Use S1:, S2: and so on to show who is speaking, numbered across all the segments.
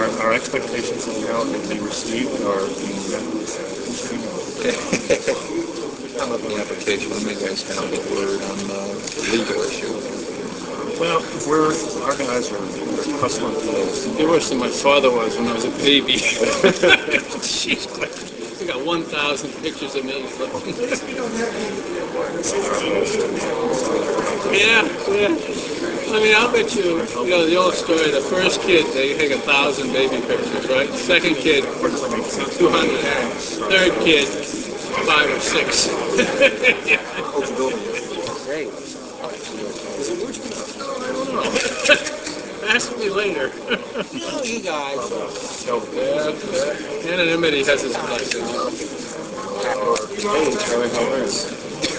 S1: our expectations of how it will be received are being met with
S2: How about the application when you guys found the word on the legal issue?
S1: well, our guys are hustling through.
S3: You're worse than my father was when I was a baby. Jeez, we got 1,000 pictures of me. Yeah. I mean, I'll bet you, the old story, the first kid, they take 1,000 baby pictures, right? Second kid, 200. Third kid, 5 or 6. I don't know. Ask me later.
S4: You guys.
S3: Anonymity has its blessing.
S4: Hey, Charlie, how are you?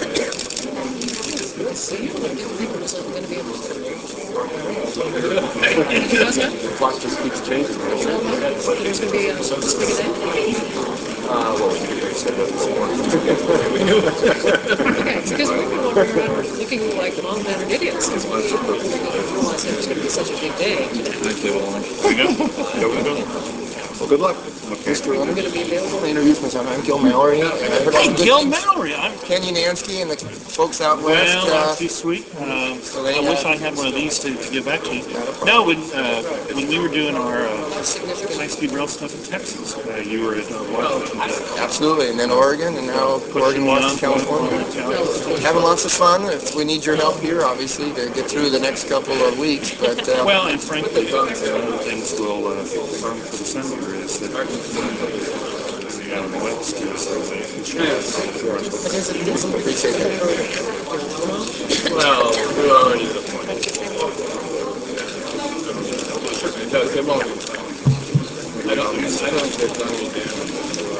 S1: The clock just keeps changing.
S5: There's going to be this big a day?
S1: Well, we said that before.
S5: Okay, because we've been wandering around looking like mom-mannered idiots since we didn't realize it was going to be such a big day.
S4: Well, good luck. Mr.
S5: I'm
S4: Leonard.
S5: going to be available.
S4: Let me introduce myself. I'm Gil Mallory.
S1: Hey, Gil Mallory.
S4: Kenny Nansky and the folks out west.
S1: Well, that's too sweet. I wish I had one of these to give back to you. No, when we were doing our high-speed rail stuff in Texas, you were at Washington.
S4: Absolutely, and then Oregon, and now Oregon, Washington, California. Having lots of fun. If we need your help here, obviously, to get through the next couple of weeks. But
S1: well, and frankly, one of the things we'll learn for the senator is that West is
S4: appreciate that.
S3: Well, we're already at a point. They won't. I don't think they've done any damage.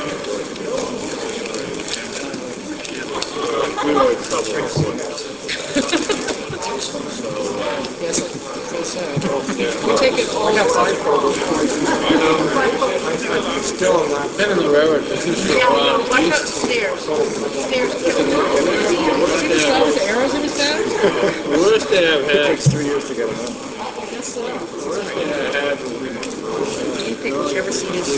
S3: We were in trouble before.
S5: Yes, so sad. We take it all the time.
S3: Still in that. Been in the railroad business for a while.
S5: Watch out, stairs. Stairs. See this guy with the arrows in his back?
S3: The worst day I've
S1: It
S3: had.
S1: takes 3 years to get them out.
S5: Yes, sir.
S3: The worst day I had was
S5: Anything that you ever see this?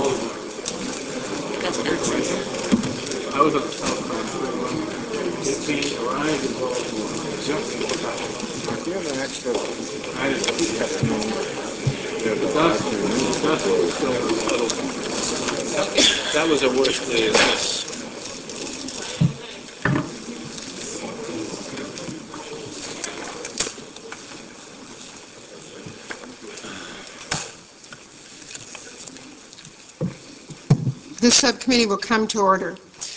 S5: That's good.
S3: I was on the South Coast. It arrived in Baltimore just in time.
S4: Do you have an extra
S3: I didn't see
S4: testimony?
S3: the dust was settled. That was a worse day than this.
S6: This subcommittee will come to order.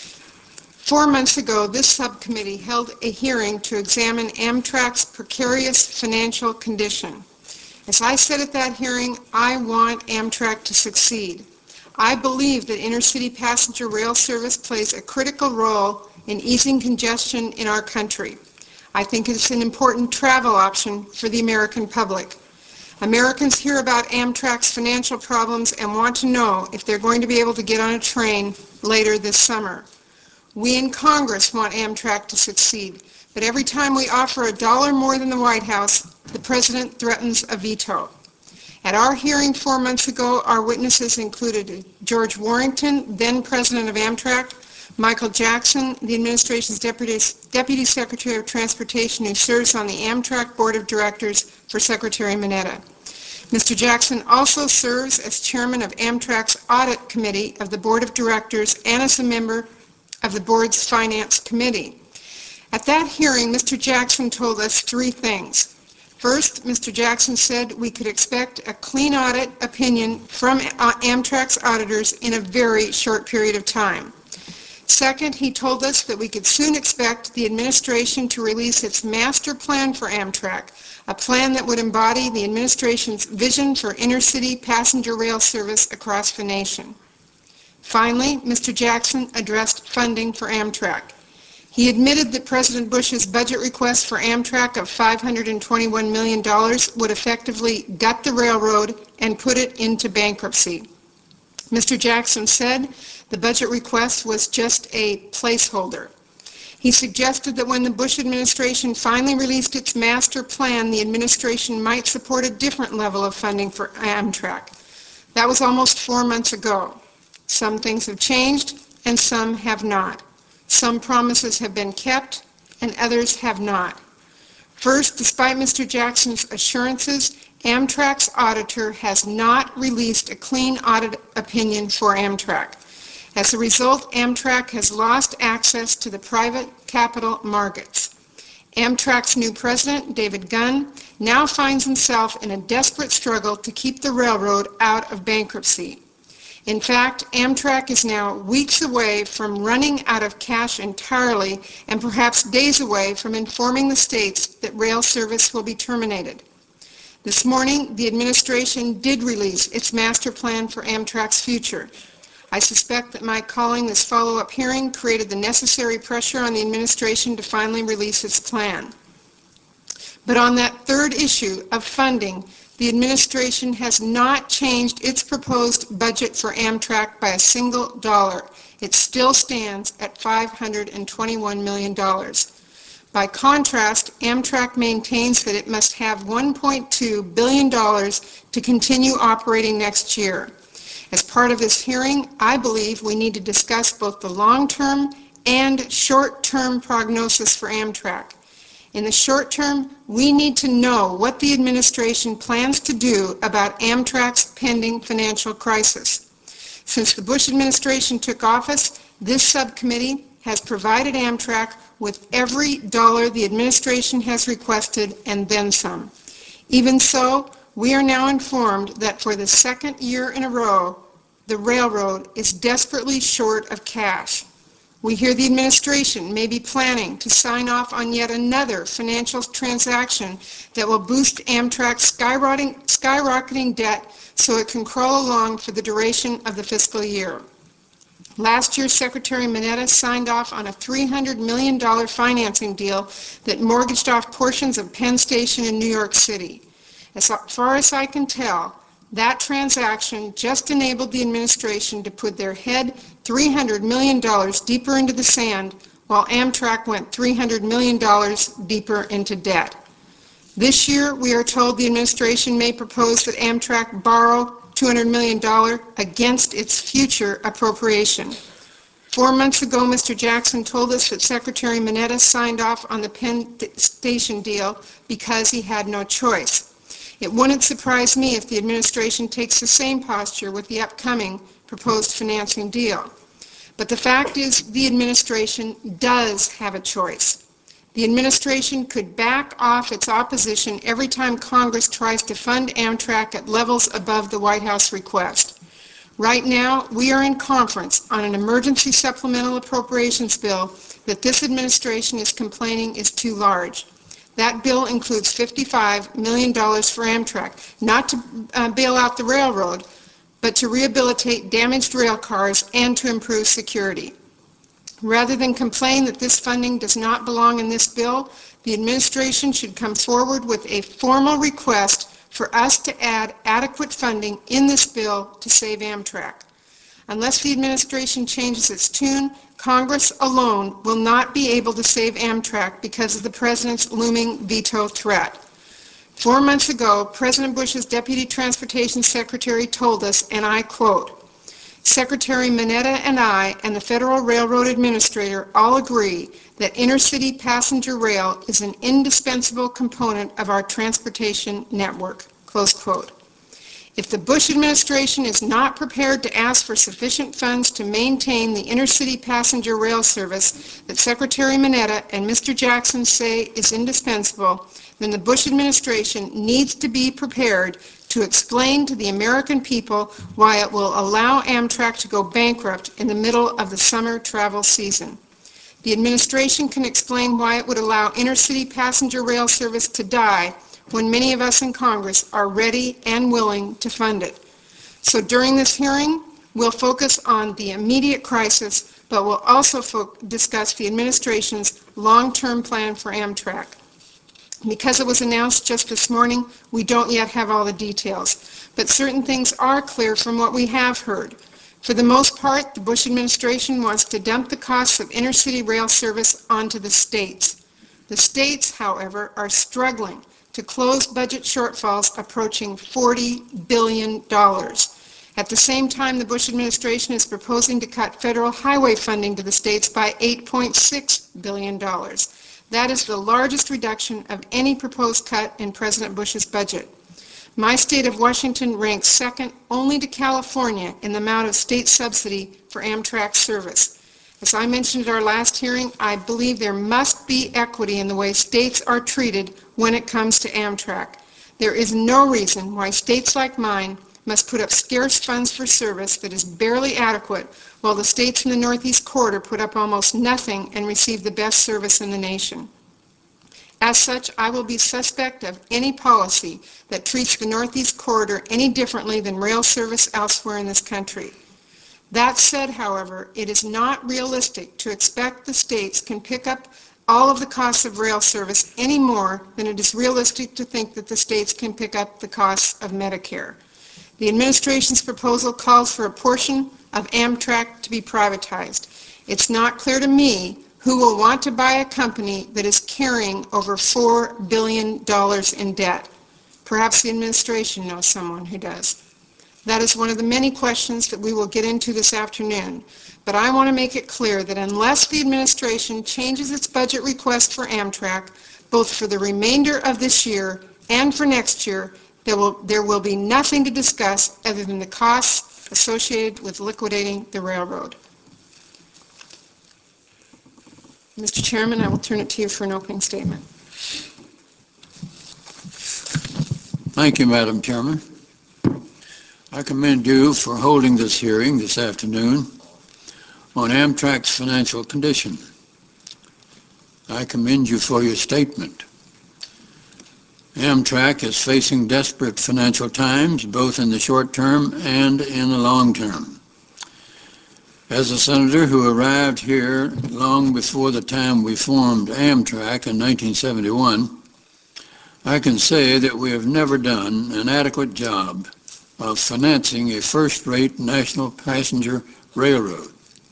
S6: 4 months ago, this subcommittee held a hearing to examine Amtrak's precarious financial condition. As I said at that hearing, I want Amtrak to succeed. I believe that intercity passenger rail service plays a critical role in easing congestion in our country. I think it's an important travel option for the American public. Americans hear about Amtrak's financial problems and want to know if they're going to be able to get on a train later this summer. We in Congress want Amtrak to succeed, but every time we offer $1 more than the White House, the President threatens a veto. At our hearing 4 months ago, our witnesses included George Warrington, then President of Amtrak, Michael Jackson, the administration's Deputy Secretary of Transportation who serves on the Amtrak Board of Directors for Secretary Mineta. Mr. Jackson also serves as chairman of Amtrak's Audit Committee of the Board of Directors and as a member of the board's Finance Committee. At that hearing, Mr. Jackson told us 3 things. First, Mr. Jackson said we could expect a clean audit opinion from Amtrak's auditors in a very short period of time. Second, he told us that we could soon expect the administration to release its master plan for Amtrak, a plan that would embody the administration's vision for intercity passenger rail service across the nation. Finally, Mr. Jackson addressed funding for Amtrak. He admitted that President Bush's budget request for Amtrak of $521 million would effectively gut the railroad and put it into bankruptcy. Mr. Jackson said the budget request was just a placeholder. He suggested that when the Bush administration finally released its master plan, the administration might support a different level of funding for Amtrak. That was almost 4 months ago. Some things have changed and some have not. Some promises have been kept and others have not. First, despite Mr. Jackson's assurances, Amtrak's auditor has not released a clean audit opinion for Amtrak. As a result, Amtrak has lost access to the private capital markets. Amtrak's new president, David Gunn, now finds himself in a desperate struggle to keep the railroad out of bankruptcy. In fact, Amtrak is now weeks away from running out of cash entirely and perhaps days away from informing the states that rail service will be terminated. This morning, the administration did release its master plan for Amtrak's future. I suspect that my calling this follow-up hearing created the necessary pressure on the administration to finally release its plan. But on that third issue of funding, the administration has not changed its proposed budget for Amtrak by a single dollar. It still stands at $521 million. By contrast, Amtrak maintains that it must have $1.2 billion to continue operating next year. As part of this hearing, I believe we need to discuss both the long-term and short-term prognosis for Amtrak. In the short term, we need to know what the administration plans to do about Amtrak's pending financial crisis. Since the Bush administration took office, this subcommittee has provided Amtrak with every dollar the administration has requested and then some. Even so, we are now informed that for the second year in a row, the railroad is desperately short of cash. We hear the administration may be planning to sign off on yet another financial transaction that will boost Amtrak's skyrocketing debt so it can crawl along for the duration of the fiscal year. Last year, Secretary Mineta signed off on a $300 million financing deal that mortgaged off portions of Penn Station in New York City. As far as I can tell, that transaction just enabled the administration to put their head $300 million deeper into the sand, while Amtrak went $300 million deeper into debt. This year, we are told the administration may propose that Amtrak borrow $200 million against its future appropriation. 4 months ago, Mr. Jackson told us that Secretary Mineta signed off on the Penn Station deal because he had no choice. It wouldn't surprise me if the administration takes the same posture with the upcoming proposed financing deal. But the fact is, the administration does have a choice. The administration could back off its opposition every time Congress tries to fund Amtrak at levels above the White House request. Right now, we are in conference on an emergency supplemental appropriations bill that this administration is complaining is too large. That bill includes $55 million for Amtrak, not to bail out the railroad, but to rehabilitate damaged rail cars and to improve security. Rather than complain that this funding does not belong in this bill, the administration should come forward with a formal request for us to add adequate funding in this bill to save Amtrak. Unless the administration changes its tune, Congress alone will not be able to save Amtrak because of the President's looming veto threat. 4 months ago, President Bush's Deputy Transportation Secretary told us, and I quote, "Secretary Mineta and I and the Federal Railroad Administrator all agree that intercity passenger rail is an indispensable component of our transportation network." Close quote. If the Bush administration is not prepared to ask for sufficient funds to maintain the intercity passenger rail service that Secretary Mineta and Mr. Jackson say is indispensable, then the Bush administration needs to be prepared to explain to the American people why it will allow Amtrak to go bankrupt in the middle of the summer travel season. The administration can explain why it would allow intercity passenger rail service to die when many of us in Congress are ready and willing to fund it. So during this hearing, we'll focus on the immediate crisis, but we'll also discuss the administration's long-term plan for Amtrak. Because it was announced just this morning, we don't yet have all the details, but certain things are clear from what we have heard. For the most part, the Bush administration wants to dump the costs of intercity rail service onto the states. The states, however, are struggling to close budget shortfalls approaching $40 billion. At the same time, the Bush administration is proposing to cut federal highway funding to the states by $8.6 billion. That is the largest reduction of any proposed cut in President Bush's budget. My state of Washington ranks second only to California in the amount of state subsidy for Amtrak service. As I mentioned at our last hearing, I believe there must be equity in the way states are treated when it comes to Amtrak. There is no reason why states like mine must put up scarce funds for service that is barely adequate, while the states in the Northeast Corridor put up almost nothing and receive the best service in the nation. As such, I will be suspect of any policy that treats the Northeast Corridor any differently than rail service elsewhere in this country. That said, however, it is not realistic to expect the states can pick up all of the costs of rail service any more than it is realistic to think that the states can pick up the costs of Medicare. The administration's proposal calls for a portion of Amtrak to be privatized. It's not clear to me who will want to buy a company that is carrying over $4 billion in debt. Perhaps the administration knows someone who does. That is one of the many questions that we will get into this afternoon. But I want to make it clear that unless the administration changes its budget request for Amtrak, both for the remainder of this year and for next year, there will be nothing to discuss other than the costs associated with liquidating the railroad. Mr. Chairman, I will turn it to you for an opening statement.
S7: Thank you, Madam Chairman. I commend you for holding this hearing this afternoon on Amtrak's financial condition. I commend you for your statement. Amtrak is facing desperate financial times, both in the short term and in the long term. As a senator who arrived here long before the time we formed Amtrak in 1971, I can say that we have never done an adequate job of financing a first-rate national passenger railroad.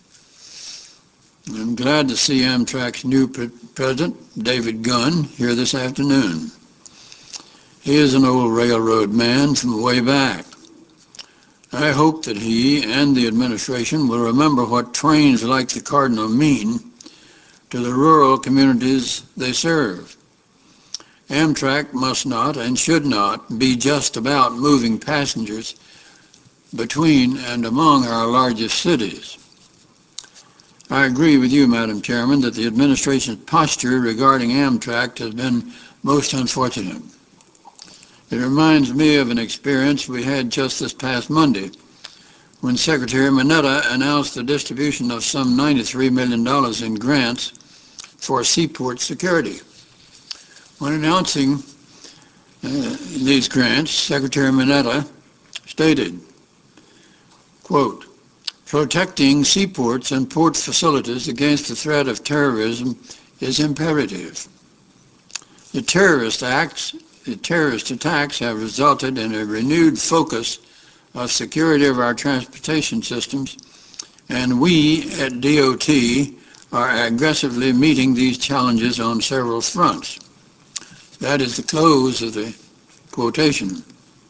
S7: I'm glad to see Amtrak's new president, David Gunn, here this afternoon. He is an old railroad man from way back. I hope that he and the administration will remember what trains like the Cardinal mean to the rural communities they serve. Amtrak must not and should not be just about moving passengers between and among our largest cities. I agree with you, Madam Chairman, that the administration's posture regarding Amtrak has been most unfortunate. It reminds me of an experience we had just this past Monday when Secretary Mineta announced the distribution of some $93 million in grants for seaport security. When announcing these grants, Secretary Mineta stated, quote, "Protecting seaports and port facilities against the threat of terrorism is imperative. The terrorist attacks have resulted in a renewed focus of security of our transportation systems, and we at DOT are aggressively meeting these challenges on several fronts." That is the close of the quotation.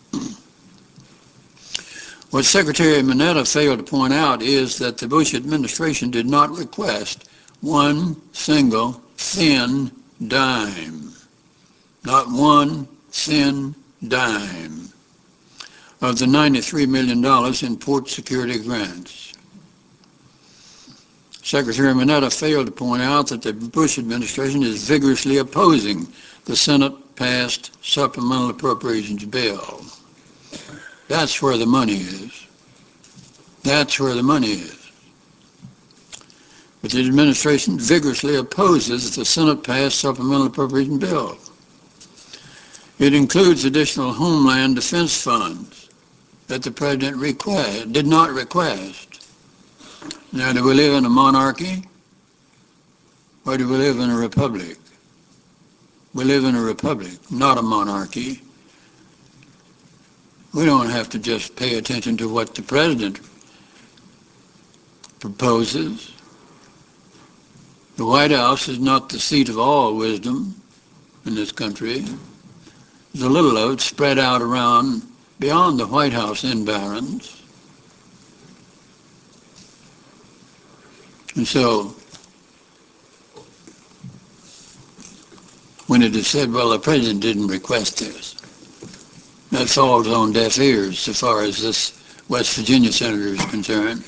S7: What Secretary Mineta failed to point out is that the Bush administration did not request one single thin dime, not one thin dime of the $93 million in port security grants. Secretary Mineta failed to point out that the Bush administration is vigorously opposing the Senate-passed supplemental appropriations bill. That's where the money is. That's where the money is. But the administration vigorously opposes the Senate-passed supplemental appropriation bill. It includes additional Homeland Defense funds that the President did not request. Now, do we live in a monarchy or do we live in a republic? We live in a republic, not a monarchy. We don't have to just pay attention to what the President proposes. The White House is not the seat of all wisdom in this country. There's a little of it spread out around beyond the White House environs. And so when it is said, well, the president didn't request this, that falls on deaf ears so far as this West Virginia senator is concerned.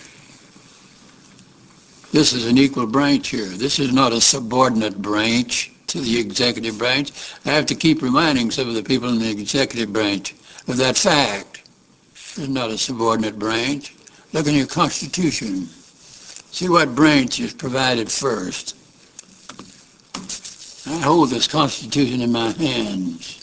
S7: This is an equal branch here. This is not a subordinate branch to the executive branch. I have to keep reminding some of the people in the executive branch of that fact. It's not a subordinate branch. Look in your Constitution. See what branch is provided first. I hold this Constitution in my hands.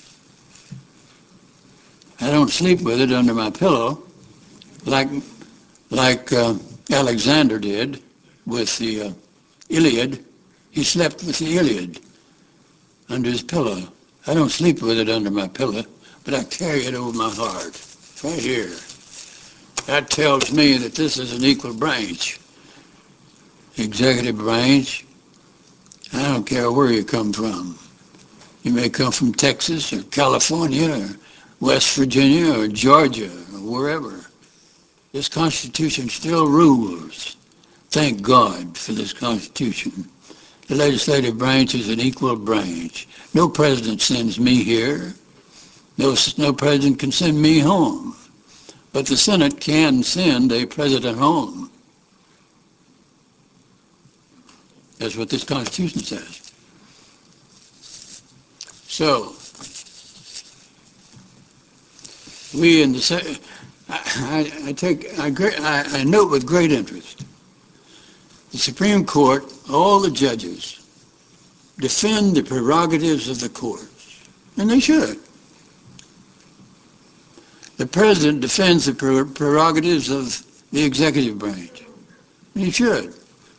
S7: I don't sleep with it under my pillow like Alexander did with the Iliad. He slept with the Iliad under his pillow. I don't sleep with it under my pillow, but I carry it over my heart. It's right here. That tells me that this is an equal branch. Executive branch. I don't care where you come from. You may come from Texas or California or West Virginia or Georgia or wherever. This Constitution still rules. Thank God for this Constitution. The legislative branch is an equal branch. No president sends me here. No president can send me home. But the Senate can send a president home. That's what this Constitution says. So, we in the I note with great interest the Supreme Court, all the judges defend the prerogatives of the courts, and they should. The president defends the prerogatives of the executive branch, and he should.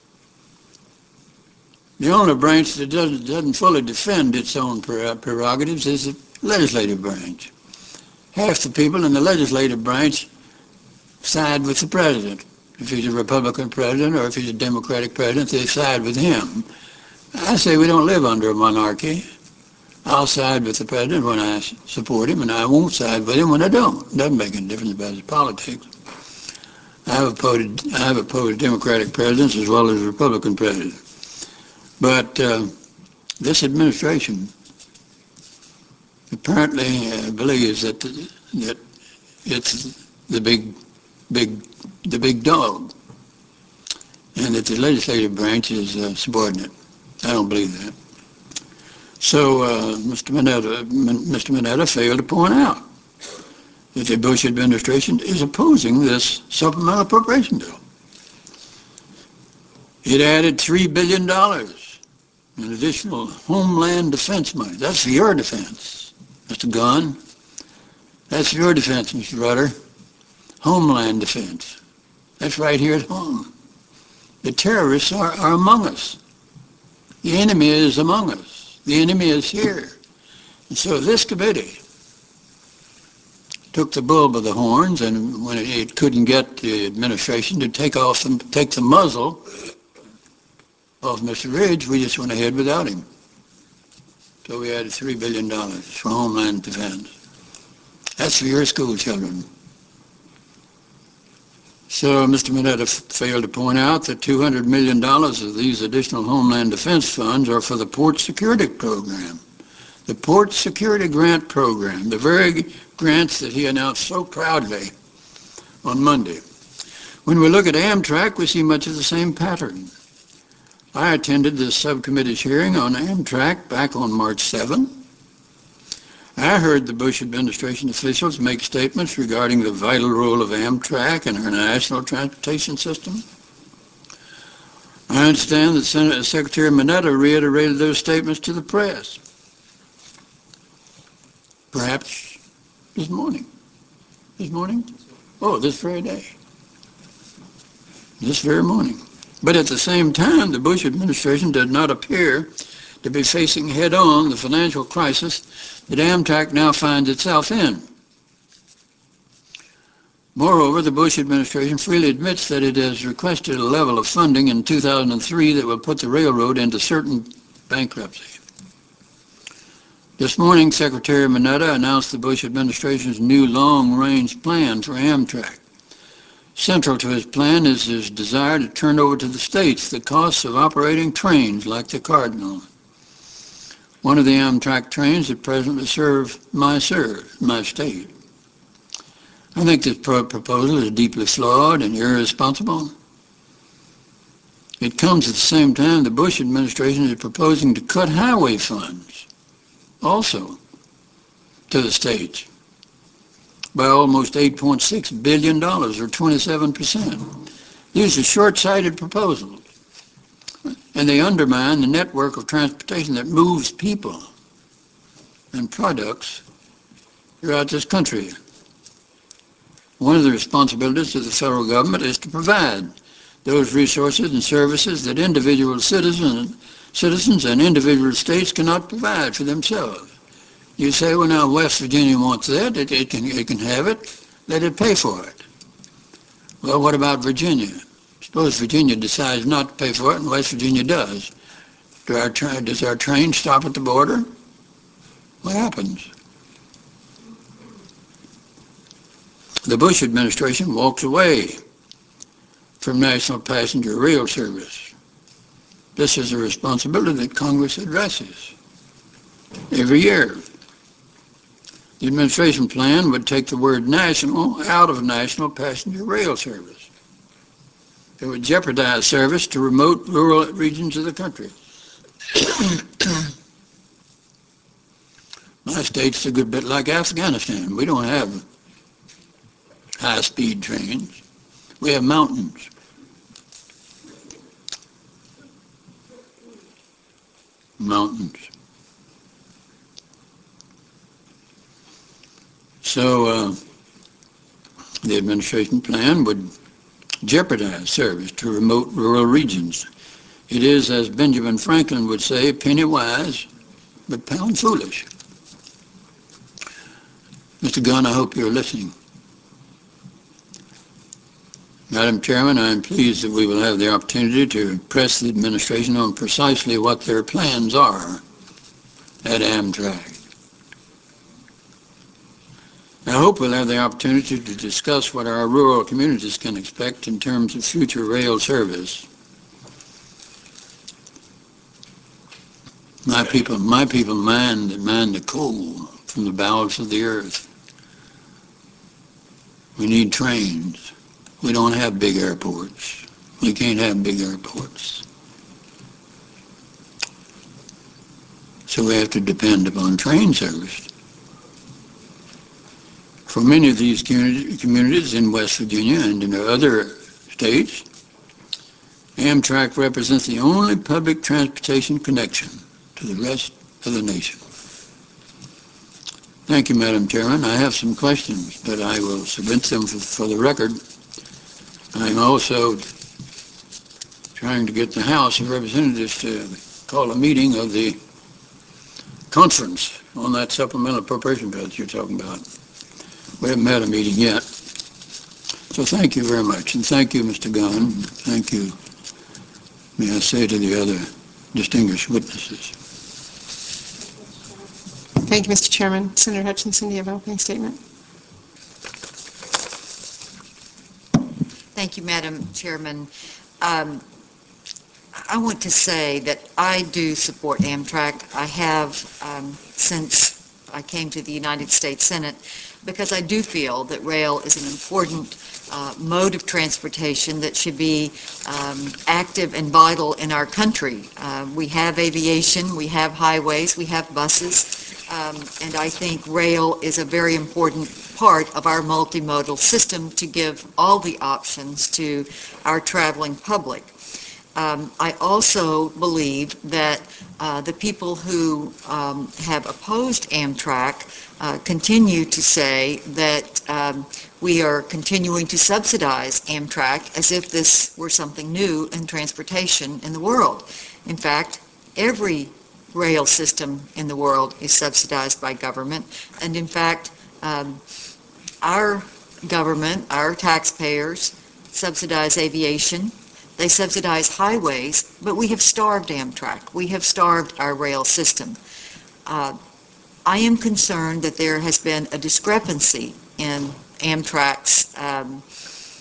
S7: The only branch that doesn't fully defend its own prerogatives is the legislative branch. Half the people in the legislative branch side with the president. If he's a Republican president or if he's a Democratic president, they side with him. I say we don't live under a monarchy. I'll side with the president when I support him, and I won't side with him when I don't. It doesn't make any difference about his politics. I have opposed Democratic presidents as well as Republican presidents. But this administration apparently believes that it's the big dog, and that the legislative branch is subordinate. I don't believe that. So Mr. Mineta failed to point out that the Bush administration is opposing this supplemental appropriation bill. It added $3 billion in additional homeland defense money. That's for your defense, Mr. Gunn. That's your defense, Mr. Rutter. Homeland defense. That's right here at home. The terrorists are among us. The enemy is among us. The enemy is here. And so this committee took the bull by the horns, and when it couldn't get the administration to take the muzzle off Mr. Ridge, we just went ahead without him. So we added $3 billion for Homeland Defense. That's for your school children. So Mr. Mineta failed to point out that $200 million of these additional Homeland Defense funds are for the Port Security Program. The Port Security Grant Program, the very grants that he announced so proudly on Monday. When we look at Amtrak, we see much of the same pattern. I attended this subcommittee's hearing on Amtrak back on March 7. I heard the Bush administration officials make statements regarding the vital role of Amtrak in our national transportation system. I understand that Secretary Mineta reiterated those statements to the press. Perhaps this morning. This morning? Oh, this very day. This very morning. But at the same time, the Bush administration did not appear to be facing head-on the financial crisis that Amtrak now finds itself in. Moreover, the Bush administration freely admits that it has requested a level of funding in 2003 that will put the railroad into certain bankruptcy. This morning, Secretary Mineta announced the Bush administration's new long-range plan for Amtrak. Central to his plan is his desire to turn over to the states the costs of operating trains like the Cardinal. One of the Amtrak trains that presently serve my state. I think this proposal is deeply flawed and irresponsible. It comes at the same time the Bush administration is proposing to cut highway funds, also to the states, by almost $8.6 billion, or 27%. These are short-sighted proposals, and they undermine the network of transportation that moves people and products throughout this country. One of the responsibilities of the federal government is to provide those resources and services that individual citizens and individual states cannot provide for themselves. You say, well, now West Virginia wants that, it can have it, let it pay for it. Well, what about Virginia? Suppose Virginia decides not to pay for it and West Virginia does. Does our train stop at the border? What happens? The Bush administration walks away from national passenger rail service. This is a responsibility that Congress addresses every year. The administration plan would take the word national out of national passenger rail service. It would jeopardize service to remote rural regions of the country. My state's a good bit like Afghanistan. We don't have high-speed trains. We have mountains. Mountains. So the administration plan would jeopardize service to remote rural regions. It is, as Benjamin Franklin would say, penny wise, but pound foolish. Mr. Gunn, I hope you're listening. Madam Chairman, I am pleased that we will have the opportunity to press the administration on precisely what their plans are at Amtrak. I hope we'll have the opportunity to discuss what our rural communities can expect in terms of future rail service. My people mine the coal from the bowels of the earth. We need trains. We don't have big airports. We can't have big airports. So we have to depend upon train service. For many of these communities in West Virginia and in other states, Amtrak represents the only public transportation connection to the rest of the nation. Thank you, Madam Chairman. I have some questions, but I will submit them for the record. I'm also trying to get the House of Representatives to call a meeting of the conference on that supplemental appropriation bill that you're talking about. We haven't had a meeting yet. So thank you very much. And thank you, Mr. Gunn. Thank you, may I say, to the other distinguished witnesses.
S6: Thank you, Mr. Chairman. Senator Hutchinson, do you have an opening statement?
S8: Thank you, Madam Chairman. I want to say that I do support Amtrak. I have since I came to the United States Senate, because I do feel that rail is an important mode of transportation that should be active and vital in our country. We have aviation, we have highways, we have buses, and I think rail is a very important part of our multimodal system to give all the options to our traveling public. I also believe that the people who have opposed Amtrak continue to say that we are continuing to subsidize Amtrak as if this were something new in transportation in the world. In fact, every rail system in the world is subsidized by government, and in fact, our government, our taxpayers, subsidize aviation. They subsidize highways, but we have starved Amtrak. We have starved our rail system. I am concerned that there has been a discrepancy in Amtrak's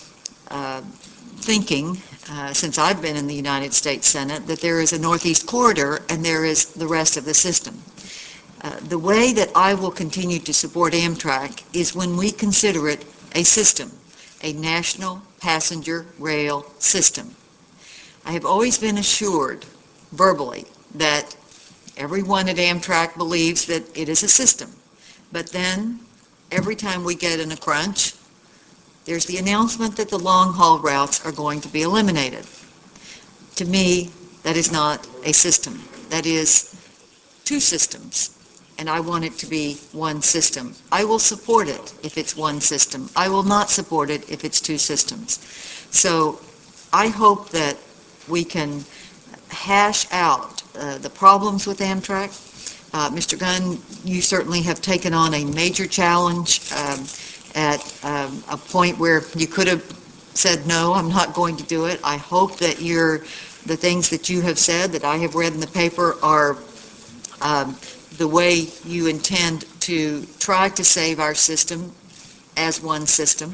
S8: thinking, since I've been in the United States Senate, that there is a Northeast Corridor and there is the rest of the system. The way that I will continue to support Amtrak is when we consider it a system, a national passenger rail system. I have always been assured verbally that everyone at Amtrak believes that it is a system. But then, every time we get in a crunch, there's the announcement that the long-haul routes are going to be eliminated. To me, that is not a system. That is two systems, and I want it to be one system. I will support it if it's one system. I will not support it if it's two systems. So I hope that we can hash out the problems with Amtrak. Mr. Gunn, you certainly have taken on a major challenge at a point where you could have said, no, I'm not going to do it. I hope that the things that you have said, that I have read in the paper, are the way you intend to try to save our system as one system,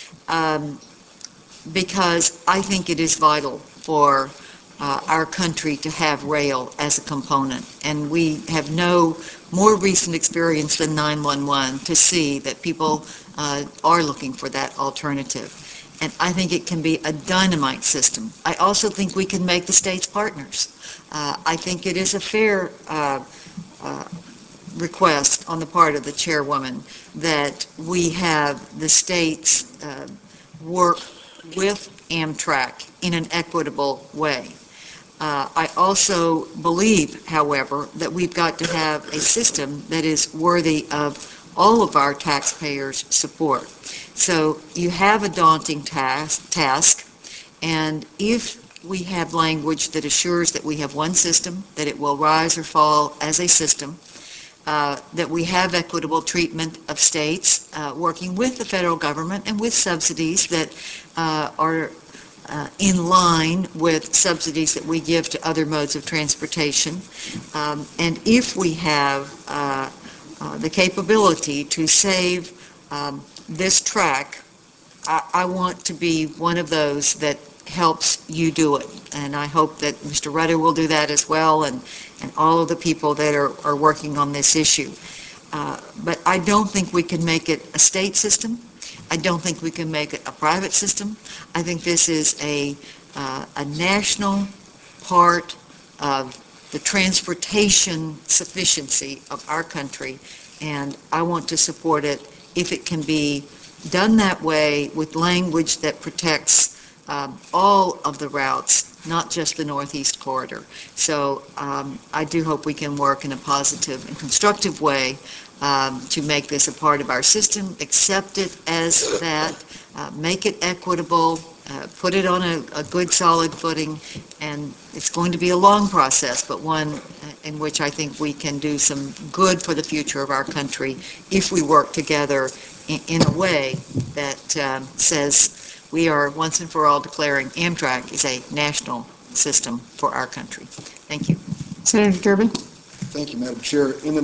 S8: because I think it is vital for our country to have rail as a component. And we have no more recent experience than 911 to see that people are looking for that alternative. And I think it can be a dynamite system. I also think we can make the states partners. I think it is a fair request on the part of the chairwoman that we have the states work with Amtrak in an equitable way. I also believe, however, that we've got to have a system that is worthy of all of our taxpayers' support. So you have a daunting task, and if we have language that assures that we have one system, that it will rise or fall as a system, that we have equitable treatment of states working with the federal government and with subsidies that are in line with subsidies that we give to other modes of transportation. And if we have the capability to save this track, I want to be one of those that helps you do it. And I hope that Mr. Rudder will do that as well, and all of the people that are working on this issue. But I don't think we can make it a state system. I don't think we can make it a private system. I think this is a national part of the transportation sufficiency of our country, and I want to support it if it can be done that way with language that protects all of the routes, not just the Northeast Corridor. So I do hope we can work in a positive and constructive way to make this a part of our system, accept it as that, make it equitable, put it on a good solid footing, and it's going to be a long process, but one in which I think we can do some good for the future of our country if we work together in a way that says we are once and for all declaring Amtrak is a national system for our country. Thank you.
S6: Senator Durbin.
S9: Thank you, Madam Chair. In the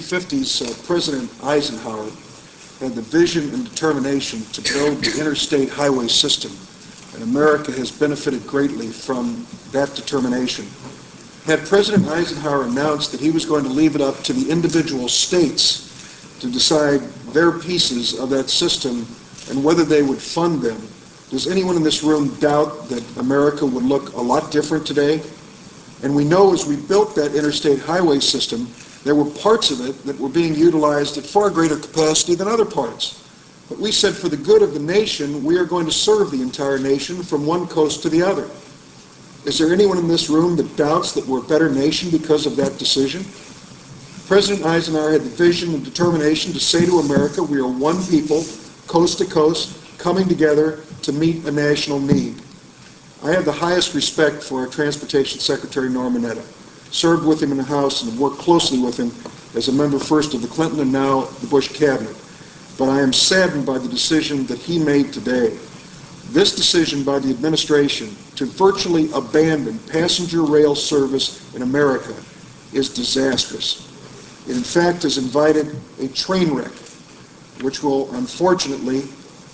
S9: 1950s, President Eisenhower had the vision and determination to build the interstate highway system, and America has benefited greatly from that determination. Had President Eisenhower announced that he was going to leave it up to the individual states to decide their pieces of that system and whether they would fund them, does anyone in this room doubt that America would look a lot different today? And we know as we built that interstate highway system, there were parts of it that were being utilized at far greater capacity than other parts. But we said for the good of the nation, we are going to serve the entire nation from one coast to the other. Is there anyone in this room that doubts that we're a better nation because of that decision? President Eisenhower had the vision and determination to say to America, we are one people, coast to coast, coming together to meet a national need. I have the highest respect for our Transportation Secretary, Norm Mineta. Served with him in the House and worked closely with him as a member first of the Clinton and now the Bush cabinet. But I am saddened by the decision that he made today. This decision by the administration to virtually abandon passenger rail service in America is disastrous. It in fact has invited a train wreck, which will unfortunately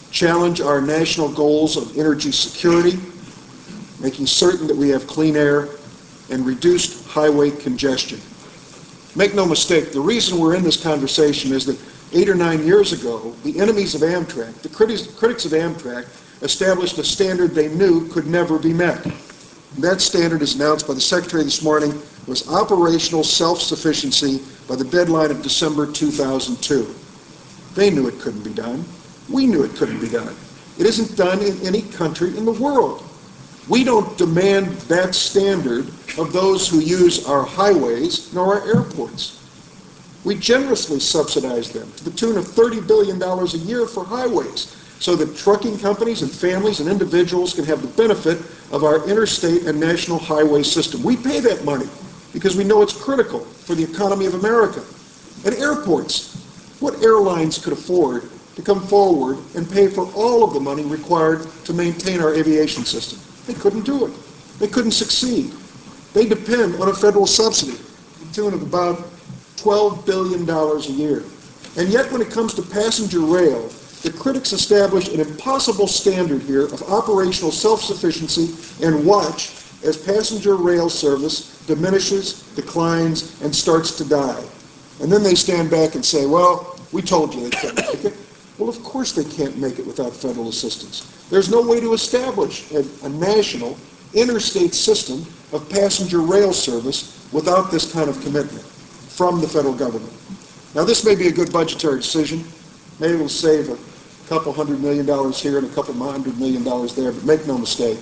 S9: challenge our national goals of energy security, making certain that we have clean air, and reduced highway congestion. Make no mistake, the reason we're in this conversation is that 8 or 9 years ago, the enemies of Amtrak, the critics of Amtrak, established a standard they knew could never be met. And that standard, as announced by the Secretary this morning, was operational self-sufficiency by the deadline of December 2002. They knew it couldn't be done. We knew it couldn't be done. It isn't done in any country in the world. We don't demand that standard of those who use our highways nor our airports. We generously subsidize them to the tune of $30 billion a year for highways so that trucking companies and families and individuals can have the benefit of our interstate and national highway system. We pay that money because we know it's critical for the economy of America. And airports, what airlines could afford to come forward and pay for all of the money required to maintain our aviation system? They couldn't do it. They couldn't succeed. They depend on a federal subsidy to the tune of about $12 billion a year. And yet when it comes to passenger rail, the critics establish an impossible standard here of operational self-sufficiency and watch as passenger rail service diminishes, declines, and starts to die. And then they stand back and say, well, we told you they couldn't make it. Well, of course they can't make it without federal assistance. There's no way to establish a national interstate system of passenger rail service without this kind of commitment from the federal government. Now, this may be a good budgetary decision. Maybe we'll save a couple $100 million here and a couple $100 million there, but make no mistake,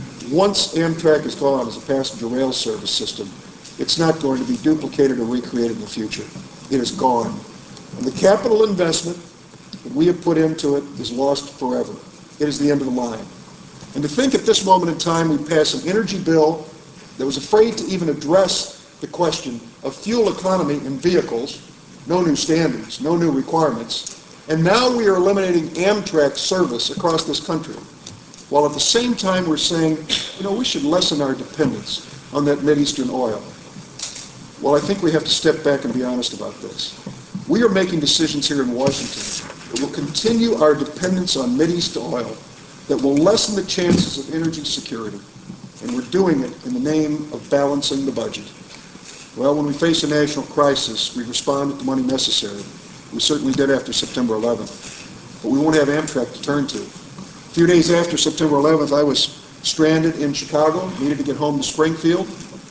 S9: once Amtrak is gone as a passenger rail service system, it's not going to be duplicated or recreated in the future. It is gone. And the capital investment that we have put into it is lost forever. It is the end of the line. And to think at this moment in time we pass an energy bill that was afraid to even address the question of fuel economy in vehicles, no new standards, no new requirements, and now we are eliminating Amtrak service across this country, while at the same time we're saying, we should lessen our dependence on that Mideastern oil. Well, I think we have to step back and be honest about this. We are making decisions here in Washington that will continue our dependence on Mideast oil, that will lessen the chances of energy security, and we're doing it in the name of balancing the budget. Well, when we face a national crisis, we respond with the money necessary. We certainly did after September 11th, but we won't have Amtrak to turn to. A few days after September 11th, I was stranded in Chicago, needed to get home to Springfield.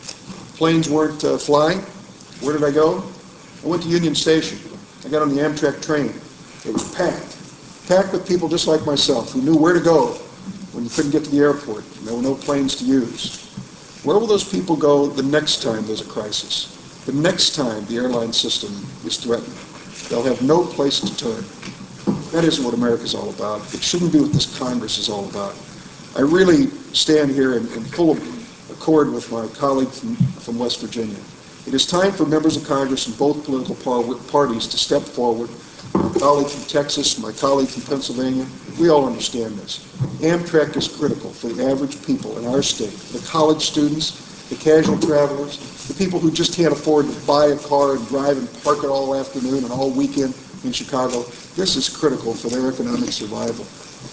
S9: Planes weren't flying. Where did I go? I went to Union Station. I got on the Amtrak train. It was packed with people just like myself who knew where to go when you couldn't get to the airport and there were no planes to use. Where will those people go the next time there's a crisis? The next time the airline system is threatened? They'll have no place to turn. That isn't what America's all about. It shouldn't be what this Congress is all about. I really stand here in full accord with my colleague from West Virginia. It is time for members of Congress from both political parties to step forward. My colleague from Texas, my colleague from Pennsylvania, we all understand this. Amtrak is critical for the average people in our state, the college students, the casual travelers, the people who just can't afford to buy a car and drive and park it all afternoon and all weekend in Chicago. This is critical for their economic survival.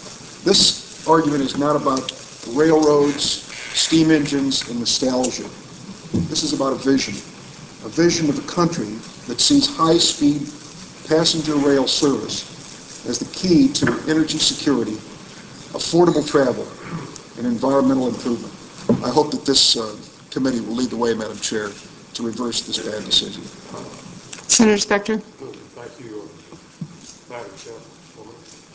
S9: This argument is not about railroads, steam engines, and nostalgia. This is about a vision of a country that sees high-speed passenger rail service as the key to energy security, affordable travel, and environmental improvement. I hope that this committee will lead the way, Madam Chair, to reverse this bad decision.
S6: Senator Specter.
S10: Thank you, Madam Chairwoman.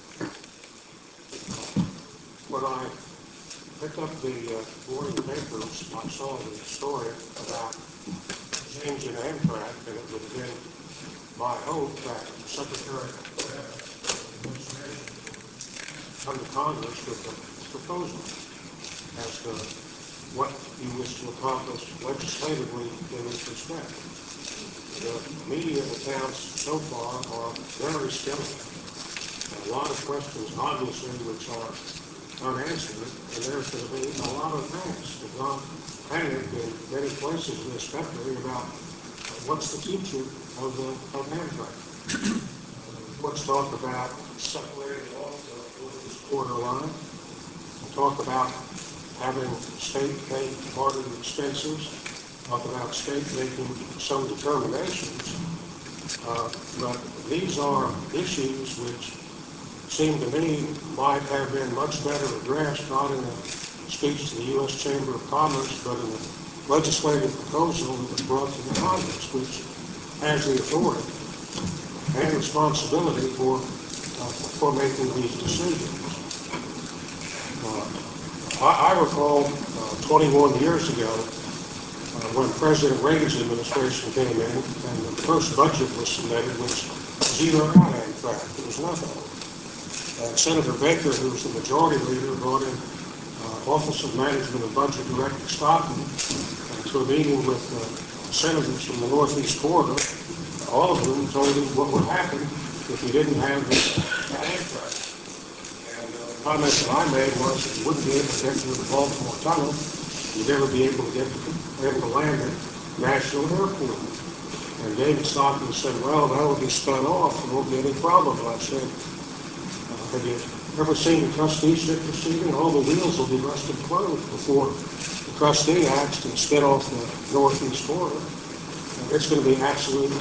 S10: When I picked up the morning papers, I saw the story about change in Amtrak, and it would have been my hope that the Secretary of Administration come to Congress with a proposal as to what he wished to accomplish legislatively in this respect. The media accounts so far are very skeletal. A lot of questions, obviously, which are unanswered, and there's going to be a lot of angst, if not panic, in many places in this country about what's the future of Amtrak. Let's talk about separating off the borderline. We talk about having state pay part of the expenses, talk about state making some determinations. But these are issues which seem to me might have been much better addressed, not in a speech to the U.S. Chamber of Commerce, but in a legislative proposal that was brought to the Congress, which has the authority and responsibility for making these decisions. I recall 21 years ago when President Reagan's administration came in and the first budget was submitted, which zeroed out Amtrak. There was nothing. Senator Baker, who was the majority leader, brought in Office of Management and Budget Director Stockton to a meeting with senators from the Northeast corridor, all of whom told him what would happen if you didn't have Amtrak. And the comment that I made was that you wouldn't be able to get through the Baltimore Tunnel, you'd never be able to land at National Airport. And David Stockton said, well, that would be spun off, there won't be any problem. And I said, have you ever seen the trusteeship proceeding? All the wheels will be rusted closed before the trustee acts to spin off the Northeast corridor. It's going to be absolute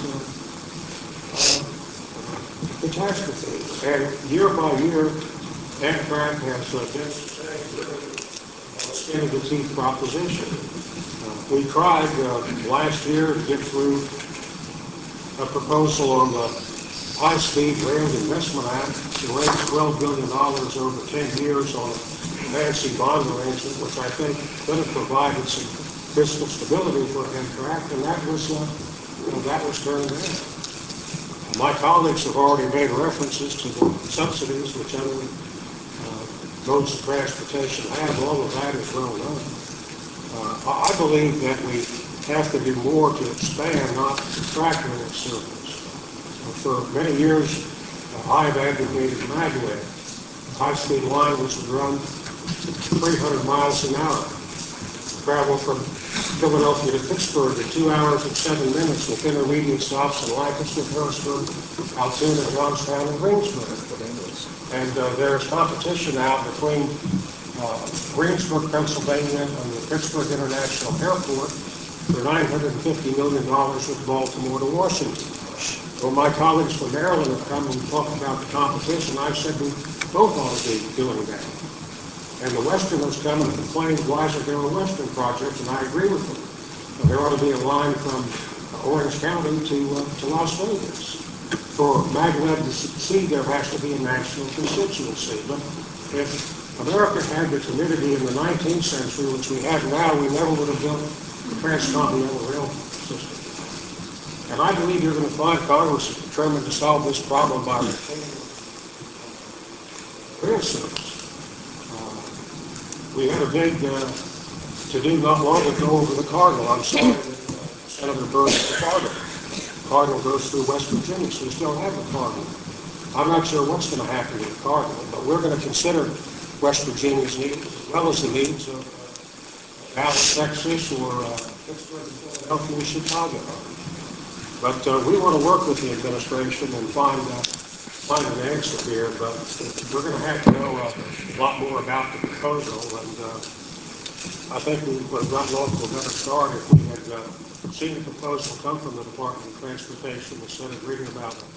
S10: catastrophe. And year by year, Amtrak has been a skin of the teeth proposition. We tried last year to get through a proposal on the High-Speed Rail Investment Act to raise $12 billion over 10 years on a fancy bond arrangement, which I think could have provided some fiscal stability for Amtrak, and that was turned down. My colleagues have already made references to the subsidies which other modes of transportation have. All of that is well known. I believe that we have to do more to expand, not subtract rail service. For many years, I have advocated maglev, a high-speed line which would run 300 miles an hour, travel from Philadelphia to Pittsburgh in 2 hours and 7 minutes with intermediate stops in Lancaster, Harrisburg, Altoona, Youngstown, and Greensburg. And there's competition now between Greensburg, Pennsylvania, and the Pittsburgh International Airport for $950 million with Baltimore to Washington. Well, my colleagues from Maryland have come and talked about the competition. I've said we both ought to be doing that. And the Westerners come and complain, why isn't there a Western project? And I agree with them. There ought to be a line from Orange County to Las Vegas. For maglev to succeed, there has to be a national constituency. But if America had the timidity in the 19th century, which we have now, we never would have built the transcontinental rail system. And I believe you're going to find Congress is determined to solve this problem by retaining rail service. We had a big to-do not long ago over the Cardinal. I'm sorry that Senator Byrd is the Cardinal. The Cardinal goes through West Virginia, so we still have the Cardinal. I'm not sure what's going to happen with the Cardinal, but we're going to consider West Virginia's needs as well as the needs of Dallas, Texas, or Pittsburgh, Philadelphia, Chicago. But we want to work with the administration and find an answer here, but we're going to have to know a lot more about the proposal, and I think we would have gotten off to a better start if we had seen the proposal come from the Department of Transportation instead of reading about it.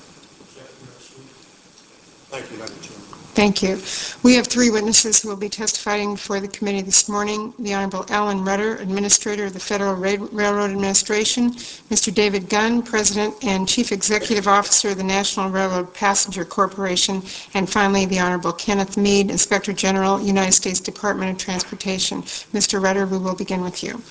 S10: Thank you, Madam Chairman.
S6: Thank you. We have three witnesses who will be testifying before the committee this morning. The Honorable Alan Rudder, Administrator of the Federal Railroad Administration, Mr. David Gunn, President and Chief Executive Officer of the National Railroad Passenger Corporation, and finally the Honorable Kenneth Meade, Inspector General, United States Department of Transportation. Mr. Rudder, we will begin with you.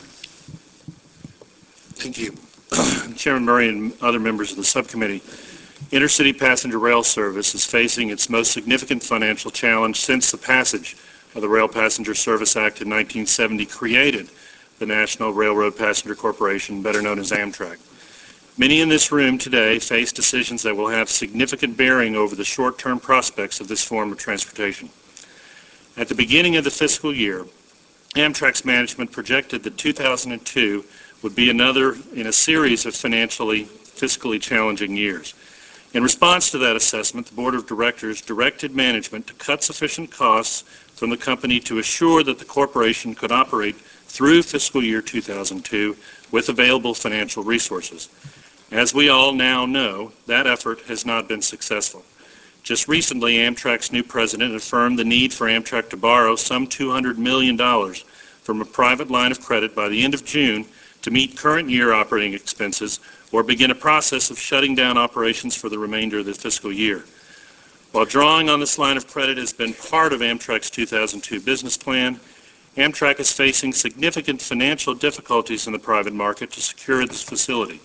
S1: Thank you. Chairman Murray and other members of the subcommittee, intercity passenger rail service is facing its most significant financial challenge since the passage of the Rail Passenger Service Act in 1970 created the National Railroad Passenger Corporation, better known as Amtrak. Many in this room today face decisions that will have significant bearing over the short-term prospects of this form of transportation. At the beginning of the fiscal year, Amtrak's management projected that 2002 would be another in a series of fiscally challenging years. In response to that assessment, the Board of Directors directed management to cut sufficient costs from the company to assure that the corporation could operate through fiscal year 2002 with available financial resources. As we all now know, that effort has not been successful. Just recently, Amtrak's new president affirmed the need for Amtrak to borrow some $200 million from a private line of credit by the end of June to meet current year operating expenses or begin a process of shutting down operations for the remainder of the fiscal year. While drawing on this line of credit has been part of Amtrak's 2002 business plan, Amtrak is facing significant financial difficulties in the private market to secure this facility.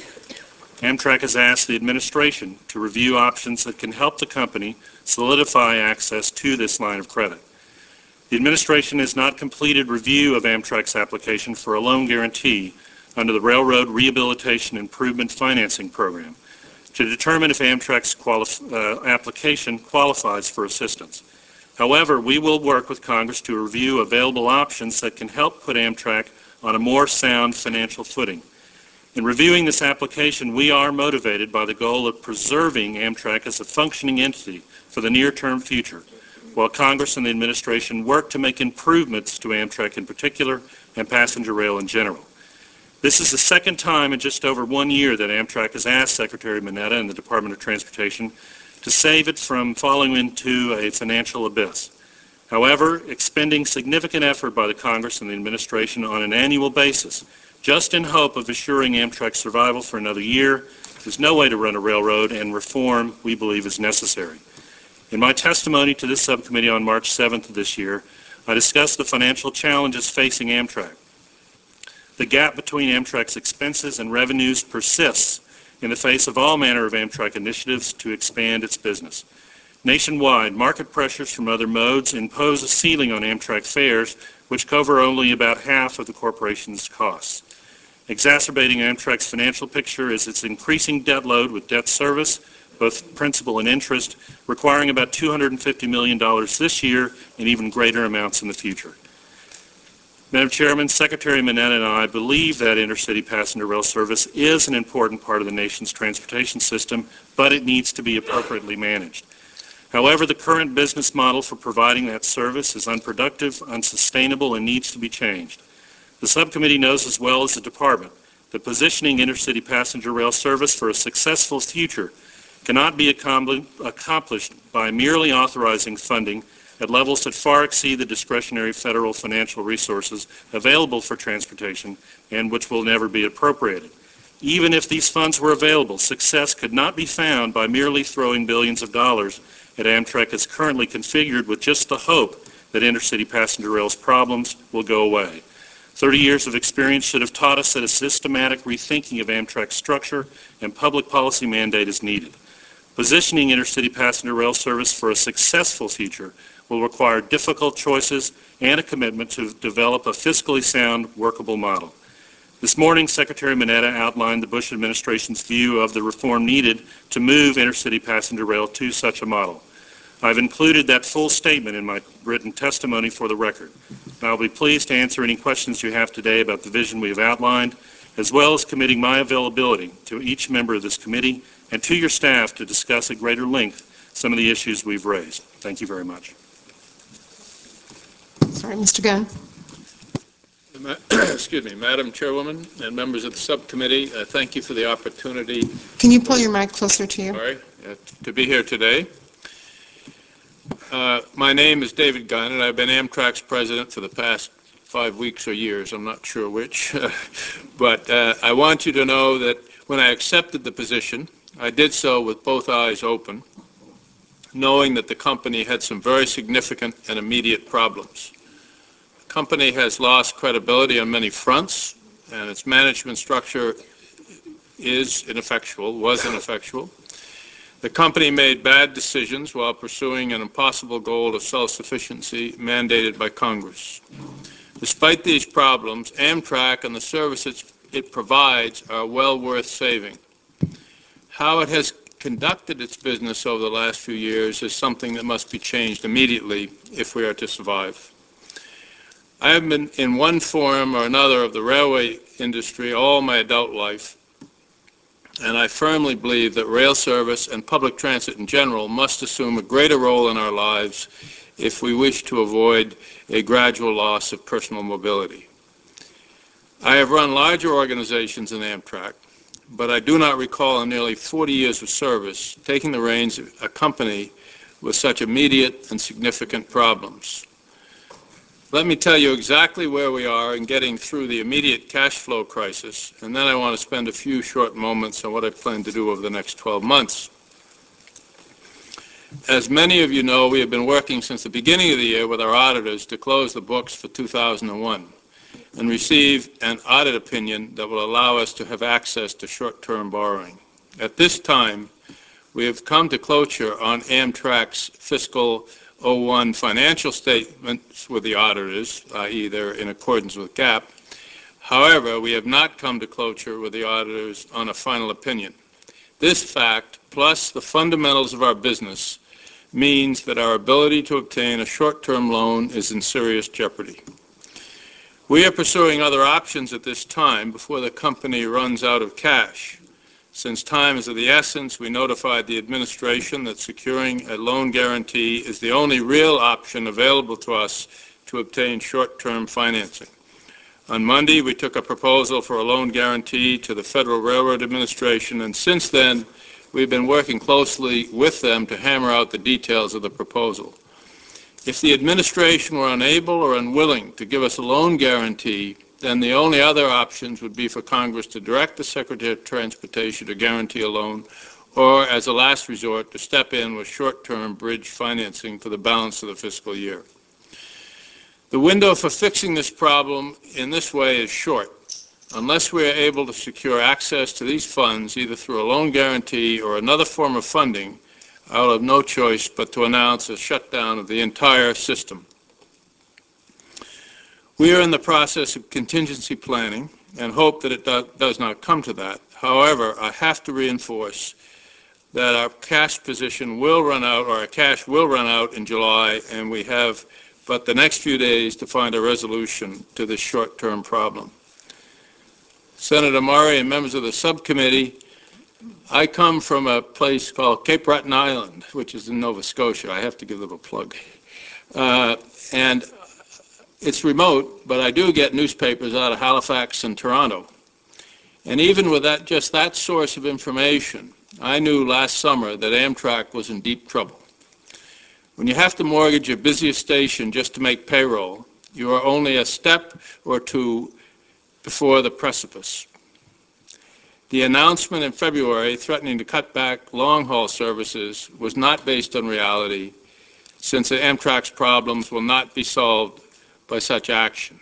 S1: Amtrak has asked the administration to review options that can help the company solidify access to this line of credit. The administration has not completed review of Amtrak's application for a loan guarantee under the Railroad Rehabilitation Improvement Financing Program to determine if Amtrak's application qualifies for assistance. However, we will work with Congress to review available options that can help put Amtrak on a more sound financial footing. In reviewing this application, we are motivated by the goal of preserving Amtrak as a functioning entity for the near-term future, while Congress and the administration work to make improvements to Amtrak in particular and passenger rail in general. This is the second time in just over 1 year that Amtrak has asked Secretary Mineta and the Department of Transportation to save it from falling into a financial abyss. However, expending significant effort by the Congress and the administration on an annual basis just in hope of assuring Amtrak's survival for another year is no way to run a railroad, and reform, we believe, is necessary. In my testimony to this subcommittee on March 7th of this year, I discussed the financial challenges facing Amtrak. The gap between Amtrak's expenses and revenues persists in the face of all manner of Amtrak initiatives to expand its business. Nationwide, market pressures from other modes impose a ceiling on Amtrak fares, which cover only about half of the corporation's costs. Exacerbating Amtrak's financial picture is its increasing debt load with debt service, both principal and interest, requiring about $250 million this year and even greater amounts in the future. Madam Chairman, Secretary Mineta and I believe that intercity passenger rail service is an important part of the nation's transportation system, but it needs to be appropriately managed. However, the current business model for providing that service is unproductive, unsustainable, and needs to be changed. The subcommittee knows as well as the department that positioning intercity passenger rail service for a successful future cannot be accomplished by merely authorizing funding at levels that far exceed the discretionary federal financial resources available for transportation and which will never be appropriated. Even if these funds were available, success could not be found by merely throwing billions of dollars at Amtrak as currently configured with just the hope that intercity passenger rail's problems will go away. 30 years of experience should have taught us that a systematic rethinking of Amtrak's structure and public policy mandate is needed. Positioning intercity passenger rail service for a successful future will require difficult choices and a commitment to develop a fiscally sound, workable model. This morning, Secretary Mineta outlined the Bush administration's view of the reform needed to move intercity passenger rail to such a model. I've included that full statement in my written testimony for the record. I'll be pleased to answer any questions you have today about the vision we have outlined, as well as committing my availability to each member of this committee and to your staff to discuss at greater length some of the issues we've raised. Thank you very much.
S6: Sorry, Mr. Gunn.
S3: Excuse me, Madam Chairwoman and members of the subcommittee, thank you for the opportunity.
S6: Can you pull your mic closer to you?
S3: Sorry, to be here today. My name is David Gunn, and I've been Amtrak's president for the past 5 weeks or years. I'm not sure which. But I want you to know that when I accepted the position, I did so with both eyes open, knowing that the company had some very significant and immediate problems. The company has lost credibility on many fronts, and its management structure was ineffectual. The company made bad decisions while pursuing an impossible goal of self-sufficiency mandated by Congress. Despite these problems, Amtrak and the services it provides are well worth saving. How it has conducted its business over the last few years is something that must be changed immediately if we are to survive. I have been in one form or another of the railway industry all my adult life, and I firmly believe that rail service and public transit in general must assume a greater role in our lives if we wish to avoid a gradual loss of personal mobility. I have run larger organizations than Amtrak, but I do not recall in nearly 40 years of service taking the reins of a company with such immediate and significant problems. Let me tell you exactly where we are in getting through the immediate cash flow crisis, and then I want to spend a few short moments on what I plan to do over the next 12 months. As many of you know, we have been working since the beginning of the year with our auditors to close the books for 2001 and receive an audit opinion that will allow us to have access to short-term borrowing. At this time, we have come to closure on Amtrak's fiscal 01 financial statements with the auditors, i.e. they're in accordance with GAAP. However, we have not come to closure with the auditors on a final opinion. This fact, plus the fundamentals of our business, means that our ability to obtain a short-term loan is in serious jeopardy. We are pursuing other options at this time before the company runs out of cash. Since time is of the essence, we notified the administration that securing a loan guarantee is the only real option available to us to obtain short-term financing. On Monday, we took a proposal for a loan guarantee to the Federal Railroad Administration, and since then, we've been working closely with them to hammer out the details of the proposal. If the administration were unable or unwilling to give us a loan guarantee, then the only other options would be for Congress to direct the Secretary of Transportation to guarantee a loan, or as a last resort, to step in with short-term bridge financing for the balance of the fiscal year. The window for fixing this problem in this way is short. Unless we are able to secure access to these funds, either through a loan guarantee or another form of funding, I will have no choice but to announce a shutdown of the entire system. We are in the process of contingency planning and hope that it does not come to that. However, I have to reinforce that our cash position will run out, or our cash will run out in July, and we have but the next few days to find a resolution to this short-term problem. Senator Murray and members of the subcommittee, I come from a place called Cape Breton Island, which is in Nova Scotia. I have to give them a plug. And it's remote, but I do get newspapers out of Halifax and Toronto. And even with that, just that source of information, I knew last summer that Amtrak was in deep trouble. When you have to mortgage your busiest station just to make payroll, you are only a step or two before the precipice. The announcement in February threatening to cut back long-haul services was not based on reality, since Amtrak's problems will not be solved by such action.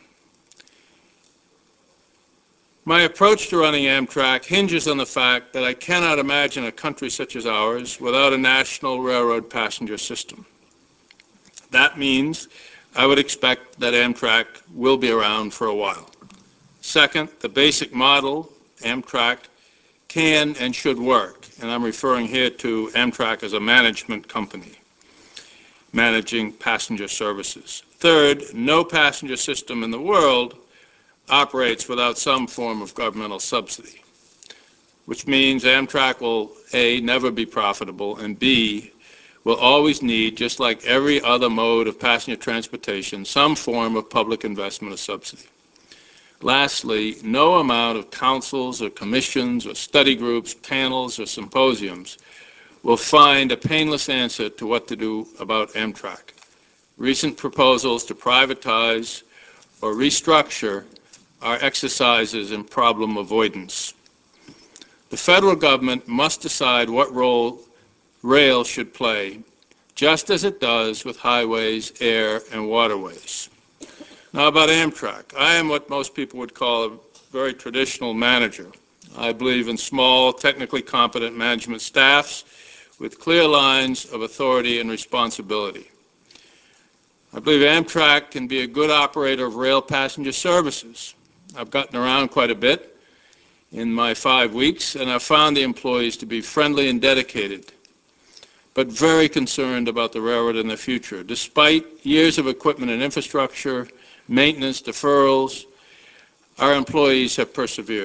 S3: My approach to running Amtrak hinges on the fact that I cannot imagine a country such as ours without a national railroad passenger system. That means I would expect that Amtrak will be around for a while. Second, the basic model, Amtrak, can and should work, and I'm referring here to Amtrak as a management company, managing passenger services. Third, no passenger system in the world operates without some form of governmental subsidy, which means Amtrak will, A, never be profitable, and B, will always need, just like every other mode of passenger transportation, some form of public investment or subsidy. Lastly, no amount of councils or commissions or study groups, panels or symposiums will find a painless answer to what to do about Amtrak. Recent proposals to privatize or restructure are exercises in problem avoidance. The federal government must decide what role rail should play, just as it does with highways, air, and waterways. Now about Amtrak. I am what most people would call a very traditional manager. I believe in small, technically competent management staffs with clear lines of authority and responsibility. I believe Amtrak can be a good operator of rail passenger services. I've gotten around quite a bit in my 5 weeks, and I've found the employees to be friendly and dedicated, but very concerned about the railroad in the future. Despite years of equipment and infrastructure, maintenance, deferrals, our employees have persevered.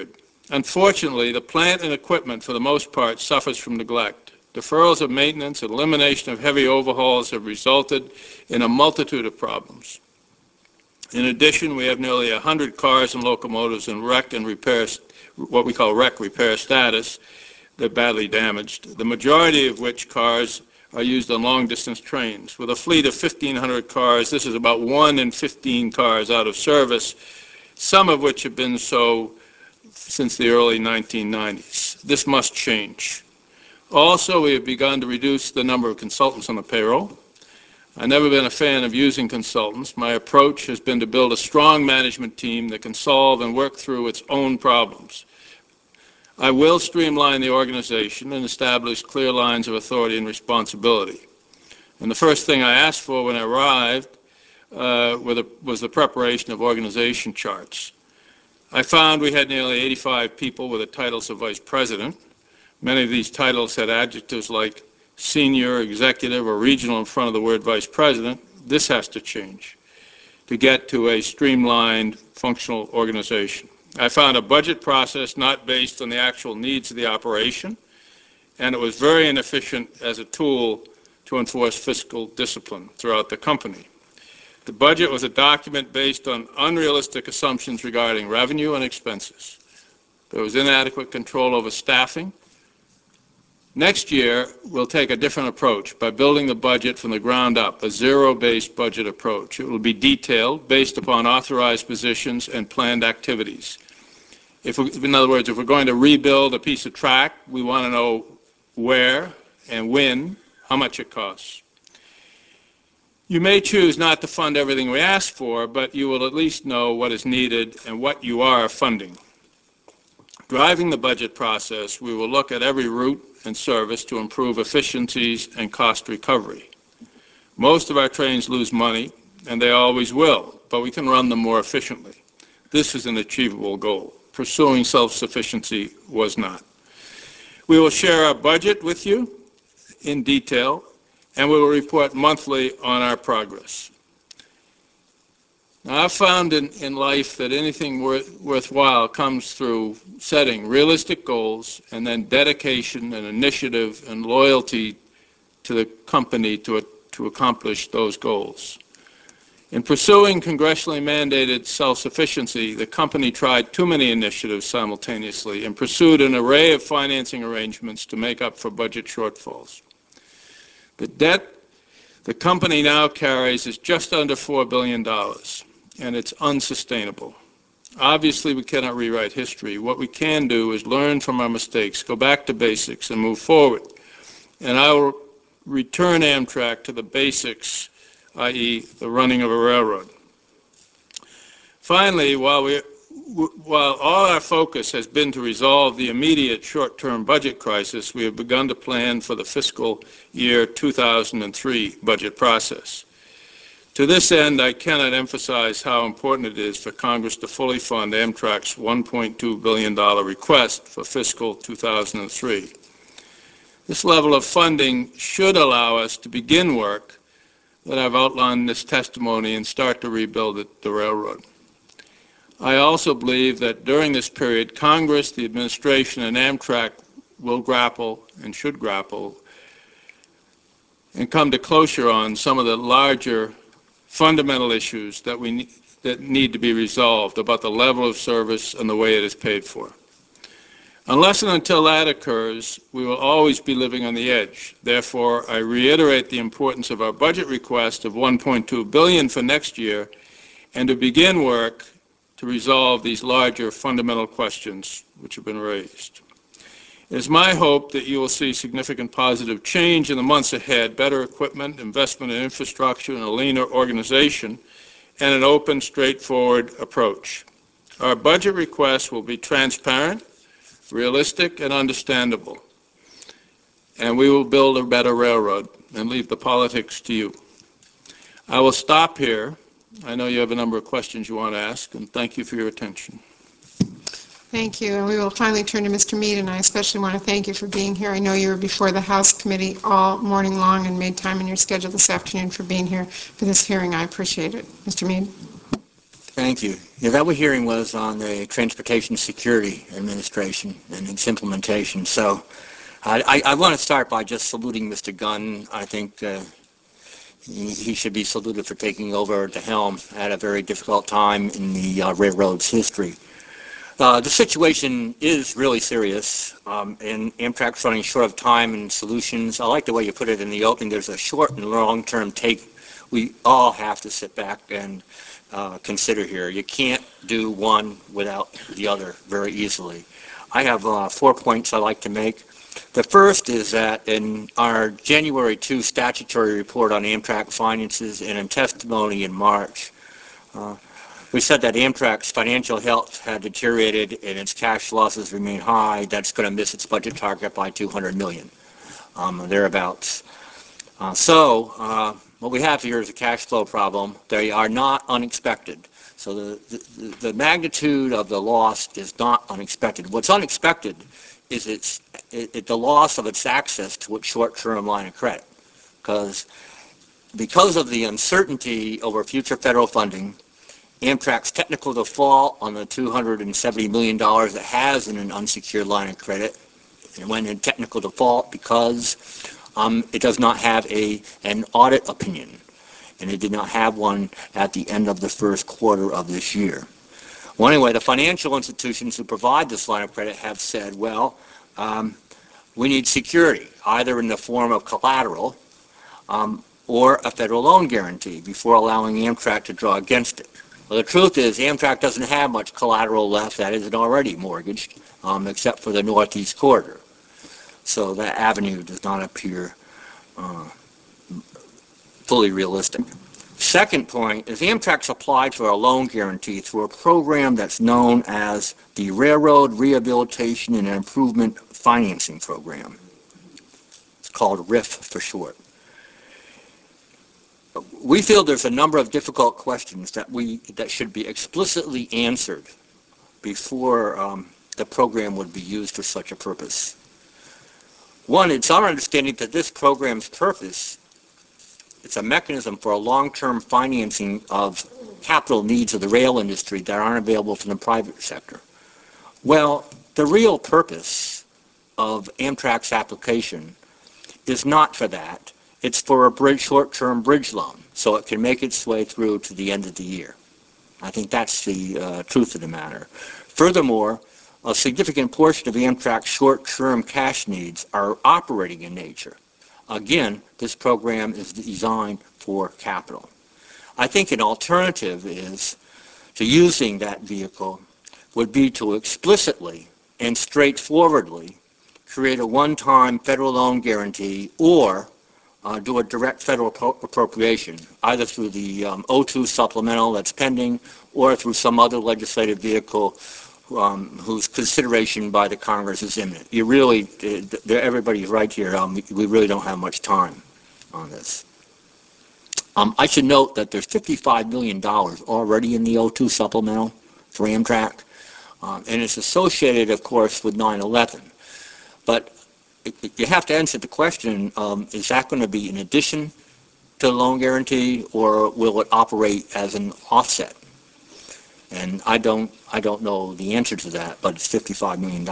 S3: Unfortunately, the plant and equipment, for the most part, suffers from neglect. Deferrals of maintenance and elimination of heavy overhauls have resulted in a multitude of problems. In addition, we have nearly 100 cars and locomotives in wreck and repair, what we call wreck repair status. They're badly damaged, the majority of which cars are used on long-distance trains. With a fleet of 1,500 cars, this is about 1 in 15 cars out of service, some of which have been so since the early 1990s. This must change. Also, we have begun to reduce the number of consultants on the payroll. I've never been a fan of using consultants. My approach has been to build a strong management team that can solve and work through its own problems. I will streamline the organization and establish clear lines of authority and responsibility. And the first thing I asked for when I arrived was the preparation of organization charts. I found we had nearly 85 people with the titles of vice president. Many of these titles had adjectives like senior, executive, or regional in front of the word vice president. This has to change to get to a streamlined, functional organization. I found a budget process not based on the actual needs of the operation, and it was very inefficient as a tool to enforce fiscal discipline throughout the company. The budget was a document based on unrealistic assumptions regarding revenue and expenses. There was inadequate control over staffing. Next year, we'll take a different approach by building the budget from the ground up, a zero-based budget approach. It will be detailed, based upon authorized positions and planned activities. In other words, if we're going to rebuild a piece of track, we want to know where and when, how much it costs. You may choose not to fund everything we ask for, but you will at least know what is needed and what you are funding. Driving the budget process, we will look at every route and service to improve efficiencies and cost recovery. Most of our trains lose money, and they always will, but we can run them more efficiently. This is an achievable goal. Pursuing self-sufficiency was not. We will share our budget with you in detail, and we will report monthly on our progress. Now, I've found in life that anything worthwhile comes through setting realistic goals and then dedication and initiative and loyalty to the company to accomplish those goals. In pursuing congressionally mandated self-sufficiency, the company tried too many initiatives simultaneously and pursued an array of financing arrangements to make up for budget shortfalls. The debt the company now carries is just under $4 billion, and it's unsustainable. Obviously, we cannot rewrite history. What we can do is learn from our mistakes, go back to basics, and move forward. And I will return Amtrak to the basics, i.e., the running of a railroad. Finally, while all our focus has been to resolve the immediate short-term budget crisis, we have begun to plan for the fiscal year 2003 budget process. To this end, I cannot emphasize how important it is for Congress to fully fund Amtrak's $1.2 billion request for fiscal 2003. This level of funding should allow us to begin work that I've outlined in this testimony and start to rebuild the railroad. I also believe that during this period, Congress, the administration, and Amtrak will grapple and should grapple and come to closure on some of the larger fundamental issues that need to be resolved about the level of service and the way it is paid for. Unless and until that occurs, we will always be living on the edge. Therefore, I reiterate the importance of our budget request of $1.2 billion for next year and to begin work to resolve these larger fundamental questions which have been raised. It is my hope that you will see significant positive change in the months ahead, better equipment, investment in infrastructure, and a leaner organization, and an open, straightforward approach. Our budget requests will be transparent, realistic, and understandable, and we will build a better railroad and leave the politics to you. I will stop here. I know you have a number of questions you want to ask, and thank you for your attention.
S6: Thank you, and we will finally turn to Mr. Meade, and I especially want to thank you for being here. I know you were before the House Committee all morning long and made time in your schedule this afternoon for being here for this hearing. I appreciate it. Mr. Meade.
S11: Thank you. Yeah, that hearing was on the Transportation Security Administration and its implementation. So I want to start by just saluting Mr. Gunn. I think he should be saluted for taking over the helm at a very difficult time in the railroad's history. The situation is really serious, and Amtrak's running short of time and solutions. I like the way you put it in the opening. There's a short and long-term take we all have to sit back and consider here. You can't do one without the other very easily. I have 4 points I'd like to make. The first is that in our January 2 statutory report on Amtrak finances and in testimony in March, we said that Amtrak's financial health had deteriorated and its cash losses remain high. That's going to miss its budget target by $200 million, thereabouts. What we have here is a cash flow problem. They are not unexpected. So the magnitude of the loss is not unexpected. What's unexpected is the loss of its access to its short-term line of credit. Because of the uncertainty over future federal funding, Amtrak's technical default on the $270 million it has in an unsecured line of credit, it went in technical default because it does not have an audit opinion, and it did not have one at the end of the first quarter of this year. Well, anyway, the financial institutions who provide this line of credit have said, well, we need security, either in the form of collateral or a federal loan guarantee before allowing Amtrak to draw against it. Well, the truth is Amtrak doesn't have much collateral left that isn't already mortgaged, except for the Northeast Corridor. So that avenue does not appear fully realistic. Second point is Amtrak's applied for a loan guarantee through a program that's known as the Railroad Rehabilitation and Improvement Financing Program. It's called RIF for short. We feel there's a number of difficult questions that should be explicitly answered before the program would be used for such a purpose. One, it's our understanding that this program's purpose, it's a mechanism for a long-term financing of capital needs of the rail industry that aren't available from the private sector. Well, the real purpose of Amtrak's application is not for that. It's for a short-term bridge loan, so it can make its way through to the end of the year. I think that's the truth of the matter. Furthermore, a significant portion of Amtrak's short-term cash needs are operating in nature. Again, this program is designed for capital. I think an alternative is to using that vehicle would be to explicitly and straightforwardly create a one-time federal loan guarantee or do a direct federal appropriation, either through the O2 supplemental that's pending or through some other legislative vehicle whose consideration by the Congress is imminent. You really, everybody's right here, we really don't have much time on this. I should note that there's $55 million already in the O2 supplemental for Amtrak, and it's associated, of course, with 9/11. But you have to answer the question, is that going to be in addition to the loan guarantee, or will it operate as an offset? And I don't know the answer to that, but it's $55 million.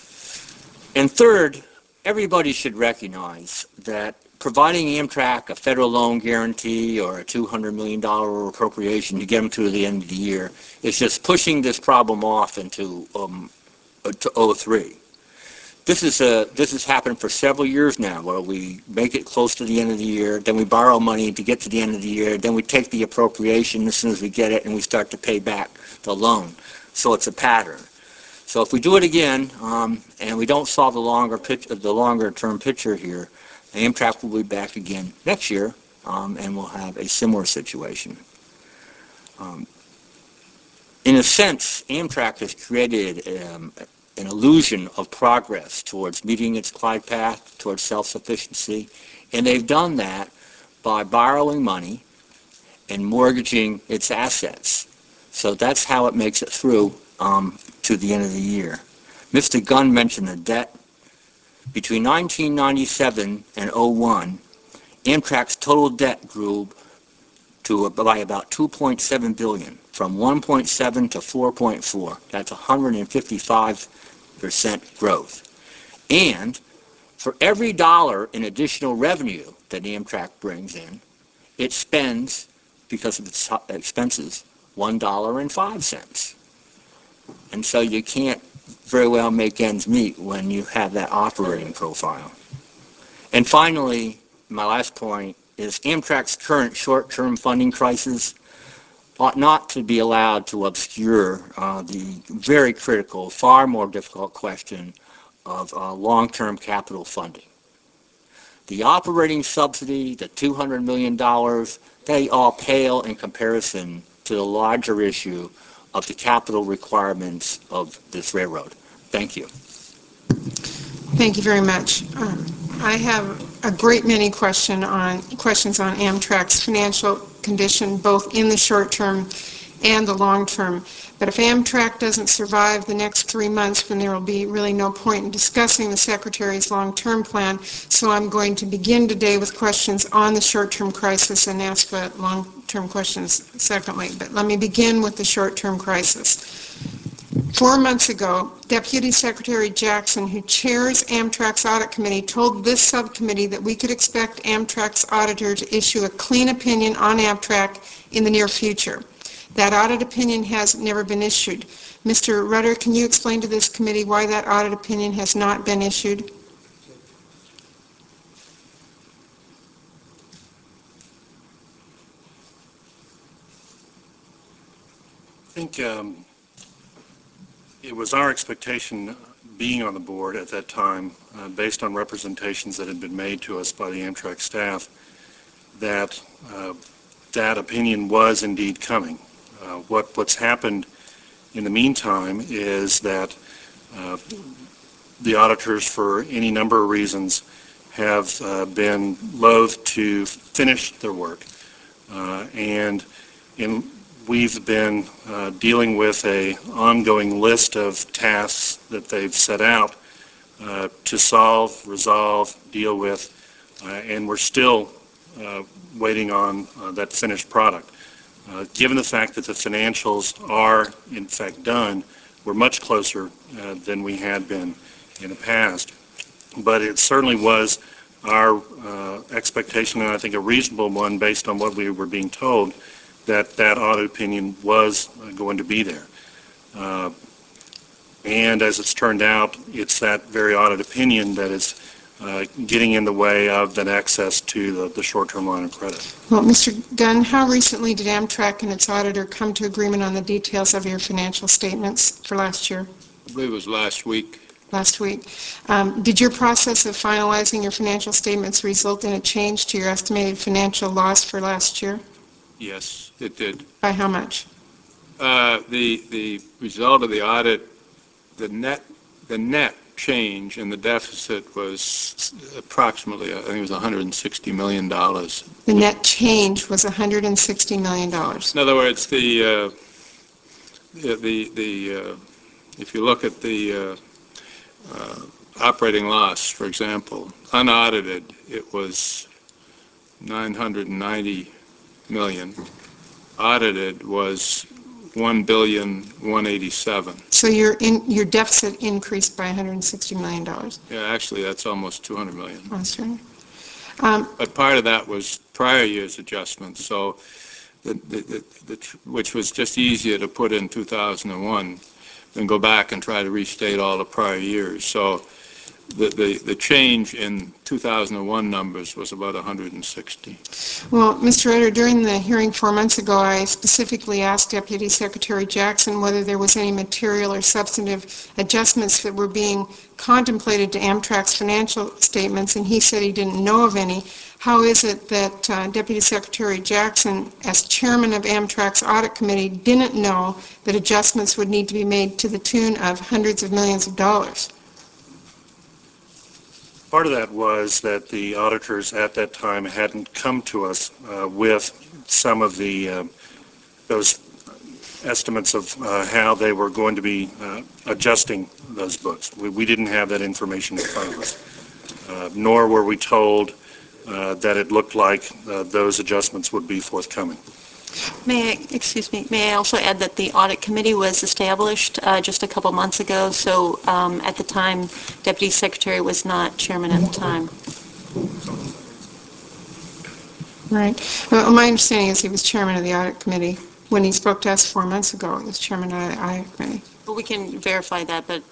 S11: And third, everybody should recognize that providing Amtrak a federal loan guarantee or a $200 million appropriation to get them through the end of the year is just pushing this problem off into to 03. This has happened for several years now, where we make it close to the end of the year, then we borrow money to get to the end of the year, then we take the appropriation as soon as we get it, and we start to pay back the loan. So it's a pattern. So if we do it again, and we don't solve the longer-term picture here, Amtrak will be back again next year, and we'll have a similar situation. In a sense, Amtrak has created an illusion of progress towards meeting its glide path towards self-sufficiency, and they've done that by borrowing money and mortgaging its assets. So that's how it makes it through to the end of the year. Mr. Gunn mentioned the debt. Between 1997 and 01, Amtrak's total debt grew by about 2.7 billion, from 1.7 to 4.4. That's 155% growth. And for every dollar in additional revenue that Amtrak brings in, it spends, because of its expenses, $1.05. And so you can't very well make ends meet when you have that operating profile. And finally, my last point is Amtrak's current short-term funding crisis ought not to be allowed to obscure the very critical, far more difficult question of long-term capital funding. The operating subsidy, the $200 million, they all pale in comparison to the larger issue of the capital requirements of this railroad. Thank you.
S6: Thank you very much. I have a great many questions on Amtrak's financial condition, both in the short term and the long term. But if Amtrak doesn't survive the next 3 months, then there will be really no point in discussing the Secretary's long-term plan. So I'm going to begin today with questions on the short-term crisis and ask the long-term questions secondly. But let me begin with the short-term crisis. 4 months ago, Deputy Secretary Jackson, who chairs Amtrak's Audit Committee, told this subcommittee that we could expect Amtrak's auditor to issue a clean opinion on Amtrak in the near future. That audit opinion has never been issued. Mr. Rutter, can you explain to this committee why that audit opinion has not been issued?
S1: I think it was our expectation, being on the board at that time, based on representations that had been made to us by the Amtrak staff, that that opinion was indeed coming. What's happened in the meantime is that the auditors, for any number of reasons, have been loath to finish their work. We've been dealing with an ongoing list of tasks that they've set out to solve, resolve, deal with, and we're still waiting on that finished product. Given the fact that the financials are, in fact, done, we're much closer than we had been in the past. But it certainly was our expectation, and I think a reasonable one based on what we were being told, that that audit opinion was going to be there. And as it's turned out, it's that very audit opinion that is getting in the way of that access to the short-term line of credit.
S6: Well, Mr. Gunn, how recently did Amtrak and its auditor come to agreement on the details of your financial statements for last year?
S3: I believe it was last week.
S6: Last week. Did your process of finalizing your financial statements result in a change to your estimated financial loss for last year?
S3: Yes, it did.
S6: By how much?
S3: The result of the audit, the net change in the deficit was approximately, I think it was $160 million.
S6: The net change was $160 million.
S3: In other words, if you look at the operating loss, for example, unaudited, it was $990 million. Audited was $1,187,000,000.
S6: So your deficit increased by $160 million.
S3: Yeah, actually, that's almost $200 million.
S6: That's right.
S3: But part of that was prior year's adjustments, so which was just easier to put in 2001 than go back and try to restate all the prior years. So the change in 2001 numbers was about 160.
S6: Well, Mr. Rutter, during the hearing 4 months ago, I specifically asked Deputy Secretary Jackson whether there was any material or substantive adjustments that were being contemplated to Amtrak's financial statements, and he said he didn't know of any. How is it that Deputy Secretary Jackson, as chairman of Amtrak's Audit Committee, didn't know that adjustments would need to be made to the tune of hundreds of millions of dollars?
S1: Part of that was that the auditors at that time hadn't come to us with some of those estimates of how they were going to be adjusting those books. We didn't have that information in front of us, nor were we told that it looked like those adjustments would be forthcoming.
S12: May I also add that the audit committee was established just a couple months ago, so at the time, Deputy Secretary was not chairman at the time.
S6: Right. Well, my understanding is he was chairman of the audit committee. When he spoke to us 4 months ago, he was chairman of the audit committee.
S12: But we can verify that, but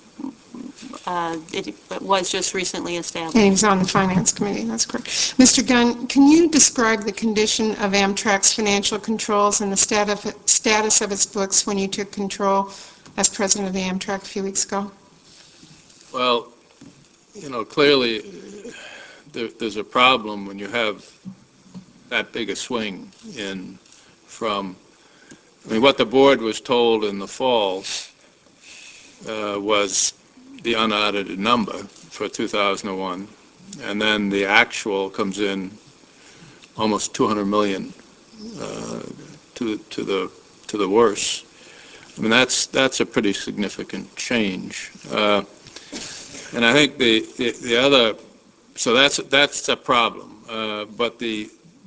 S12: it was just recently established.
S6: And he was on the finance committee, that's correct. Mr. Gunn, can you describe the condition of Amtrak's financial controls and the status of its books when you took control as president of the Amtrak a few weeks ago?
S3: Well, clearly there's a problem when you have that big a swing from, what the board was told in the fall was the unaudited number for 2001, and then the actual comes in almost 200 million to the worse. That's a pretty significant change, and I think the other, so that's a problem. But the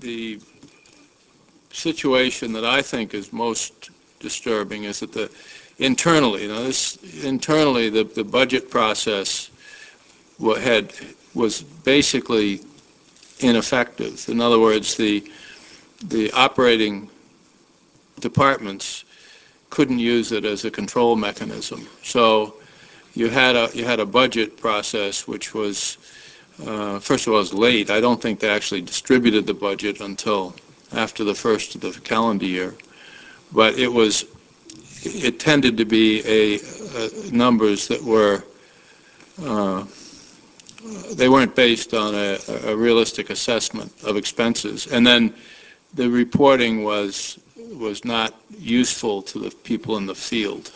S3: situation that I think is most disturbing is that internally, the budget process was basically ineffective. In other words, the operating departments couldn't use it as a control mechanism. So you had a budget process which was, first of all, it was late. I don't think they actually distributed the budget until after the first of the calendar year, but it tended to be numbers that they weren't based on a realistic assessment of expenses, and then the reporting was not useful to the people in the field.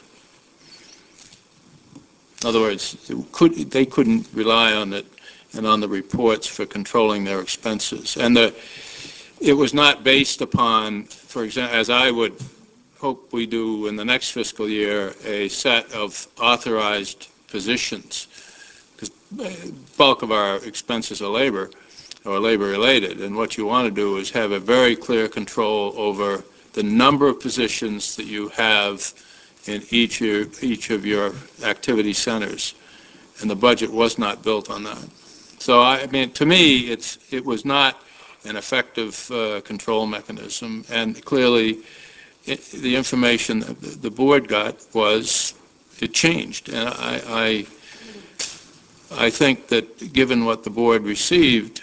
S3: In other words, they couldn't rely on it and on the reports for controlling their expenses, and it was not based upon, for example, as I would hope we do in the next fiscal year, a set of authorized positions, because the bulk of our expenses are labor or labor-related, and what you want to do is have a very clear control over the number of positions that you have in each of your activity centers, and the budget was not built on that. So, to me, it was not an effective control mechanism, and clearly the information that the board got was it changed, and I think that given what the board received,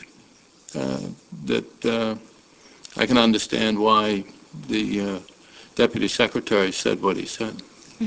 S3: that I can understand why the Deputy Secretary said what he said.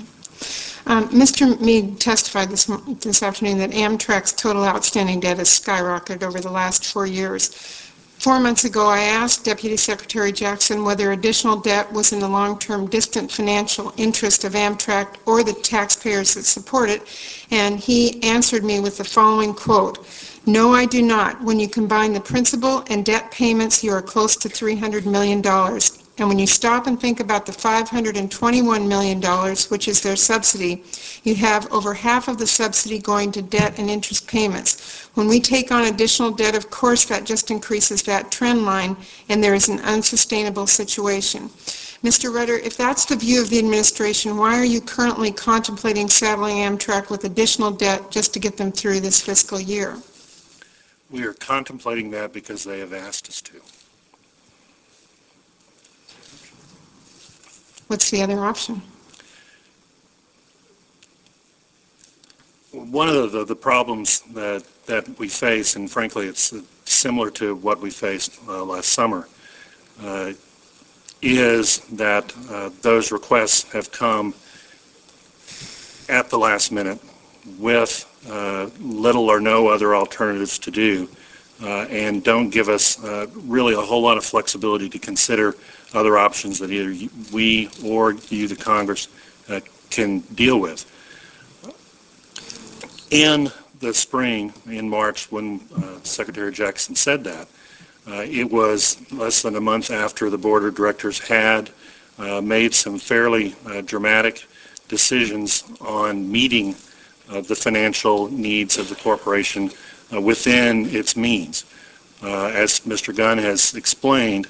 S6: Mr. Meade testified this afternoon that Amtrak's total outstanding debt has skyrocketed over the last 4 years. 4 months ago, I asked Deputy Secretary Jackson whether additional debt was in the long-term distant financial interest of Amtrak or the taxpayers that support it, and he answered me with the following quote, "No, I do not. When you combine the principal and debt payments, you are close to $300 million. And when you stop and think about the $521 million, which is their subsidy, you have over half of the subsidy going to debt and interest payments. When we take on additional debt, of course, that just increases that trend line, and there is an unsustainable situation." Mr. Rutter, if that's the view of the administration, why are you currently contemplating saddling Amtrak with additional debt just to get them through this fiscal year?
S1: We are contemplating that because they have asked us to.
S6: What's the other option?
S1: One of the problems that we face, and frankly it's similar to what we faced last summer, is that those requests have come at the last minute with little or no other alternatives to do, and don't give us really a whole lot of flexibility to consider other options that either we or you, the Congress, can deal with. In the spring, in March, when Secretary Jackson said that, it was less than a month after the Board of Directors had made some fairly dramatic decisions on meeting the financial needs of the corporation within its means. As Mr. Gunn has explained,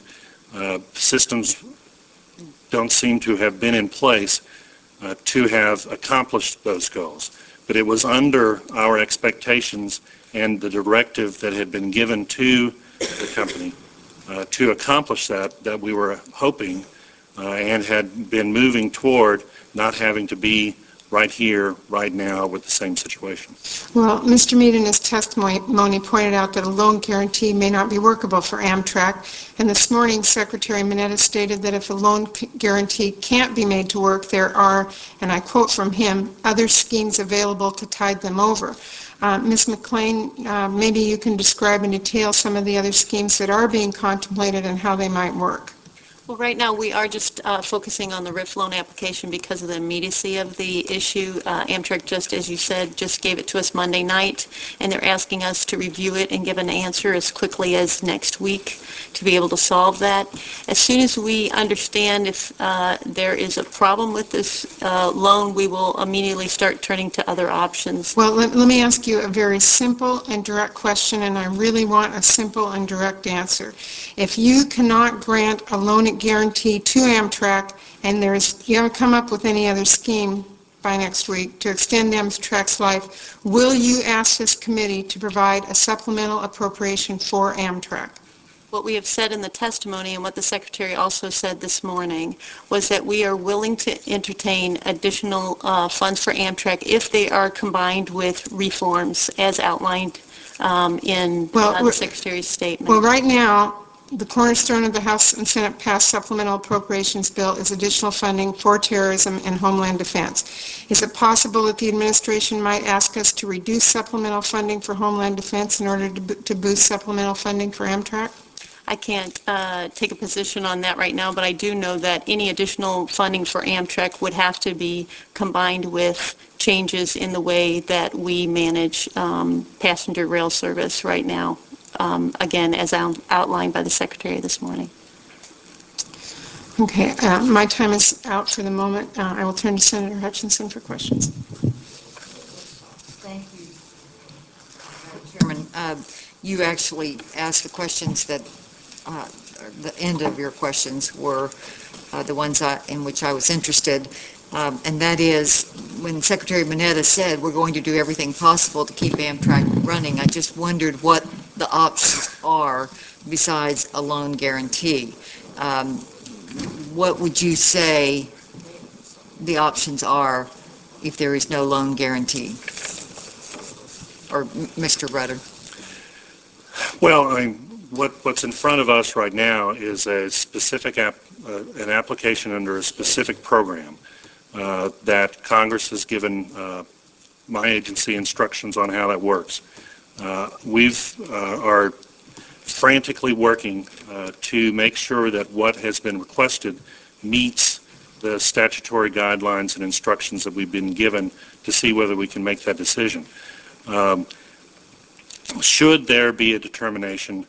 S1: systems don't seem to have been in place to have accomplished those goals. But it was under our expectations and the directive that had been given to the company to accomplish that we were hoping and had been moving toward not having to be right here, right now, with the same situation.
S6: Well, Mr. Mead in his testimony pointed out that a loan guarantee may not be workable for Amtrak, and this morning Secretary Mineta stated that if a loan guarantee can't be made to work, there are, and I quote from him, other schemes available to tide them over. Ms. McLean, maybe you can describe in detail some of the other schemes that are being contemplated and how they might work.
S12: Well, right now, we are just focusing on the RIF loan application because of the immediacy of the issue. Amtrak, just as you said, just gave it to us Monday night, and they're asking us to review it and give an answer as quickly as next week to be able to solve that. As soon as we understand if there is a problem with this loan, we will immediately start turning to other options.
S6: Well, let me ask you a very simple and direct question, and I really want a simple and direct answer. If you cannot grant a loan guarantee to Amtrak, and you haven't come up with any other scheme by next week to extend Amtrak's life, will you ask this committee to provide a supplemental appropriation for Amtrak?
S12: What we have said in the testimony and what the Secretary also said this morning was that we are willing to entertain additional funds for Amtrak if they are combined with reforms as outlined in the Secretary's statement.
S6: Well, right now, the cornerstone of the House and Senate passed supplemental appropriations bill is additional funding for terrorism and homeland defense. Is it possible that the administration might ask us to reduce supplemental funding for homeland defense in order to boost supplemental funding for Amtrak?
S12: I can't take a position on that right now, but I do know that any additional funding for Amtrak would have to be combined with changes in the way that we manage passenger rail service right now, again, as outlined by the Secretary this morning.
S6: Okay, my time is out for the moment. I will turn to Senator Hutchinson for questions.
S8: Thank you, Chairman. You actually asked the questions that the end of your questions were the ones in which I was interested, and that is when Secretary Mineta said we're going to do everything possible to keep Amtrak running, I just wondered what the options are besides a loan guarantee. What would you say the options are if there is no loan guarantee? Or Mr. Rudder?
S1: Well, what's in front of us right now is a specific an application under a specific program that Congress has given my agency instructions on how that works. We are frantically working to make sure that what has been requested meets the statutory guidelines and instructions that we've been given to see whether we can make that decision. Should there be a determination,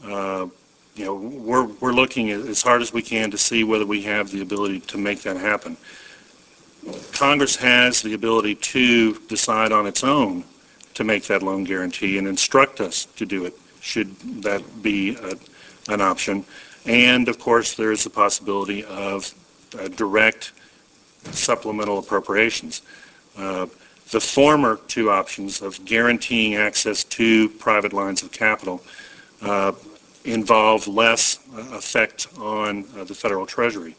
S1: we're looking as hard as we can to see whether we have the ability to make that happen. Congress has the ability to decide on its own to make that loan guarantee and instruct us to do it, should that be an option. And, of course, there is the possibility of direct supplemental appropriations. The former two options of guaranteeing access to private lines of capital involve less effect on the federal treasury.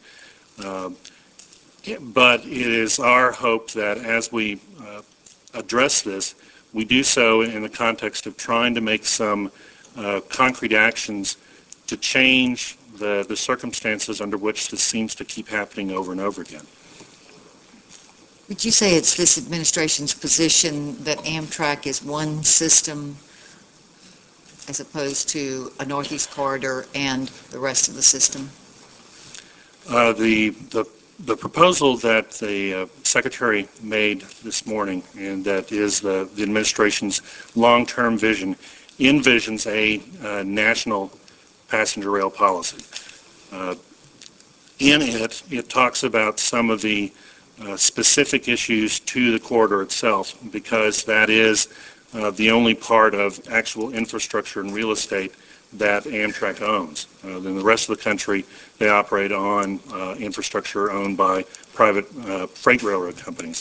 S1: But it is our hope that as we address this, we do so in the context of trying to make some concrete actions to change the circumstances under which this seems to keep happening over and over again.
S8: Would you say it's this administration's position that Amtrak is one system as opposed to a Northeast Corridor and the rest of the system?
S1: The proposal that the Secretary made this morning, and that is the administration's long-term vision, envisions a national passenger rail policy. In it, it talks about some of the specific issues to the corridor itself, because that is the only part of actual infrastructure and real estate that Amtrak owns. In the rest of the country, they operate on infrastructure owned by private freight railroad companies.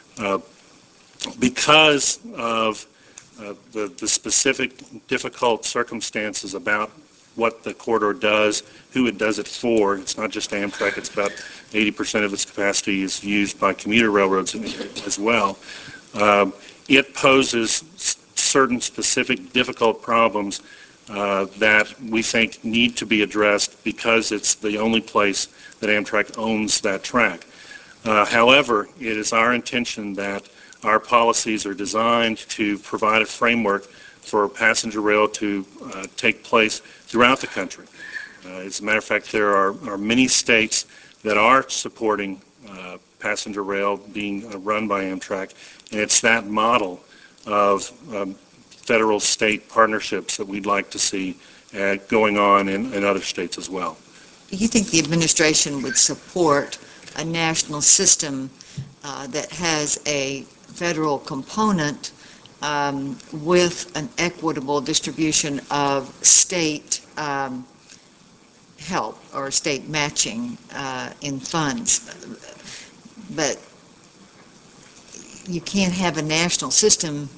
S1: Because of the specific difficult circumstances about what the corridor does, who it does it for, it's not just Amtrak, it's about 80% of its capacity is used by commuter railroads as well. It poses certain specific difficult problems that we think need to be addressed because it's the only place that Amtrak owns that track. However, it is our intention that our policies are designed to provide a framework for passenger rail to take place throughout the country. As a matter of fact, there are many states that are supporting passenger rail being run by Amtrak, and it's that model of federal-state partnerships that we'd like to see going on in other states as well.
S8: Do you think the administration would support a national system that has a federal component with an equitable distribution of state help or state matching in funds? But you can't have a national system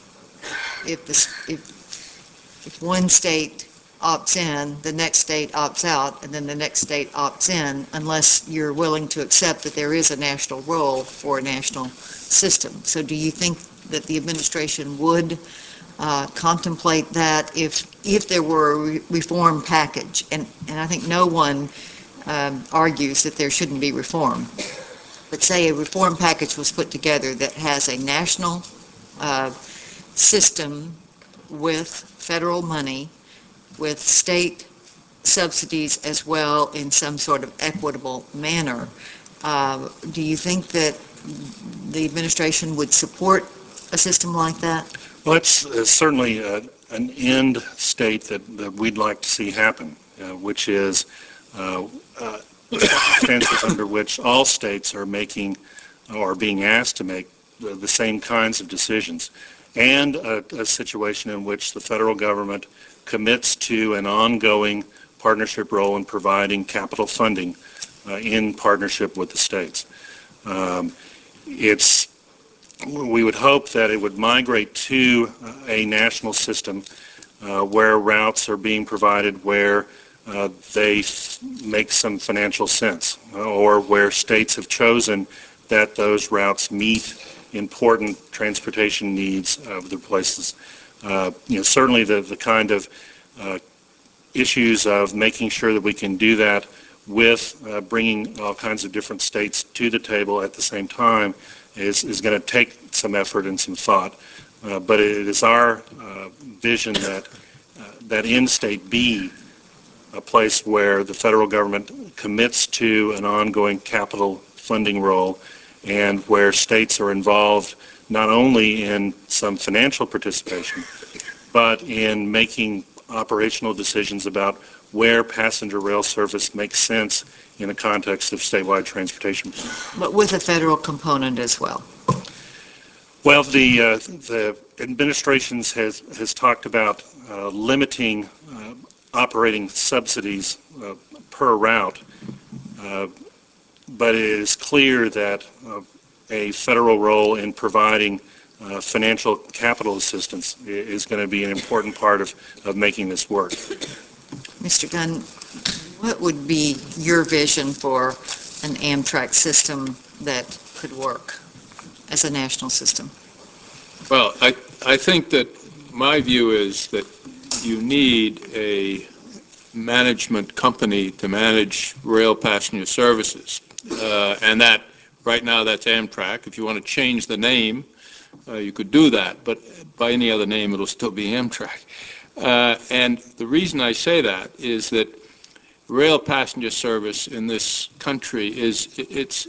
S8: if one state opts in, the next state opts out, and then the next state opts in, unless you're willing to accept that there is a national role for a national system. So do you think that the administration would contemplate that if there were a reform package? And I think no one argues that there shouldn't be reform. But say a reform package was put together that has a national system with federal money, with state subsidies as well in some sort of equitable manner. Do you think that the administration would support a system like that?
S1: Well, it's certainly an end state that we'd like to see happen, which is circumstances under which all states are making or being asked to make the same kinds of decisions, and a situation in which the federal government commits to an ongoing partnership role in providing capital funding in partnership with the states. We would hope that it would migrate to a national system where routes are being provided where they make some financial sense, or where states have chosen that those routes meet important transportation needs of their places. Certainly the kind of issues of making sure that we can do that with bringing all kinds of different states to the table at the same time is going to take some effort and some thought. But it is our vision that in-state be a place where the federal government commits to an ongoing capital funding role, and where states are involved not only in some financial participation, but in making operational decisions about where passenger rail service makes sense in the context of statewide transportation.
S8: But with a federal component as well.
S1: Well, the administration has talked about limiting operating subsidies per route, but it is clear that a federal role in providing financial capital assistance is going to be an important part of making this work.
S8: Mr. Gunn, what would be your vision for an Amtrak system that could work as a national system?
S3: Well, I think that my view is that you need a management company to manage rail passenger services, and that right now that's Amtrak. If you want to change the name, you could do that, but by any other name it'll still be Amtrak. And the reason I say that is that rail passenger service in this country it's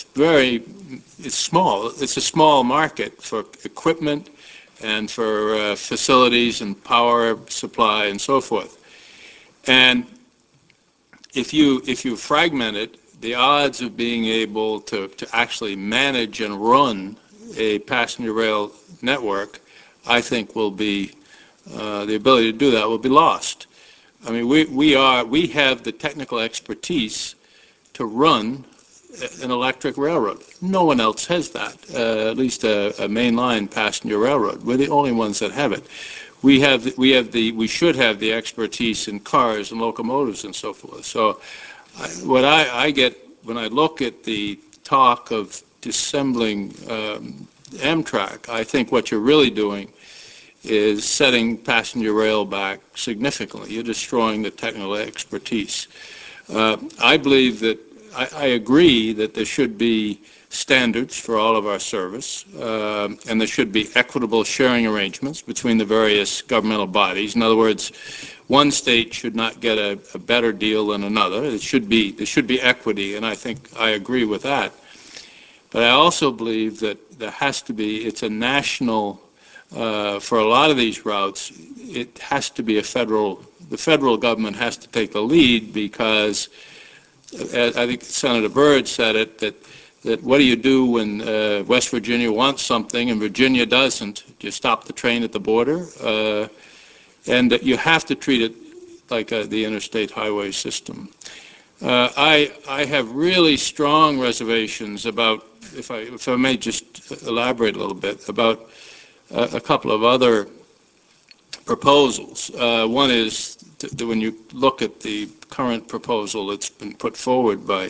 S3: small. It's a small market for equipment and for facilities and power supply and so forth. And if you fragment it, the odds of being able to actually manage and run a passenger rail network, I think will be, the ability to do that will be lost. I mean, we have the technical expertise to run an electric railroad. No one else has that, at least a mainline passenger railroad. We're the only ones that have it. We should have the expertise in cars and locomotives and so forth. So what I get when I look at the talk of dissembling Amtrak, I think what you're really doing is setting passenger rail back significantly. You're destroying the technical expertise. I believe that I agree that there should be standards for all of our service, and there should be equitable sharing arrangements between the various governmental bodies. In other words, one state should not get a better deal than another. There should be equity, and I think I agree with that. But I also believe that there has to be, it's a national, for a lot of these routes, it has to be the federal government has to take the lead, because I think Senator Byrd said it, that what do you do when West Virginia wants something and Virginia doesn't? Do you stop the train at the border? And you have to treat it like the interstate highway system. I have really strong reservations about, if I may just elaborate a little bit, about a couple of other proposals. One is that when you look at the current proposal that's been put forward by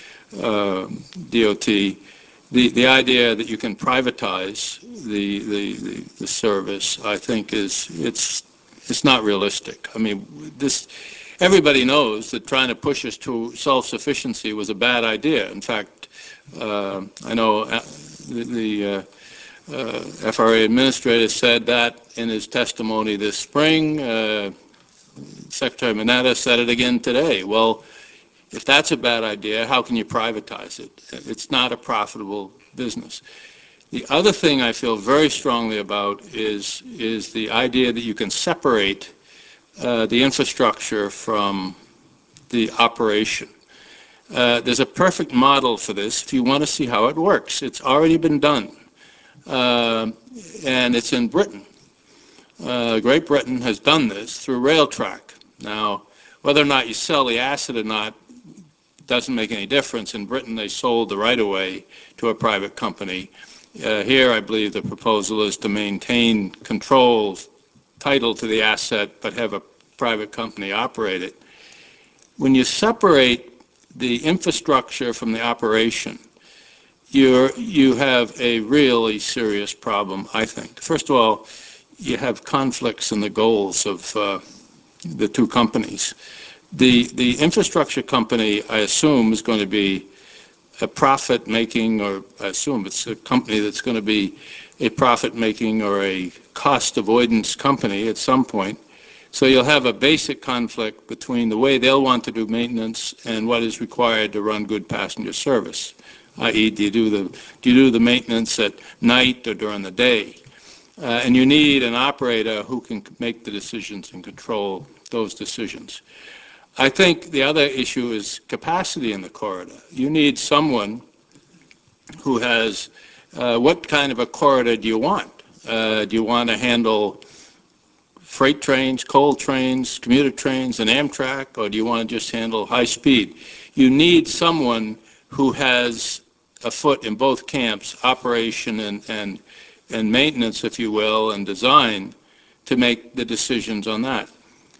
S3: DOT, the idea that you can privatize the service, I think it's not realistic. I mean, everybody knows that trying to push us to self-sufficiency was a bad idea. In fact, I know the FRA administrator said that in his testimony this spring. Secretary Mineta said it again today. Well, if that's a bad idea, how can you privatize it? It's not a profitable business. The other thing I feel very strongly about is the idea that you can separate the infrastructure from the operation. There's a perfect model for this if you want to see how it works. It's already been done, and it's in Britain. Great Britain has done this through Railtrack. Now, whether or not you sell the asset or not doesn't make any difference. In Britain, they sold the right-of-way to a private company. Here, I believe the proposal is to maintain control, title to the asset, but have a private company operate it. When you separate the infrastructure from the operation, you have a really serious problem, I think. First of all, you have conflicts in the goals of the two companies. The infrastructure company, I assume, is going to be a profit-making, or I assume it's a company that's going to be a profit-making or a cost avoidance company at some point. So you'll have a basic conflict between the way they'll want to do maintenance and what is required to run good passenger service, i.e., do you do the maintenance at night or during the day? And you need an operator who can make the decisions and control those decisions. I think the other issue is capacity in the corridor. You need someone who has, what kind of a corridor do you want? Do you want to handle freight trains, coal trains, commuter trains, and Amtrak, or do you want to just handle high speed? You need someone who has a foot in both camps, operation and maintenance, if you will, and design, to make the decisions on that.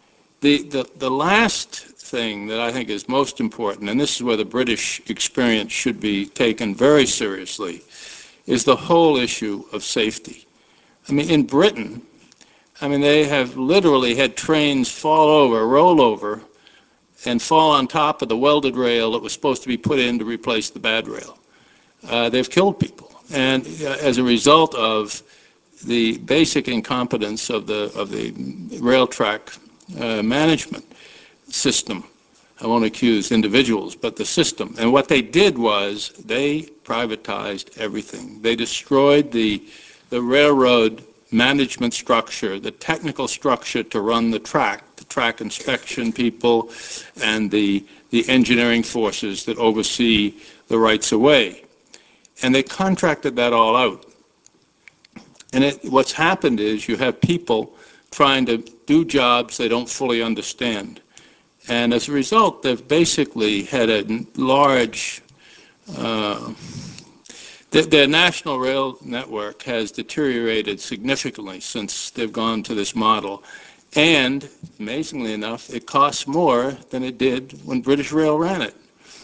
S3: The last thing that I think is most important, and this is where the British experience should be taken very seriously, is the whole issue of safety. I mean, in Britain, they have literally had trains fall over, roll over, and fall on top of the welded rail that was supposed to be put in to replace the bad rail. They've killed people. And as a result of the basic incompetence of the Railtrack management system, I won't accuse individuals, but the system. And what they did was they privatized everything. They destroyed the railroad management structure, the technical structure to run the track inspection people, and the engineering forces that oversee the rights of way. And they contracted that all out. And what's happened is you have people trying to do jobs they don't fully understand. And as a result, they've basically had a large, their national rail network has deteriorated significantly since they've gone to this model. And, amazingly enough, it costs more than it did when British Rail ran it.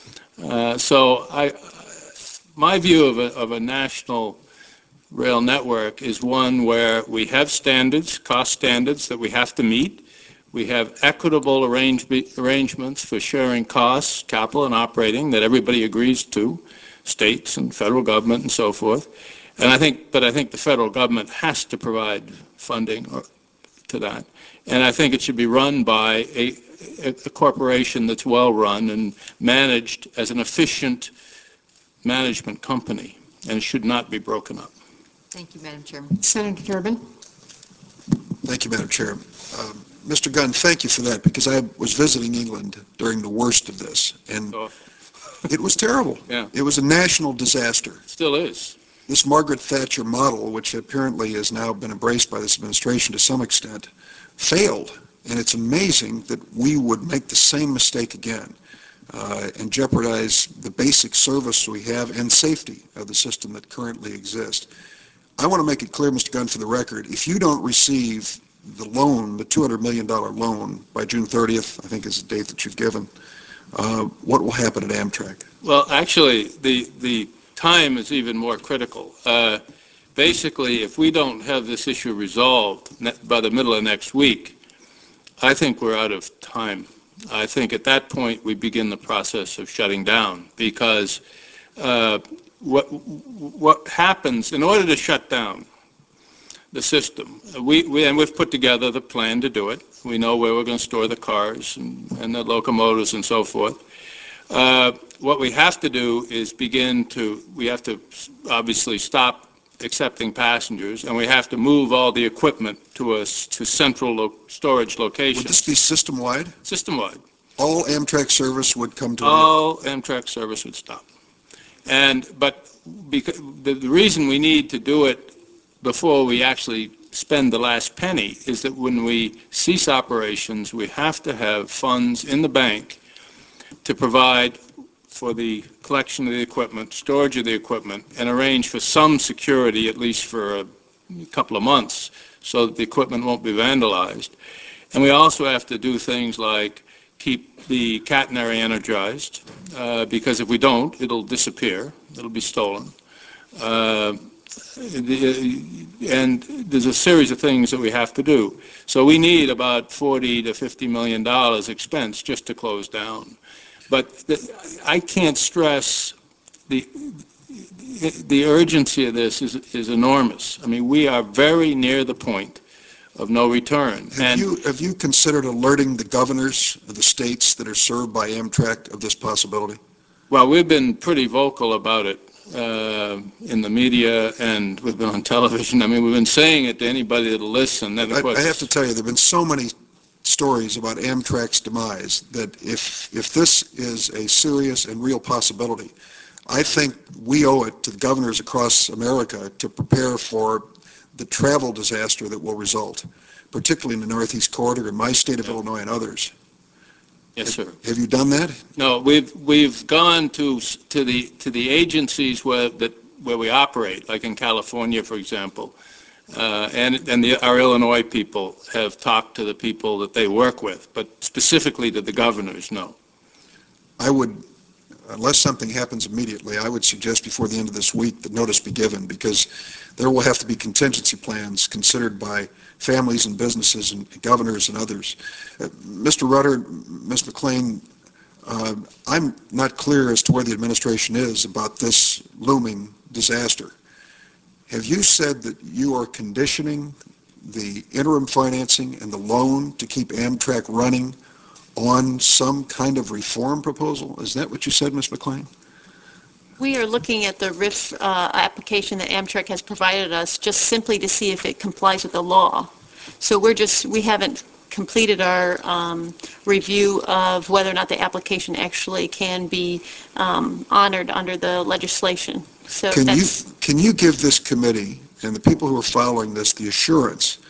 S3: My view of a national rail network is one where we have standards, cost standards that we have to meet. We have equitable arrangements for sharing costs, capital and operating, that everybody agrees to, states and federal government and so forth. And I think the federal government has to provide funding to that. And I think it should be run by a corporation that's well-run and managed as an efficient management company, and it should not be broken up.
S8: Thank you, Madam Chairman.
S6: Senator Durbin.
S9: Thank you, Madam Chair. Mr. Gunn, thank you for that, because I was visiting England during the worst of this, and it was terrible.
S3: Yeah.
S9: It was a national disaster.
S3: Still is.
S9: This Margaret Thatcher model, which apparently has now been embraced by this administration to some extent, failed. And it's amazing that we would make the same mistake again and jeopardize the basic service we have and safety of the system that currently exists. I want to make it clear, Mr. Gunn, for the record, if you don't receive the loan, the $200 million loan, by June 30th, I think is the date that you've given, what will happen at Amtrak?
S3: Well, actually, the time is even more critical. Basically, if we don't have this issue resolved by the middle of next week, I think we're out of time. I think at that point we begin the process of shutting down, because what happens in order to shut down the system, and we've put together the plan to do it. We know where we're going to store the cars and the locomotives and so forth. What we have to do is we have to obviously stop accepting passengers, and we have to move all the equipment to central storage locations.
S9: Would this be system-wide?
S3: System-wide.
S9: All Amtrak service would come to
S3: All Amtrak service would stop. But the reason we need to do it before we actually spend the last penny is that when we cease operations, we have to have funds in the bank to provide for the collection of the equipment, storage of the equipment, and arrange for some security, at least for a couple of months, so that the equipment won't be vandalized. And we also have to do things like keep the catenary energized, because if we don't, it'll disappear. It'll be stolen. And there's a series of things that we have to do. So we need about $40 to $50 million expense just to close down. But I can't stress the urgency of this is enormous. I mean, we are very near the point of no return.
S9: Have you considered alerting the governors of the states that are served by Amtrak of this possibility?
S3: Well, we've been pretty vocal about it in the media, and we've been on television. I mean, we've been saying it to anybody that'll listen. And of course,
S9: I have to tell you, there have been so many stories about Amtrak's demise that if this is a serious and real possibility, I think we owe it to the governors across America to prepare for the travel disaster that will result, particularly in the Northeast Corridor, in my state of Illinois and others.
S3: yes, sir.
S9: Have you done that?
S3: No, we've gone to the agencies where we operate, like in California, for example, and our Illinois people have talked to the people that they work with, but specifically to the governors, no.
S9: I would, unless something happens immediately, I would suggest before the end of this week that notice be given, because there will have to be contingency plans considered by families and businesses and governors and others. Mr. Rutter, Ms. McLean, I'm not clear as to where the administration is about this looming disaster. Have you said that you are conditioning the interim financing and the loan to keep Amtrak running on some kind of reform proposal? Is that what you said, Ms. McLean?
S12: We are looking at the RIF application that Amtrak has provided us just simply to see if it complies with the law. So we haven't completed our review of whether or not the application actually can be honored under the legislation. So
S9: Can you give this committee and the people who are following this the assurance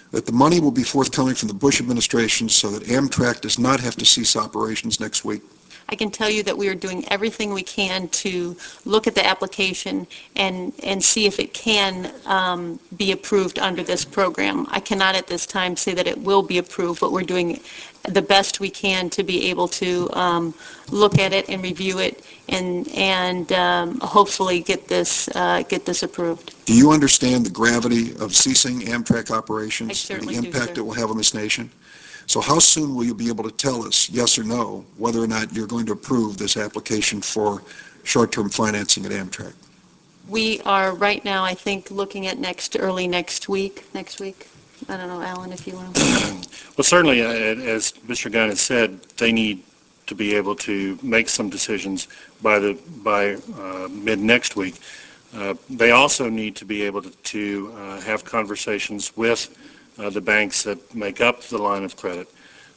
S9: that the money will be forthcoming from the Bush administration so that Amtrak does not have to cease operations next week?
S12: I can tell you that we are doing everything we can to look at the application and see if it can be approved under this program. I cannot at this time say that it will be approved, but we're doing the best we can to be able to look at it and review it and hopefully get this approved.
S9: Do you understand the gravity of ceasing Amtrak operations
S12: I
S9: and
S12: certainly
S9: the
S12: do,
S9: impact
S12: sir.
S9: it will have on this nation? So how soon will you be able to tell us, yes or no, whether or not you're going to approve this application for short-term financing at Amtrak?
S12: We are right now, I think, looking at early next week. I don't know, Alan, if you want to.
S1: Well, certainly, as Mr. Gunn has said, they need to be able to make some decisions by mid next week. They also need to be able to have conversations with the banks that make up the line of credit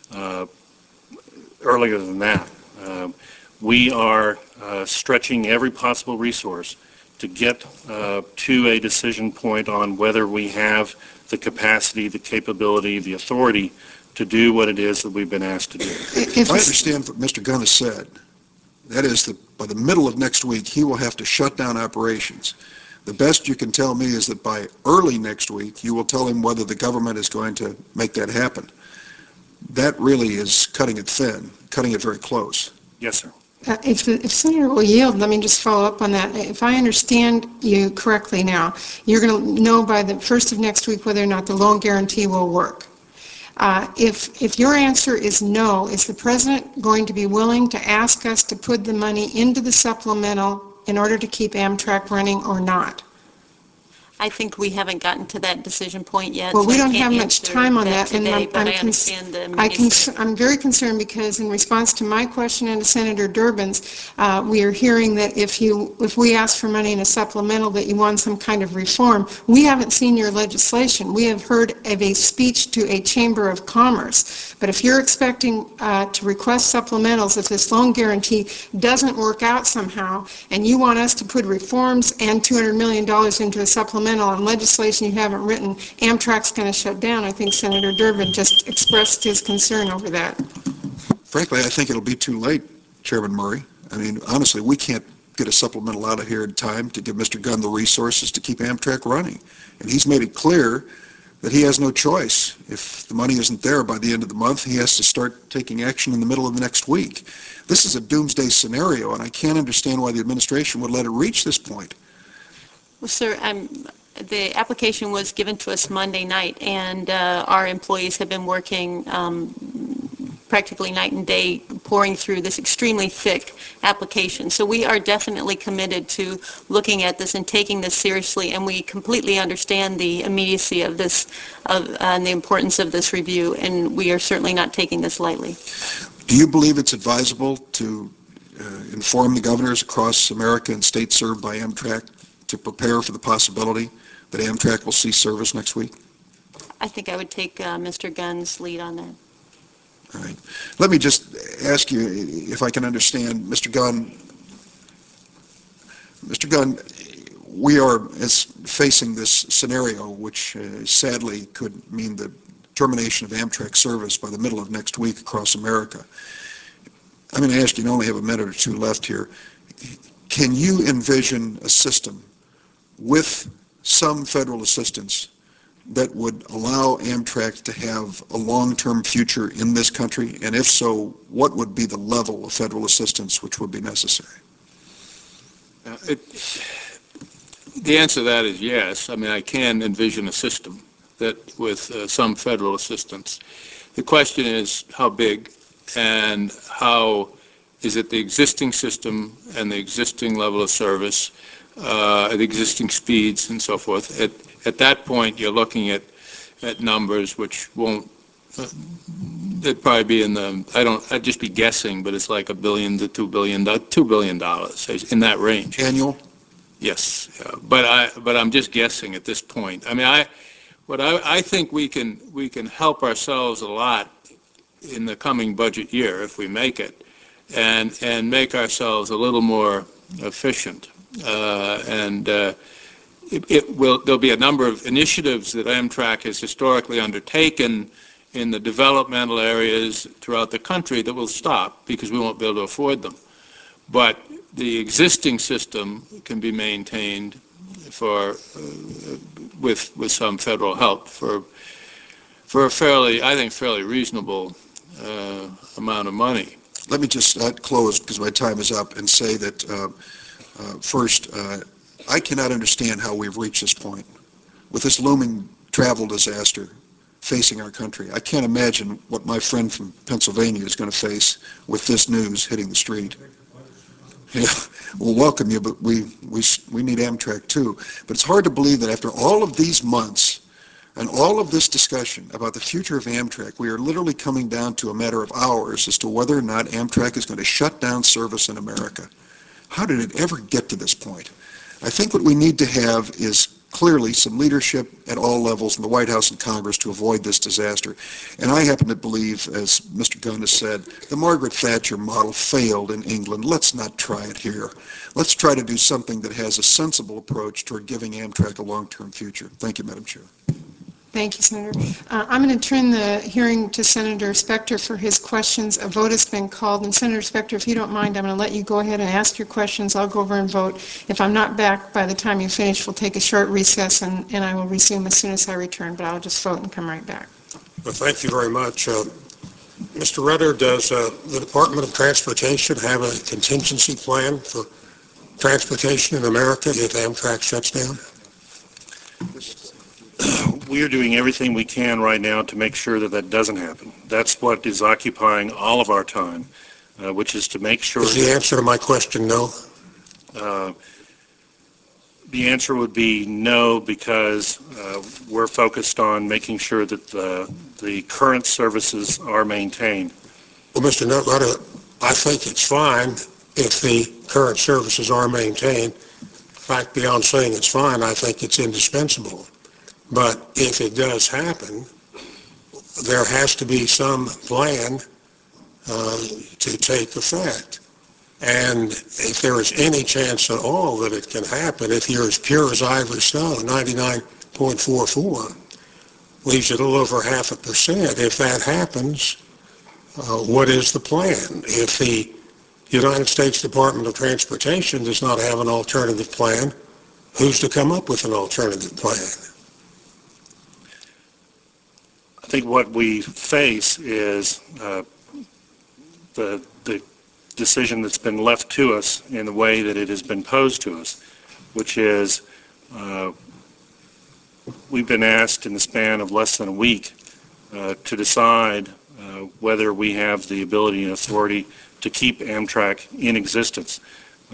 S1: earlier than that. We are stretching every possible resource to get to a decision point on whether we have the capacity, the capability, the authority to do what it is that we've been asked to do.
S9: If I understand what Mr. Gunn has said, that is that by the middle of next week, he will have to shut down operations. The best you can tell me is that by early next week, you will tell him whether the government is going to make that happen. That really is cutting it thin, cutting it very close.
S1: Yes, sir.
S6: If Senator will yield, let me just follow up on that. If I understand you correctly now, you're going to know by the first of next week whether or not the loan guarantee will work. If your answer is no, is the President going to be willing to ask us to put the money into the supplemental in order to keep Amtrak running or not?
S12: I think we haven't gotten to that decision point yet.
S6: Well,
S12: so
S6: we
S12: I
S6: don't
S12: can't
S6: have much
S12: answer
S6: time on that,
S12: today,
S6: and
S12: but I understand the immediacy.
S6: I'm very concerned because in response to my question and to Senator Durbin's, we are hearing that if we ask for money in a supplemental that you want some kind of reform. We haven't seen your legislation. We have heard of a speech to a Chamber of Commerce, but if you're expecting to request supplementals if this loan guarantee doesn't work out somehow, and you want us to put reforms and $200 million into a supplemental on legislation you haven't written, Amtrak's going to shut down. I think Senator Durbin just expressed his concern over that.
S9: Frankly, I think it'll be too late, Chairman Murray. I mean, honestly, we can't get a supplemental out of here in time to give Mr. Gunn the resources to keep Amtrak running. And he's made it clear that he has no choice. If the money isn't there by the end of the month, he has to start taking action in the middle of the next week. This is a doomsday scenario, and I can't understand why the administration would let it reach this point.
S12: Well, sir, the application was given to us Monday night, and our employees have been working practically night and day pouring through this extremely thick application. So we are definitely committed to looking at this and taking this seriously, and we completely understand the immediacy of this and the importance of this review, and we are certainly not taking this lightly.
S9: Do you believe it's advisable to inform the governors across America and states served by Amtrak to prepare for the possibility that Amtrak will cease service next week?
S12: I think I would take Mr. Gunn's lead on that.
S9: All right. Let me just ask you if I can understand, Mr. Gunn. Mr. Gunn, we are facing this scenario which sadly could mean the termination of Amtrak service by the middle of next week across America. I'm going to ask you, you only have a minute or two left here. Can you envision a system with some federal assistance that would allow Amtrak to have a long-term future in this country? And if so, what would be the level of federal assistance which would be necessary?
S3: The answer to that is yes. I mean, I can envision a system that with some federal assistance. The question is how big and how is it the existing system and the existing level of service, the existing speeds and so forth. At that point, you're looking at numbers which won't, they'd probably be in the, I'd just be guessing, but it's like $1 billion to $2 billion, $2 billion in that range.
S9: Annual?
S3: Yes, but I'm just guessing at this point. I mean, I think we can help ourselves a lot in the coming budget year if we make it, and make ourselves a little more efficient. there'll be a number of initiatives that Amtrak has historically undertaken in the developmental areas throughout the country that will stop because we won't be able to afford them. But the existing system can be maintained for with some federal help for a fairly, I think, fairly reasonable amount of money.
S9: Let me just close, because my time is up, and say that first, I cannot understand how we've reached this point with this looming travel disaster facing our country. I can't imagine what my friend from Pennsylvania is going to face with this news hitting the street. Yeah, we'll welcome you, but we need Amtrak too. But it's hard to believe that after all of these months and all of this discussion about the future of Amtrak, we are literally coming down to a matter of hours as to whether or not Amtrak is going to shut down service in America. How did it ever get to this point? I think what we need to have is clearly some leadership at all levels in the White House and Congress to avoid this disaster. And I happen to believe, as Mr. Gunn has said, the Margaret Thatcher model failed in England. Let's not try it here. Let's try to do something that has a sensible approach toward giving Amtrak a long-term future. Thank you, Madam Chair.
S6: Thank you, Senator. I'm going to turn the hearing to Senator Spector for his questions. A vote has been called, and Senator Spector, if you don't mind, I'm going to let you go ahead and ask your questions. I'll go over and vote. If I'm not back by the time you finish, we'll take a short recess, and I will resume as soon as I return, but I'll just vote and come right back.
S10: Well, thank you very much. Mr. Rutter, does the Department of Transportation have a contingency plan for transportation in America if Amtrak shuts down?
S1: We are doing everything we can right now to make sure that that doesn't happen. That's what is occupying all of our time, which is to make sure...
S10: Is the answer to my question no?
S1: The answer would be no, because we're focused on making sure that the current services are maintained.
S10: Well, Mr. Rutter, I think it's fine if the current services are maintained. In fact, beyond saying it's fine, I think it's indispensable. But if it does happen, there has to be some plan to take effect. And if there is any chance at all that it can happen, if you're as pure as Ivory Snow, 99.44, leaves you a little over 0.5%. If that happens, what is the plan? If the United States Department of Transportation does not have an alternative plan, who's to come up with an alternative plan?
S1: I think what we face is the decision that's been left to us in the way that it has been posed to us, which is we've been asked in the span of less than a week to decide whether we have the ability and authority to keep Amtrak in existence.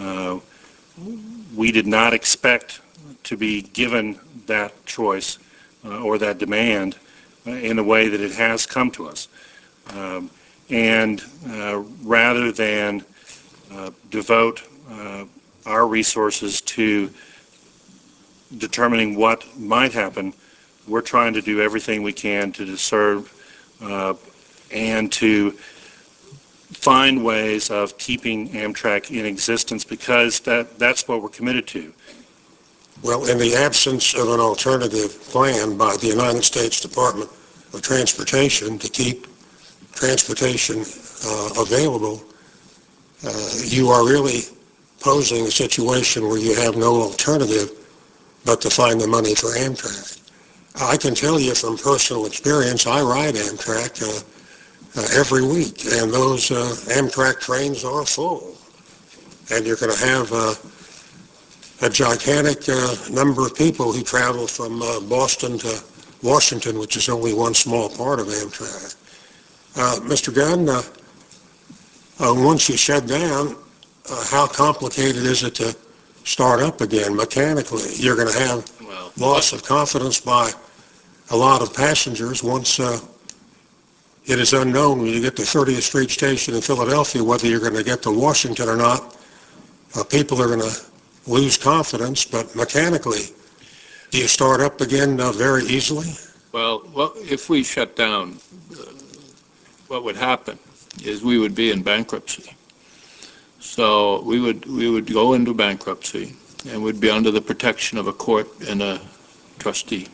S1: We did not expect to be given that choice or that demand in the way that it has come to us. And rather than devote our resources to determining what might happen, we're trying to do everything we can to serve and to find ways of keeping Amtrak in existence, because that's what we're committed to.
S10: Well, in the absence of an alternative plan by the United States Department of Transportation to keep transportation available, you are really posing a situation where you have no alternative but to find the money for Amtrak. I can tell you from personal experience, I ride Amtrak every week, and those Amtrak trains are full. And you're going to have a gigantic number of people who travel from Boston to Washington, which is only one small part of Amtrak. Mr. Gunn, once you shut down, how complicated is it to start up again mechanically? You're going to have loss of confidence by a lot of passengers once it is unknown when you get to 30th Street Station in Philadelphia whether you're going to get to Washington or not. People are going to lose confidence, but mechanically, do you start up again very easily?
S3: Well, if we shut down, what would happen is we would be in bankruptcy. So we would go into bankruptcy, and would be under the protection of a court and a trustee.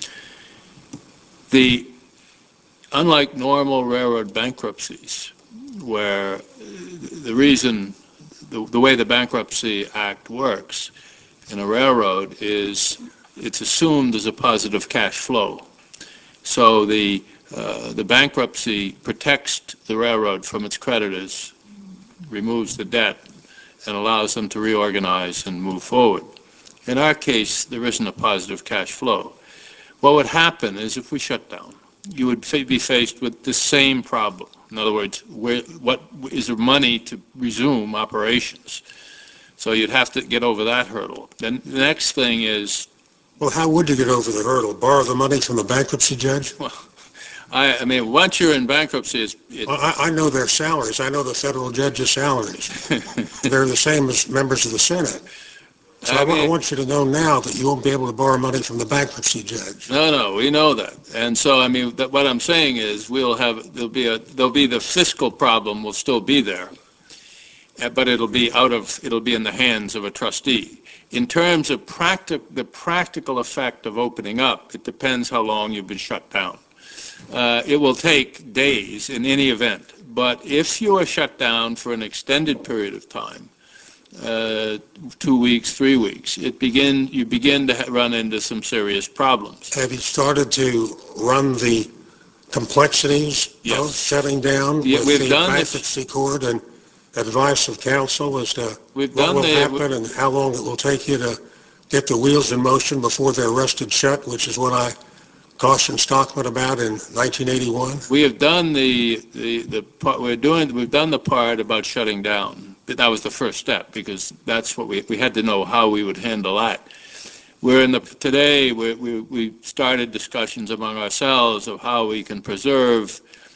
S3: Unlike normal railroad bankruptcies, where the reason, the way the Bankruptcy Act works in a railroad is it's assumed there's a positive cash flow. So the bankruptcy protects the railroad from its creditors, removes the debt, and allows them to reorganize and move forward. In our case, there isn't a positive cash flow. What would happen is if we shut down, you would be faced with the same problem. In other words, what is there money to resume operations? So you'd have to get over that hurdle. Then the next thing is,
S10: Well, how would you get over the hurdle? Borrow the money from the bankruptcy judge?
S3: well, I mean, once you're in bankruptcy,
S10: Well, I know their salaries. I know the federal judge's salaries. They're the same as members of the Senate. So I want you to know now that you won't be able to borrow money from the bankruptcy judge.
S3: No, we know that. And so, I mean, what I'm saying is there'll be the fiscal problem will still be there, but it'll be in the hands of a trustee. In terms of the practical effect of opening up, it depends how long you've been shut down. It will take days in any event, but if you are shut down for an extended period of time, 2 weeks, 3 weeks, you begin to run into some serious problems.
S10: Have you started to run the complexities of shutting down with the bankruptcy court and advice of counsel as to what will happen and how long it will take you to get the wheels in motion before they're rusted shut, which is what I cautioned Stockman about in 1981?
S3: We have done the part we've done the part about shutting down. That was the first step, because that's what we had to know how we would handle that. Today we started discussions among ourselves of how we can preserve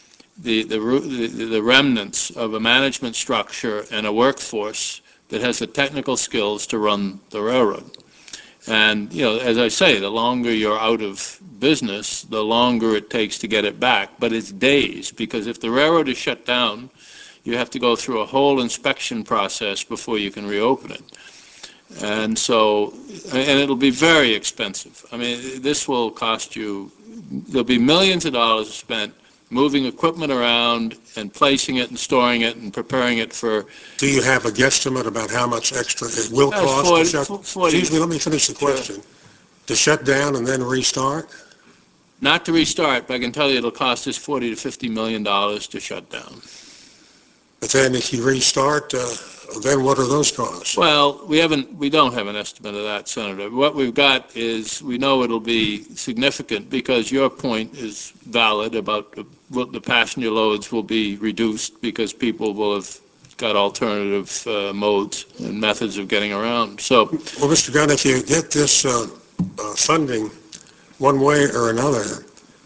S3: the remnants of a management structure and a workforce that has the technical skills to run the railroad. And, as I say, the longer you're out of business, the longer it takes to get it back. But it's days, because if the railroad is shut down, you have to go through a whole inspection process before you can reopen it. And so, and it'll be very expensive. I mean, this will cost you, there'll be millions of dollars spent moving equipment around and placing it and storing it and preparing it for...
S10: Do you have a guesstimate about how much extra it will cost to shut? Excuse me, let me finish the question. To shut down and then restart?
S3: Not to restart, but I can tell you it'll cost us $40 to $50 million to shut down.
S10: But then if you restart, then what are those costs?
S3: Well, we don't have an estimate of that, Senator. What we've got is, we know it'll be significant, because your point is valid about the passenger loads will be reduced because people will have got alternative modes and methods of getting around. So,
S10: well, Mr. Gunn, if you get this funding one way or another,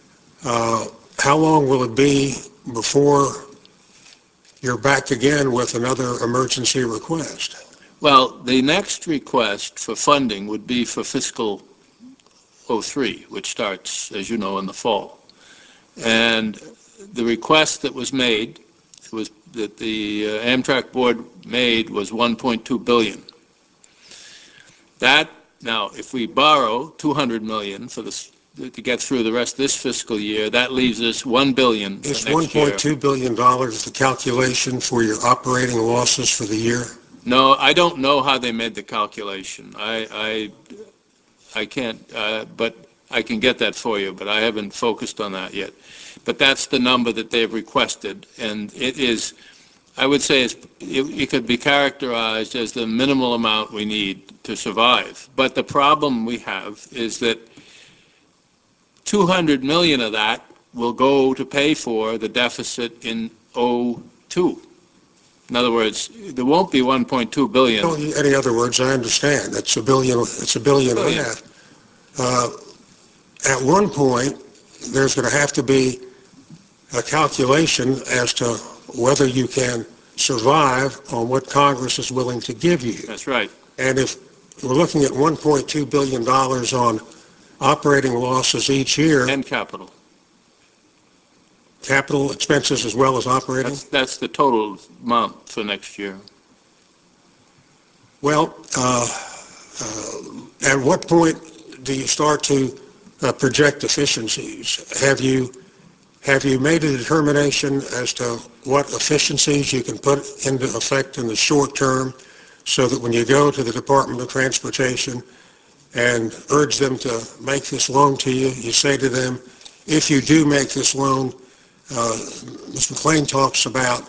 S10: how long will it be before you're back again with another emergency request?
S3: Well, the next request for funding would be for fiscal '03, which starts, as you know, in the fall. And the request that was made, that the Amtrak board made, was $1.2 billion. Now, if we borrow $200 million to get through the rest of this fiscal year, that leaves us $1 billion for
S10: Is
S3: next year.
S10: $1.2 billion the calculation for your operating losses for the year?
S3: No, I don't know how they made the calculation. I can't, but I can get that for you, but I haven't focused on that yet. But that's the number that they've requested, and it is, I would say, it could be characterized as the minimal amount we need to survive. But the problem we have is that $200 million of that will go to pay for the deficit in '02. In other words, there won't be $1.2 billion.
S10: Well, any other words, I understand. It's a billion and a half. At one point, there's going to have to be a calculation as to whether you can survive on what Congress is willing to give you.
S3: That's right.
S10: And if we're looking at $1.2 billion on operating losses each year...
S3: And capital.
S10: Capital expenses as well as operating?
S3: That's the total amount for next year.
S10: Well, At what point do you start to project efficiencies? Have you made a determination as to what efficiencies you can put into effect in the short term so that when you go to the Department of Transportation and urge them to make this loan to you, you say to them, if you do make this loan, Ms. McLean talks about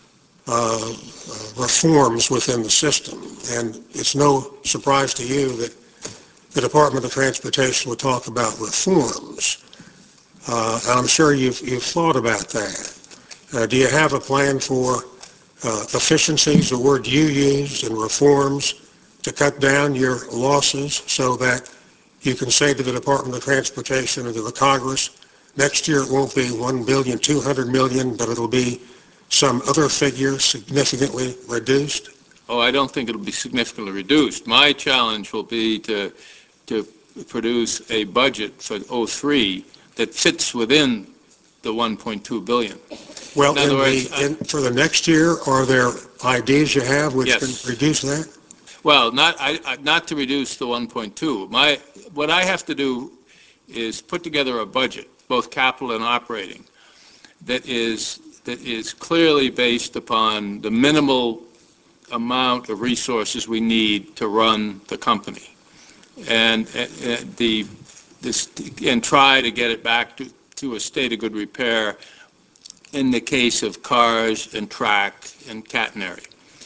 S10: reforms within the system, and it's no surprise to you that the Department of Transportation would talk about reforms. And I'm sure you've thought about that. Do you have a plan for efficiencies, the word you used, and reforms to cut down your losses so that you can say to the Department of Transportation and to the Congress, next year it won't be $1 billion, $200 million, but it'll be some other figure significantly reduced?
S3: Oh, I don't think it'll be significantly reduced. My challenge will be to produce a budget for '03 that fits within the $1.2 billion.
S10: Well,
S3: in other words,
S10: for the next year, are there ideas you have which
S3: Yes.
S10: can reduce that?
S3: Well, not to reduce the 1.2. What I have to do is put together a budget, both capital and operating, that is clearly based upon the minimal amount of resources we need to run the company, and try to get it back to a state of good repair in the case of cars and track and catenary.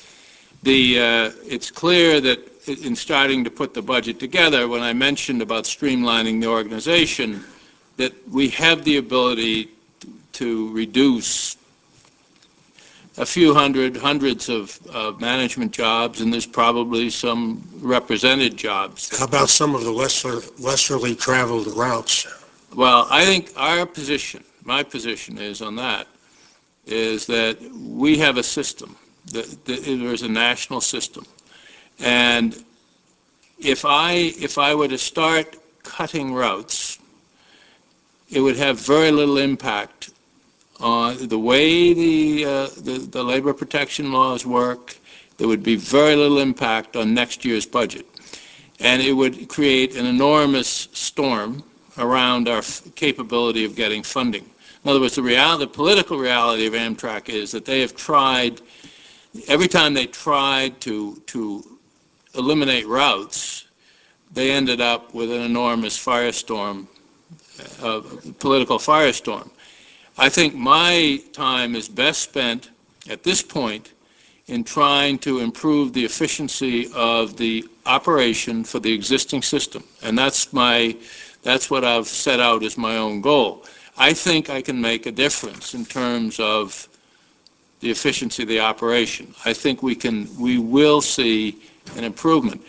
S3: It's clear that in starting to put the budget together, when I mentioned about streamlining the organization, that we have the ability to reduce a few hundreds of management jobs, and there's probably some represented jobs.
S10: How about some of the lesserly traveled routes?
S3: Well, I think my position is on that, is that we have a system. There is a national system. And if I were to start cutting routes, it would have very little impact on the way the labor protection laws work. There would be very little impact on next year's budget. And it would create an enormous storm around our capability of getting funding. In other words, the political reality of Amtrak is that they have tried, every time they tried to eliminate routes, they ended up with an enormous firestorm, political firestorm. I think my time is best spent at this point in trying to improve the efficiency of the operation for the existing system. And that's what I've set out as my own goal. I think I can make a difference in terms of the efficiency of the operation. I think we will see an improvement.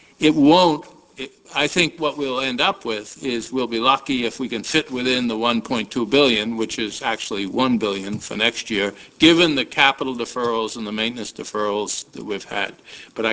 S3: I think what we'll end up with is we'll be lucky if we can fit within the $1.2 billion, which is actually $1 billion for next year, given the capital deferrals and the maintenance deferrals that we've had. But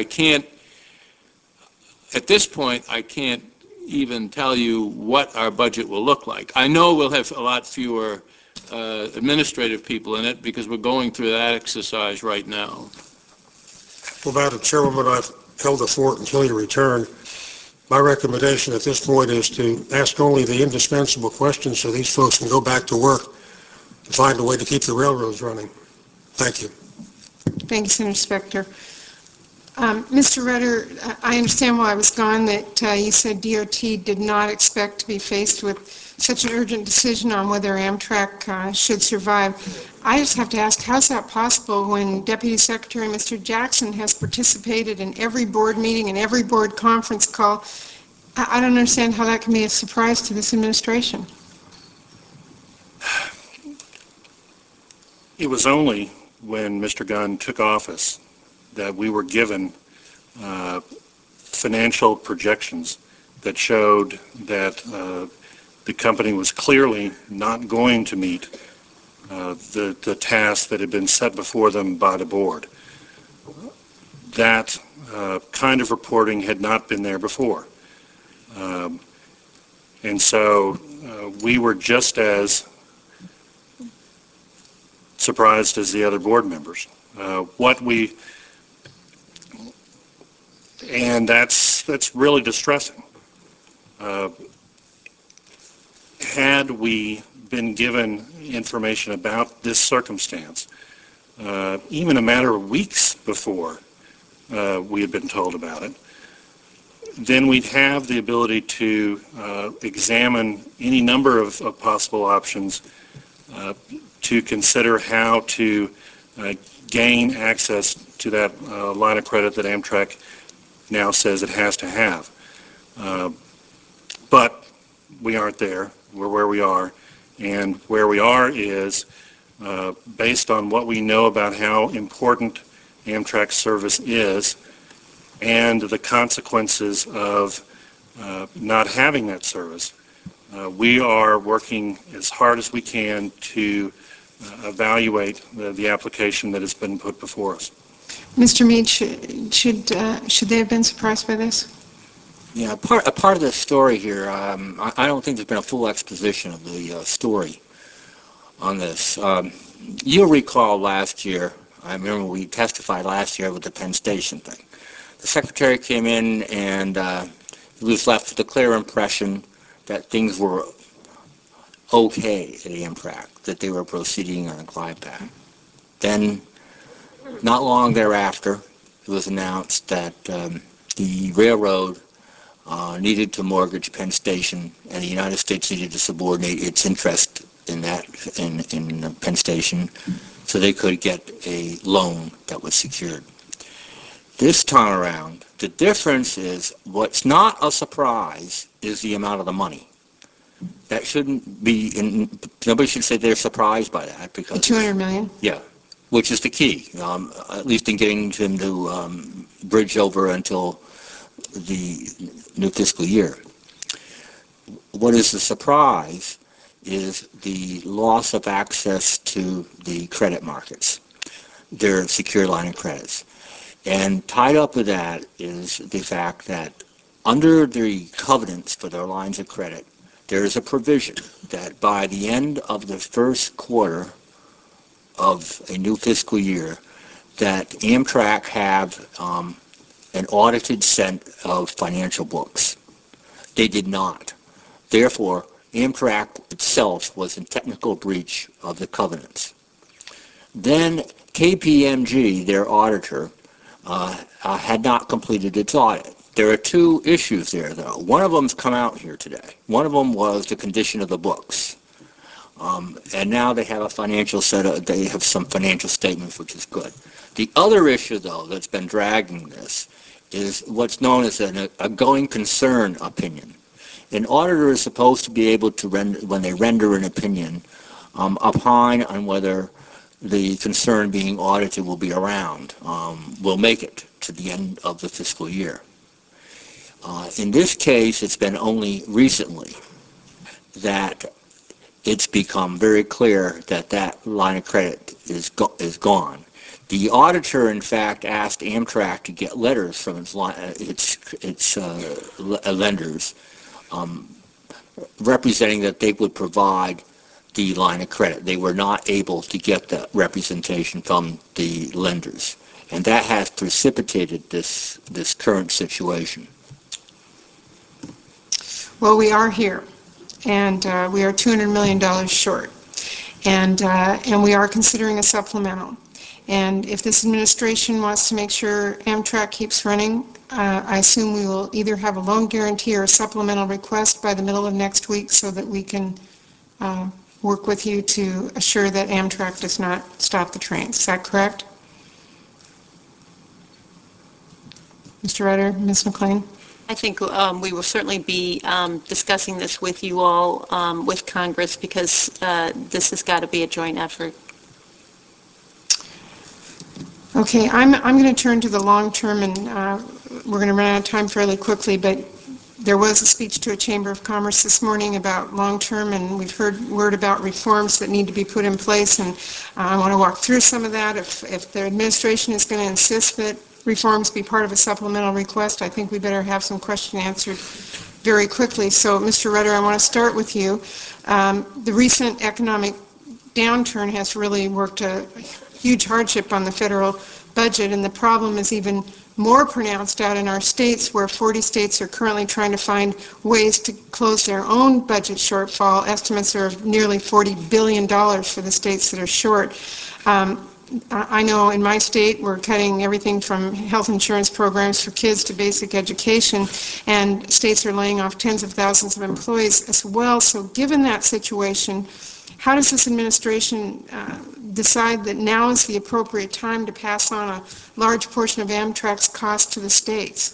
S3: at this point, I can't even tell you what our budget will look like. I know we'll have a lot fewer administrative people in it because we're going through that exercise right now.
S10: Well, Madam Chairwoman, I've held the fort until you return. My recommendation at this point is to ask only the indispensable questions so these folks can go back to work and find a way to keep the railroads running. Thank you.
S6: Thank you, Senator Spector. Mr. Rutter, I understand while I was gone that you said DOT did not expect to be faced with such an urgent decision on whether Amtrak should survive. I just have to ask, how's that possible when Deputy Secretary Mr. Jackson has participated in every board meeting and every board conference call? I don't understand how that can be a surprise to this administration.
S1: It was only when Mr. Gunn took office that we were given financial projections that showed that the company was clearly not going to meet the tasks that had been set before them by the board. That kind of reporting had not been there before. And so we were just as surprised as the other board members. And that's that's really distressing. Had we been given information about this circumstance, even a matter of weeks before we had been told about it, then we'd have the ability to examine any number of possible options to consider how to gain access to that line of credit that Amtrak now says it has to have. But we aren't there. We're where we are. And where we are is, based on what we know about how important Amtrak service is and the consequences of not having that service, we are working as hard as we can to evaluate the application that has been put before us.
S6: Mr. Mead, should they have been surprised by this?
S11: Yeah, a part of the story here, I don't think there's been a full exposition of the story on this. You'll recall last year, I remember we testified last year with the Penn Station thing. The Secretary came in and he was left with the clear impression that things were okay at Amtrak, that they were proceeding on a glide path. Then, not long thereafter, it was announced that the railroad needed to mortgage Penn Station, and the United States needed to subordinate its interest in that in Penn Station, so they could get a loan that was secured. This time around, the difference is what's not a surprise is the amount of the money. That shouldn't be, nobody should say they're surprised by that, because
S6: The $200 million?
S11: yeah, which is the key, at least in getting them to bridge over until the new fiscal year. What is the surprise is the loss of access to the credit markets, their secure line of credits. And tied up with that is the fact that under the covenants for their lines of credit, there is a provision that by the end of the first quarter of a new fiscal year, that Amtrak have an audited set of financial books. They did not. Therefore, Amtrak itself was in technical breach of the covenants. Then KPMG, their auditor, had not completed its audit. There are two issues there, though. One of them's come out here today. One of them was the condition of the books. And now they have a financial they have some financial statements, which is good. The other issue, though, that's been dragging this is what's known as a going concern opinion. An auditor is supposed to be able to, when they render an opinion, opine on whether the concern being audited will be around, will make it to the end of the fiscal year. In this case, it's been only recently that it's become very clear that that line of credit is gone. The auditor, in fact, asked Amtrak to get letters from its lenders representing that they would provide the line of credit. They were not able to get that representation from the lenders, and that has precipitated this current situation.
S6: Well, we are here, and we are $200 million short, and we are considering a supplemental. And if this administration wants to make sure Amtrak keeps running, I assume we will either have a loan guarantee or a supplemental request by the middle of next week so that we can work with you to assure that Amtrak does not stop the trains. Is that correct? Mr. Rutter, Ms. McLean?
S12: I think we will certainly be discussing this with you all, with Congress, because this has got to be a joint effort.
S6: Okay, I'm going to turn to the long term, and we're going to run out of time fairly quickly, but there was a speech to a Chamber of Commerce this morning about long term, and we've heard word about reforms that need to be put in place, and I want to walk through some of that. If the administration is going to insist that reforms be part of a supplemental request, I think we better have some questions answered very quickly. So, Mr. Rutter, I want to start with you. The recent economic downturn has really worked a huge hardship on the federal budget, and the problem is even more pronounced out in our states, where 40 states are currently trying to find ways to close their own budget shortfall. Estimates are of nearly $40 billion for the states that are short. I know in my state we're cutting everything from health insurance programs for kids to basic education, and states are laying off tens of thousands of employees as well. So given that situation, how does this administration decide that now is the appropriate time to pass on a large portion of Amtrak's cost to the states?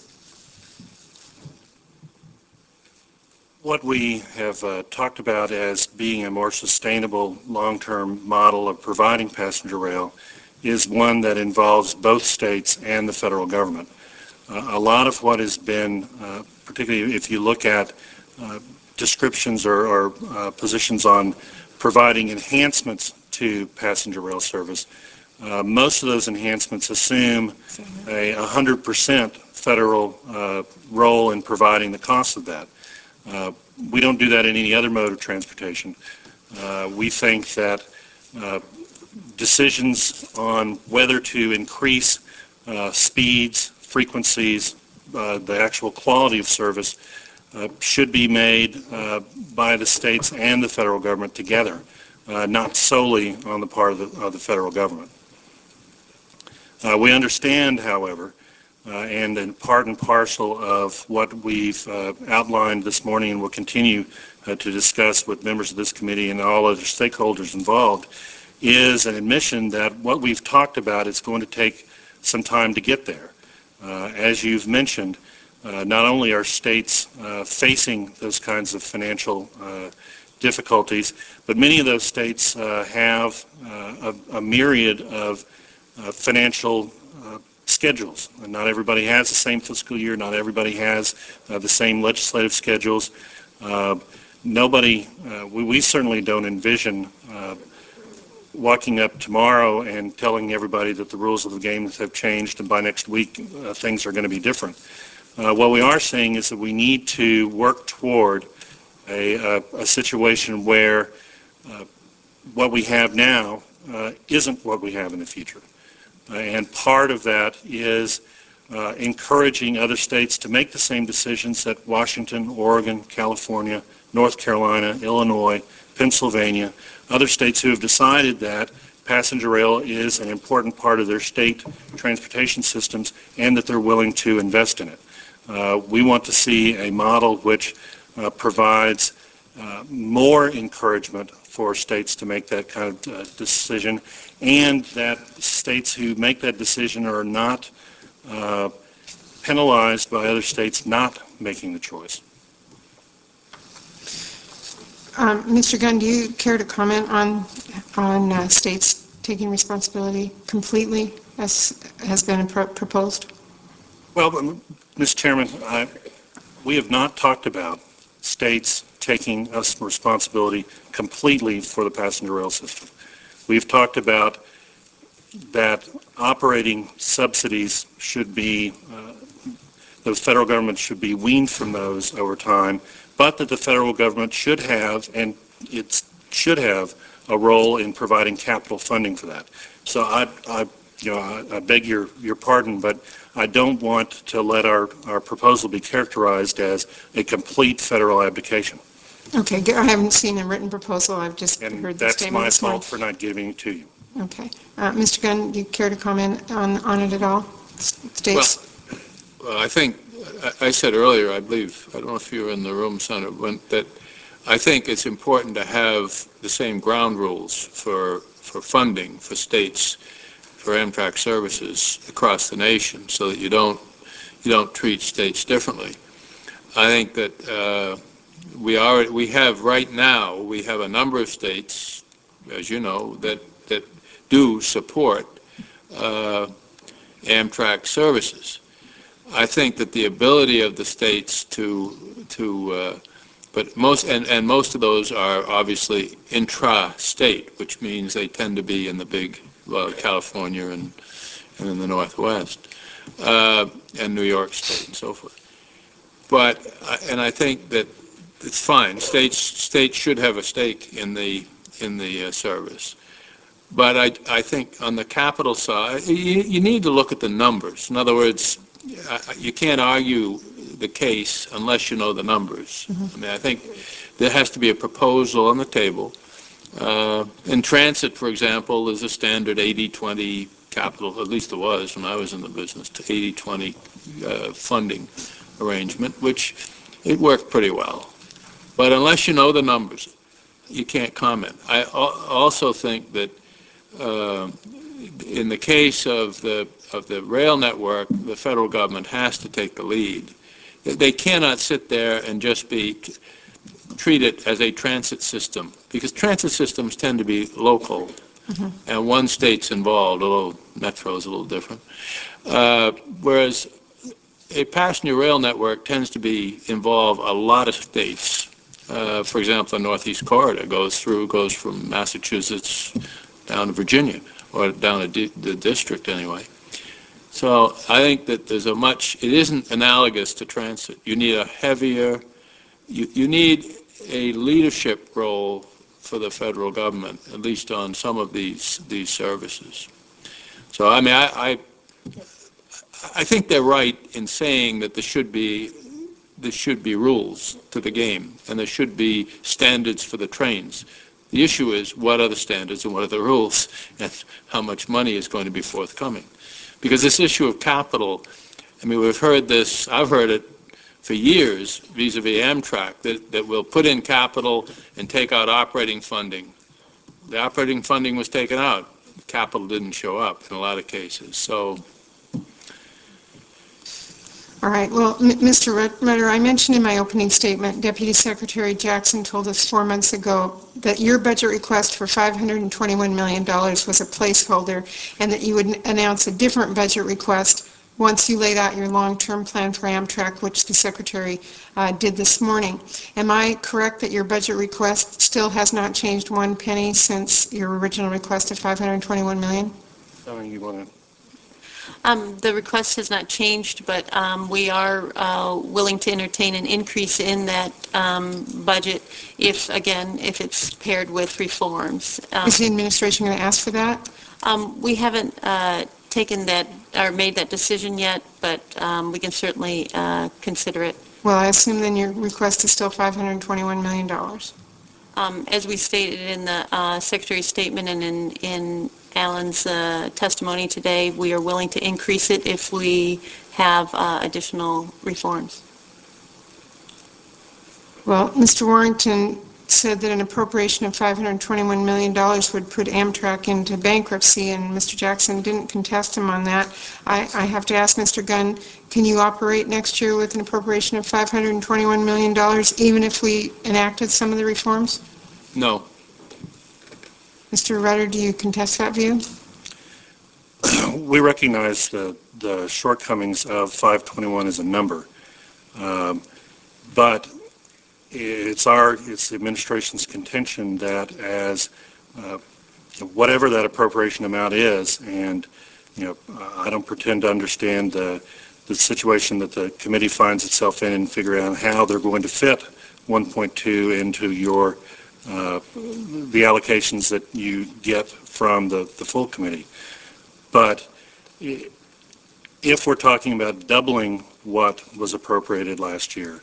S1: What we have talked about as being a more sustainable long-term model of providing passenger rail is one that involves both states and the federal government. A lot of what has been, particularly if you look at descriptions or positions on providing enhancements to passenger rail service, most of those enhancements assume a 100% federal role in providing the cost of that. We don't do that in any other mode of transportation. We think that decisions on whether to increase speeds, frequencies, the actual quality of service should be made by the states and the federal government together, not solely on the part of the federal government. We understand, however, and in part and parcel of what we've outlined this morning and will continue to discuss with members of this committee and all other stakeholders involved, is an admission that what we've talked about is going to take some time to get there. As you've mentioned, not only are states facing those kinds of financial difficulties, but many of those states have a myriad of financial schedules. And not everybody has the same fiscal year. Not everybody has the same legislative schedules. We certainly don't envision walking up tomorrow and telling everybody that the rules of the game have changed and by next week things are going to be different. What we are saying is that we need to work toward a situation where what we have now isn't what we have in the future. And part of that is encouraging other states to make the same decisions that Washington, Oregon, California, North Carolina, Illinois, Pennsylvania, other states who have decided that passenger rail is an important part of their state transportation systems and that they're willing to invest in it. We want to see a model which provides more encouragement for states to make that kind of decision, and that states who make that decision are not penalized by other states not making the choice.
S6: Mr. Gunn, do you care to comment on states taking responsibility completely, as has been proposed?
S1: Well, Mr. Chairman, we have not talked about states taking responsibility completely for the passenger rail system. We've talked about that operating subsidies should be, the federal government should be weaned from those over time, but that the federal government should have, and it should have, a role in providing capital funding for that. So I beg your pardon, but I don't want to let our proposal be characterized as a complete federal abdication.
S6: Okay, I haven't seen a written proposal. I've just heard the statement this morning.
S1: And that's my fault for not giving it to you.
S6: Okay. Mr. Gunn, do you care to comment on it at all? States?
S2: Well, I think, I said earlier, I believe, I don't know if you were in the room, Senator, that I think it's important to have the same ground rules for funding for states for Amtrak services across the nation, so that you don't treat states differently. I think that we have right now, we have a number of states, as you know, that do support Amtrak services. I think that the ability of the states but most of those are obviously intra-state, which means they tend to be in the big, California and in the Northwest, and New York State and so forth. And I think that it's fine. States should have a stake in the service. But I think on the capital side, you need to look at the numbers. In other words, you can't argue the case unless you know the numbers. I mean, I think there has to be a proposal on the table. In transit, for example, there's a standard 80-20 capital, at least it was when I was in the business, to 80-20 funding arrangement, which it worked pretty well. But unless you know the numbers, you can't comment. I also think that in the case of the rail network, the federal government has to take the lead. They cannot sit there and just treat it as a transit system, because transit systems tend to be local, and one state's involved, although Metro is a little different. Whereas a passenger rail network tends to involve a lot of states. For example, the Northeast Corridor goes from Massachusetts down to Virginia, or down to the district anyway. So I think that it isn't analogous to transit. You need a heavier, you need a leadership role for the federal government, at least on some of these services. So I mean, I think they're right in saying that there should be rules to the game, and there should be standards for the trains. The issue is, what are the standards and what are the rules, and how much money is going to be forthcoming? Because this issue of capital, I mean, we've heard this, I've heard it for years vis-a-vis Amtrak, that we'll put in capital and take out operating funding. The operating funding was taken out. Capital didn't show up in a lot of cases. So.
S6: All right. Well, Mr. Rutter, I mentioned in my opening statement, Deputy Secretary Jackson told us 4 months ago that your budget request for $521 million was a placeholder, and that you would announce a different budget request once you laid out your long-term plan for Amtrak, which the Secretary did this morning. Am I correct that your budget request still has not changed one penny since your original request of $521 million?
S1: You want to?
S12: The request has not changed, but we are willing to entertain an increase in that budget if it's paired with reforms.
S6: Is the administration going to ask for that?
S12: We haven't taken that or made that decision yet, but we can certainly consider it.
S6: Well, I assume then your request is still $521 million.
S12: As we stated in the Secretary's statement and in Alan's testimony today, we are willing to increase it if we have additional reforms.
S6: Well, Mr. Warrington said that an appropriation of $521 million would put Amtrak into bankruptcy, and Mr. Jackson didn't contest him on that. I have to ask Mr. Gunn, can you operate next year with an appropriation of $521 million, even if we enacted some of the reforms?
S2: No.
S6: Mr. Rutter, do you contest that view?
S1: We recognize the shortcomings of 521 as a number, but it's the administration's contention that as whatever that appropriation amount is, and I don't pretend to understand the situation that the committee finds itself in and figure out how they're going to fit 1.2 into the allocations that you get from the full committee. But if we're talking about doubling what was appropriated last year,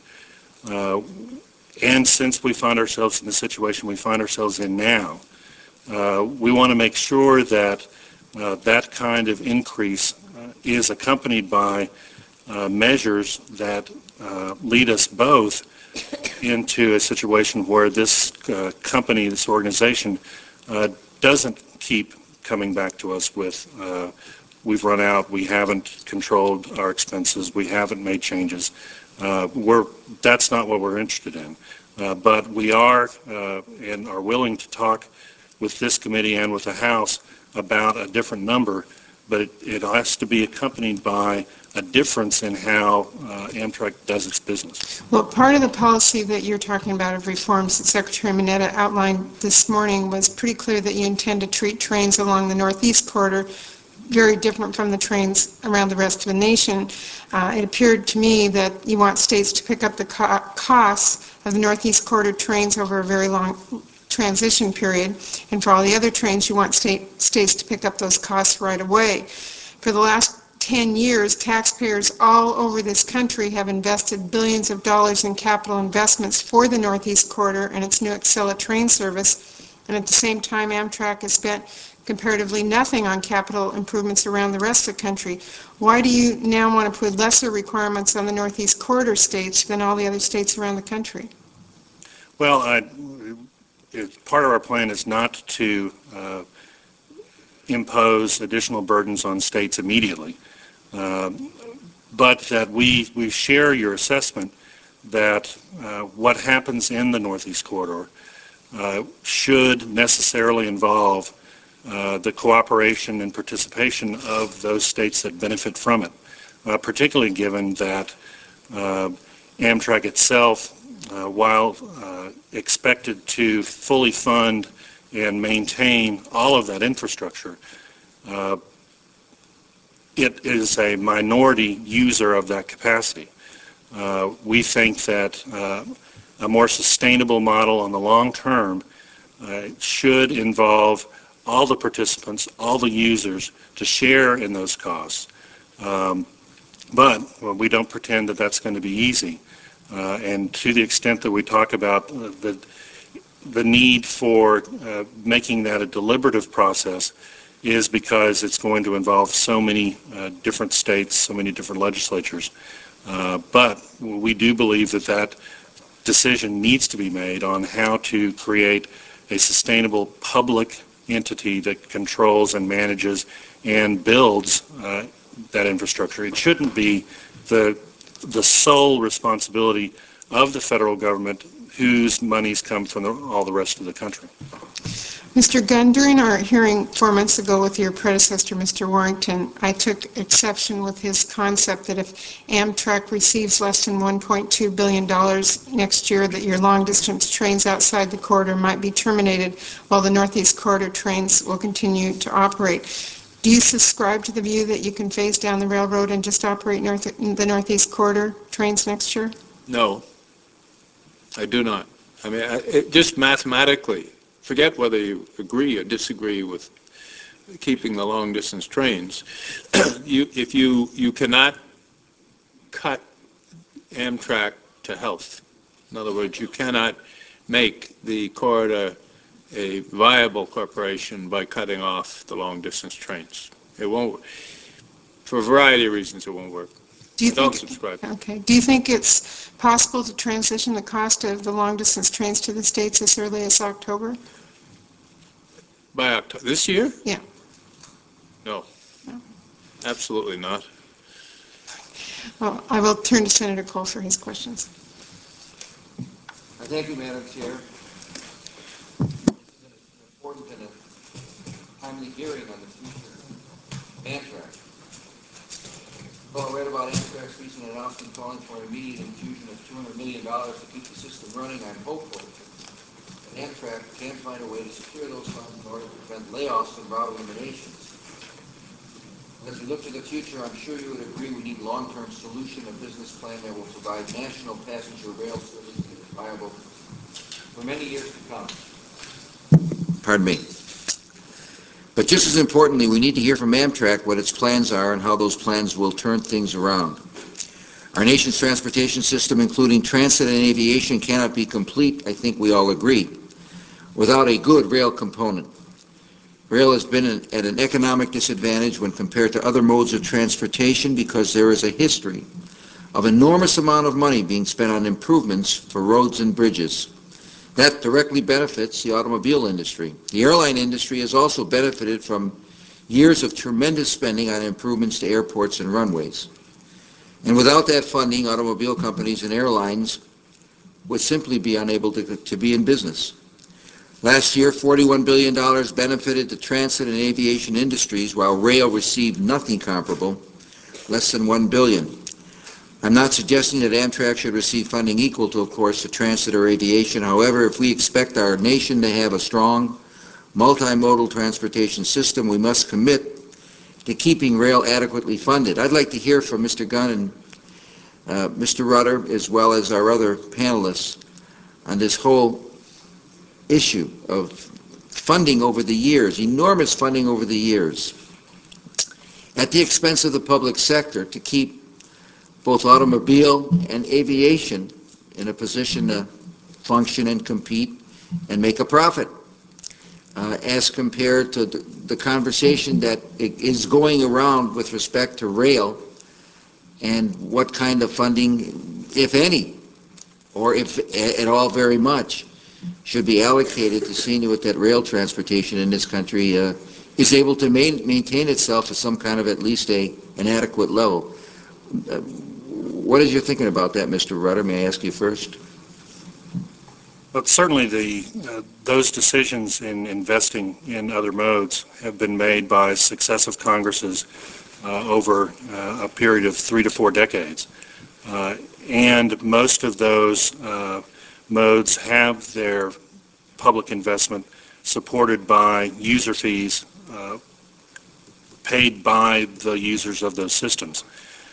S1: and since we find ourselves in the situation we find ourselves in now, we want to make sure that that kind of increase is accompanied by measures that lead us both into a situation where this company, this organization, doesn't keep coming back to us with, we've run out, we haven't controlled our expenses, we haven't made changes. That's not what we're interested in. But we are and are willing to talk with this committee and with the House about a different number, but it has to be accompanied by a difference in how Amtrak does its business.
S6: Well, part of the policy that you're talking about of reforms that Secretary Mineta outlined this morning was pretty clear that you intend to treat trains along the Northeast Corridor very different from the trains around the rest of the nation. It appeared to me that you want states to pick up the costs of the Northeast Corridor trains over a very long transition period, and for all the other trains, you want states to pick up those costs right away. For the last 10 years, taxpayers all over this country have invested billions of dollars in capital investments for the Northeast Corridor and its new Acela train service, and at the same time Amtrak has spent comparatively nothing on capital improvements around the rest of the country. Why do you now want to put lesser requirements on the Northeast Corridor states than all the other states around the country?
S1: Well, part of our plan is not to impose additional burdens on states immediately, but that we share your assessment that what happens in the Northeast Corridor should necessarily involve the cooperation and participation of those states that benefit from it, particularly given that Amtrak itself, while expected to fully fund and maintain all of that infrastructure, it is a minority user of that capacity. We think that a more sustainable model on the long term should involve all the participants, all the users, to share in those costs. But we don't pretend that that's going to be easy. And to the extent that we talk about the need for making that a deliberative process is because it's going to involve so many different states, so many different legislatures. But we do believe that that decision needs to be made on how to create a sustainable public entity that controls and manages and builds that infrastructure. It shouldn't be the sole responsibility of the federal government whose monies come from all the rest of the country.
S6: Mr. Gunn, during our hearing 4 months ago with your predecessor, Mr. Warrington, I took exception with his concept that if Amtrak receives less than $1.2 billion next year, that your long-distance trains outside the corridor might be terminated while the Northeast Corridor trains will continue to operate. Do you subscribe to the view that you can phase down the railroad and just operate the Northeast Corridor trains next year?
S2: No, I do not. I mean, just mathematically, forget whether you agree or disagree with keeping the long-distance trains. If you cannot cut Amtrak to health, in other words, you cannot make the corridor a viable corporation by cutting off the long-distance trains. It won't, for a variety of reasons, it won't work. Don't subscribe.
S6: Okay. Do you think it's possible to transition the cost of the long-distance trains to the states as early as October?
S2: By October this year?
S6: Yeah.
S2: No. Absolutely not.
S6: Well, I will turn to Senator Cole for his questions.
S4: Thank you, Madam Chair. This is an important and a timely hearing on the future of Amtrak. Well, I read about Amtrak's recent announcement calling for an immediate infusion of $200 million to keep the system running. I'm hopeful that Amtrak can find a way to secure those funds in order to prevent layoffs and route eliminations. As we look to the future, I'm sure you would agree we need a long-term solution, a business plan that will provide national passenger rail service that is viable for many years to come. Pardon me. But just as importantly, we need to hear from Amtrak what its plans are and how those plans will turn things around. Our nation's transportation system, including transit and aviation, cannot be complete, I think we all agree, without a good rail component. Rail has been at an economic disadvantage when compared to other modes of transportation because there is a history of enormous amount of money being spent on improvements for roads and bridges. That directly benefits the automobile industry. The airline industry has also benefited from years of tremendous spending on improvements to airports and runways. And without that funding, automobile companies and airlines would simply be unable to be in business. Last year, $41 billion benefited the transit and aviation industries, while rail received nothing comparable, less than $1 billion. I'm not suggesting that Amtrak should receive funding equal to, of course, the transit or aviation. However, if we expect our nation to have a strong, multimodal transportation system, we must commit to keeping rail adequately funded. I'd like to hear from Mr. Gunn and Mr. Rudder, as well as our other panelists, on this whole issue of funding over the years, enormous funding over the years. at the expense of the public sector to keep both automobile and aviation in a position to function and compete and make a profit, as compared to the conversation that is going around with respect to rail and what kind of funding, if any, or if at all very much, should be allocated to seeing to it that rail transportation in this country is able to maintain itself at some kind of at least an adequate level. What is your thinking about that, Mr. Rutter? May I ask you first?
S1: But certainly those decisions in investing in other modes have been made by successive Congresses over a period of 3 to 4 decades. And most of those modes have their public investment supported by user fees paid by the users of those systems.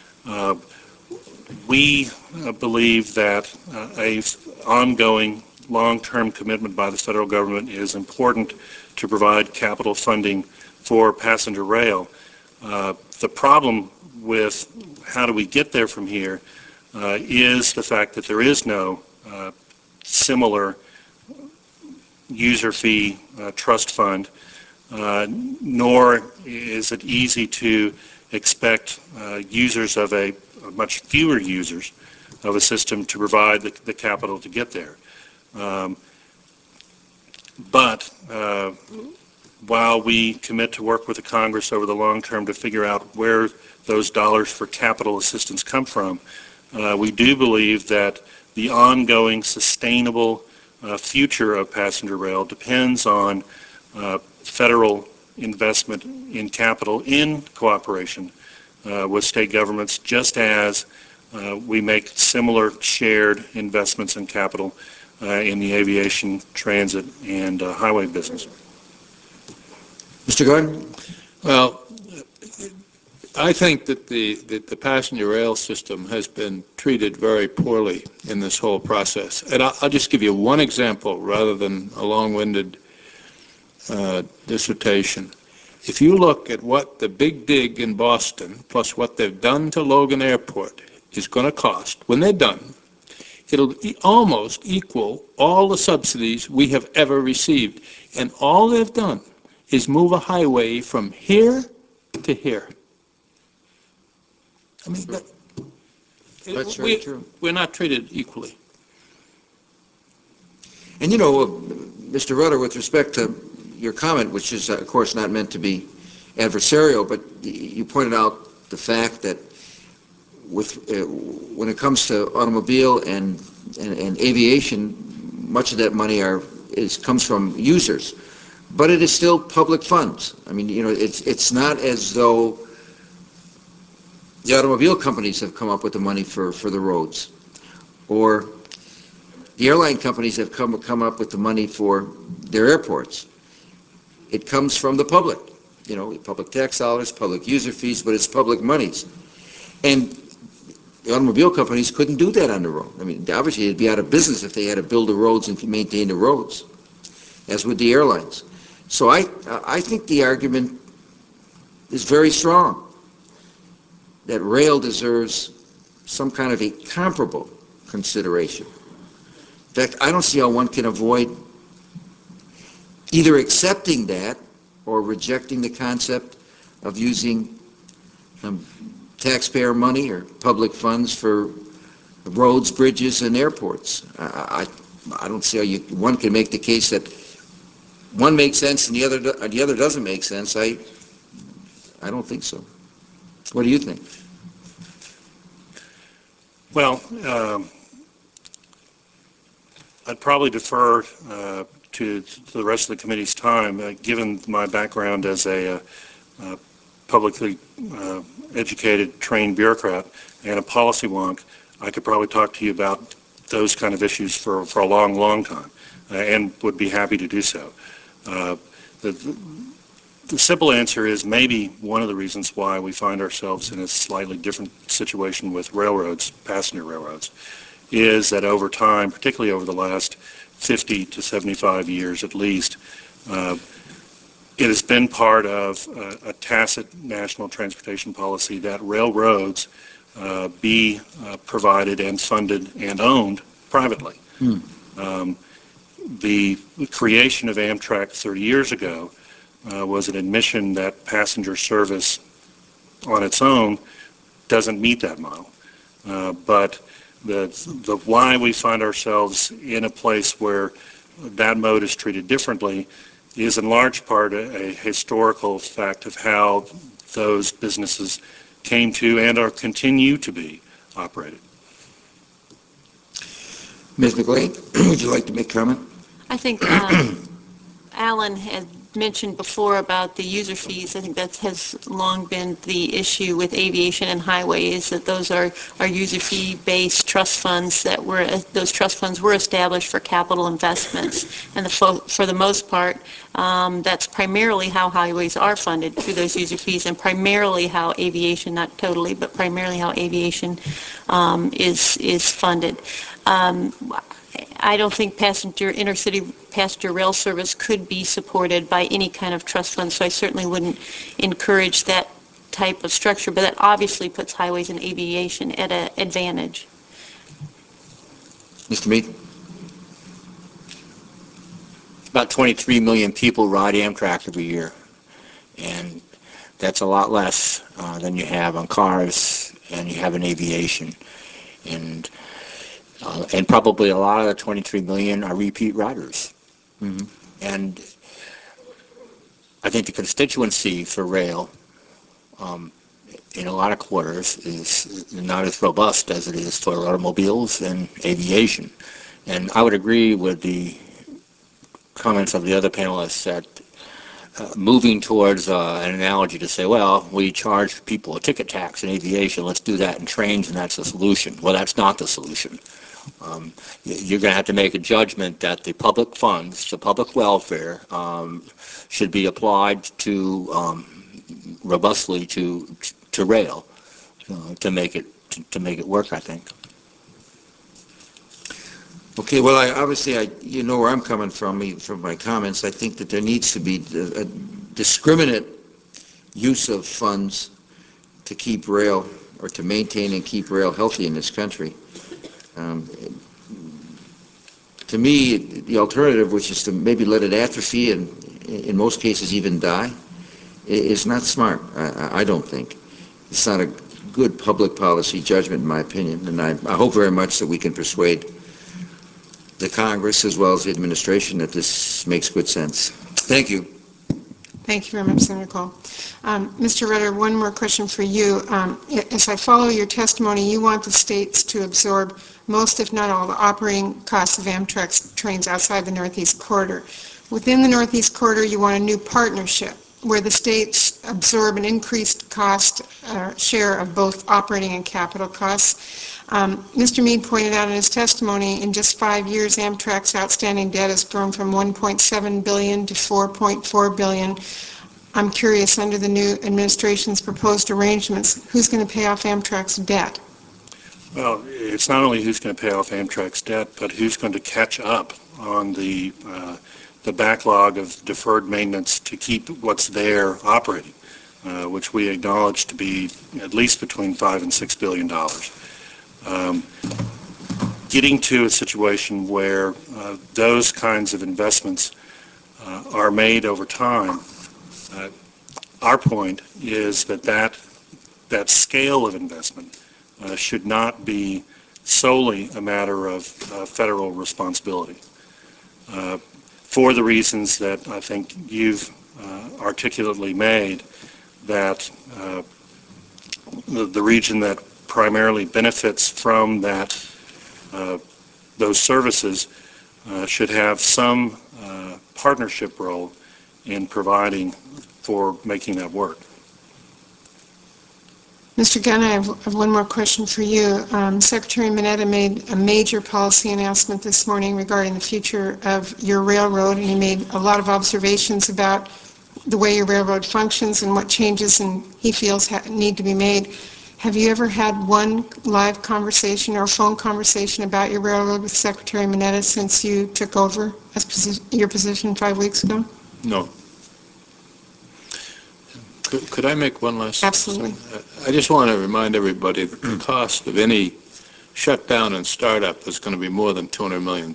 S1: We believe that a ongoing long-term commitment by the federal government is important to provide capital funding for passenger rail. The problem with how do we get there from here is the fact that there is no similar user fee trust fund, nor is it easy to expect users of much fewer users of a system to provide the capital to get there. But while we commit to work with the Congress over the long term to figure out where those dollars for capital assistance come from, we do believe that the ongoing sustainable future of passenger rail depends on federal investment in capital in cooperation with state governments, just as we make similar shared investments in capital in the aviation, transit, and highway business.
S4: Mr. Gordon?
S2: Well, I think that the passenger rail system has been treated very poorly in this whole process. And I'll just give you one example rather than a long-winded dissertation. If you look at what the Big Dig in Boston, plus what they've done to Logan Airport, is going to cost, when they're done, it'll almost equal all the subsidies we have ever received. And all they've done is move a highway from here to here. I mean,
S4: That's very true.
S2: We're not treated equally.
S4: And you know, Mr. Rutter, with respect to your comment, which is, of course, not meant to be adversarial, but you pointed out the fact that when it comes to automobile and aviation, much of that money comes from users, but it is still public funds. I mean, you know, it's not as though the automobile companies have come up with the money for the roads, or the airline companies have come up with the money for their airports. It comes from the public, you know, public tax dollars, public user fees, but it's public monies. And the automobile companies couldn't do that on their own. I mean, obviously, they'd be out of business if they had to build the roads and maintain the roads, as with the airlines. So I think the argument is very strong that rail deserves some kind of a comparable consideration. In fact, I don't see how one can avoid either accepting that or rejecting the concept of using taxpayer money or public funds for roads, bridges, and airports. I don't see how one can make the case that one makes sense and the other doesn't make sense. I don't think so. What do you think?
S1: Well, I'd probably defer to the rest of the committee's time, given my background as a publicly educated, trained bureaucrat and a policy wonk. I could probably talk to you about those kind of issues for a long, long time, and would be happy to do so. The simple answer is maybe one of the reasons why we find ourselves in a slightly different situation with railroads, passenger railroads, is that over time, particularly over the last 50 to 75 years at least, it has been part of a tacit national transportation policy that railroads be provided and funded and owned privately. The creation of Amtrak 30 years ago was an admission that passenger service on its own doesn't meet that model. But the why we find ourselves in a place where that mode is treated differently is in large part a historical fact of how those businesses came to and are continue to be operated.
S4: Ms. McGlade, would you like to make comment?
S12: I think Alan had mentioned before about the user fees. I think that has long been the issue with aviation and highways, that those are user fee-based trust funds that those trust funds were established for capital investments. And for the most part, that's primarily how highways are funded, through those user fees, and primarily how aviation, not totally, but primarily how aviation is funded. I don't think intercity passenger rail service could be supported by any kind of trust fund, so I certainly wouldn't encourage that type of structure, but that obviously puts highways and aviation at an advantage.
S4: Mr. Mead?
S11: About 23 million people ride Amtrak every year, and that's a lot less than you have on cars and you have in aviation. And probably a lot of the 23 million are repeat riders.
S4: Mm-hmm.
S11: And I think the constituency for rail in a lot of quarters is not as robust as it is for automobiles and aviation. And I would agree with the comments of the other panelists that moving towards an analogy to say, well, we charge people a ticket tax in aviation, let's do that in trains and that's the solution. Well, that's not the solution. You're going to have to make a judgment that the public funds, the public welfare, should be applied to robustly to rail to make it work, I think.
S4: Okay, well, obviously, you know where I'm coming from my comments. I think that there needs to be a discriminate use of funds to keep rail, or to maintain and keep rail healthy in this country. To me, the alternative, which is to maybe let it atrophy and in most cases even die, is not smart, I don't think. It's not a good public policy judgment, in my opinion, and I hope very much that we can persuade the Congress as well as the administration that this makes good sense. Thank you.
S6: Thank you very much, Senator Cole. Mr. Rutter, one more question for you. As I follow your testimony, you want the states to absorb most, if not all, the operating costs of Amtrak's trains outside the Northeast Corridor. Within the Northeast Corridor, you want a new partnership where the states absorb an increased cost share of both operating and capital costs. Mr. Mead pointed out in his testimony, in just 5 years, Amtrak's outstanding debt has grown from $1.7 billion to $4.4 billion. I'm curious, under the new administration's proposed arrangements, who's going to pay off Amtrak's debt?
S1: Well, it's not only who's going to pay off Amtrak's debt, but who's going to catch up on the backlog of deferred maintenance to keep what's there operating, which we acknowledge to be at least between $5 and $6 billion. Getting to a situation where those kinds of investments are made over time, our point is that scale of investment should not be solely a matter of federal responsibility. For the reasons that I think you've articulately made, that the region that primarily benefits from those services should have some partnership role in providing for making that work.
S6: Mr. Gunn, I have one more question for you. Secretary Mineta made a major policy announcement this morning regarding the future of your railroad, and he made a lot of observations about the way your railroad functions and what changes he feels need to be made. Have you ever had one live conversation or phone conversation about your railroad with Secretary Mineta since you took over your position 5 weeks ago?
S2: No. Could I make one last?
S6: Absolutely.
S2: I just want to remind everybody that the cost of any shutdown and startup is going to be more than $200 million.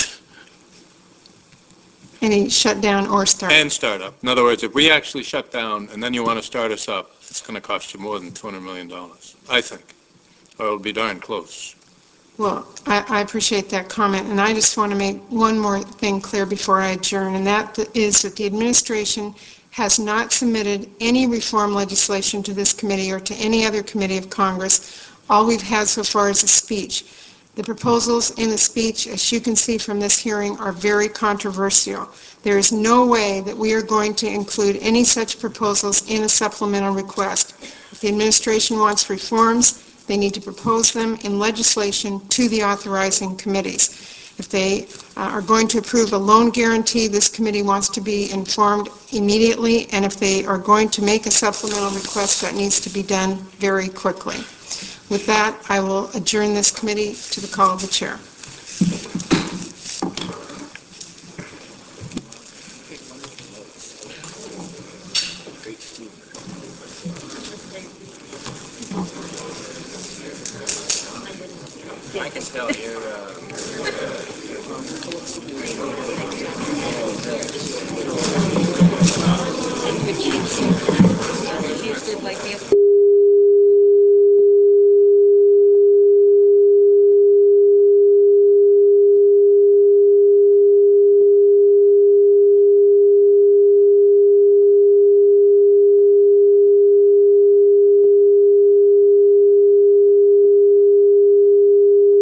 S6: Any shutdown or start?
S2: And startup. In other words, if we actually shut down and then you want to start us up, it's going to cost you more than $200 million, I think. Or it'll be darn close.
S6: Well, I appreciate that comment, and I just want to make one more thing clear before I adjourn, and that is that the administration has not submitted any reform legislation to this committee or to any other committee of Congress. All we've had so far is a speech. The proposals in the speech, as you can see from this hearing, are very controversial. There is no way that we are going to include any such proposals in a supplemental request. If the administration wants reforms, they need to propose them in legislation to the authorizing committees. If they are going to approve a loan guarantee, this committee wants to be informed immediately, and if they are going to make a supplemental request, that needs to be done very quickly. With that, I will adjourn this committee to the call of the chair.
S11: I can tell you're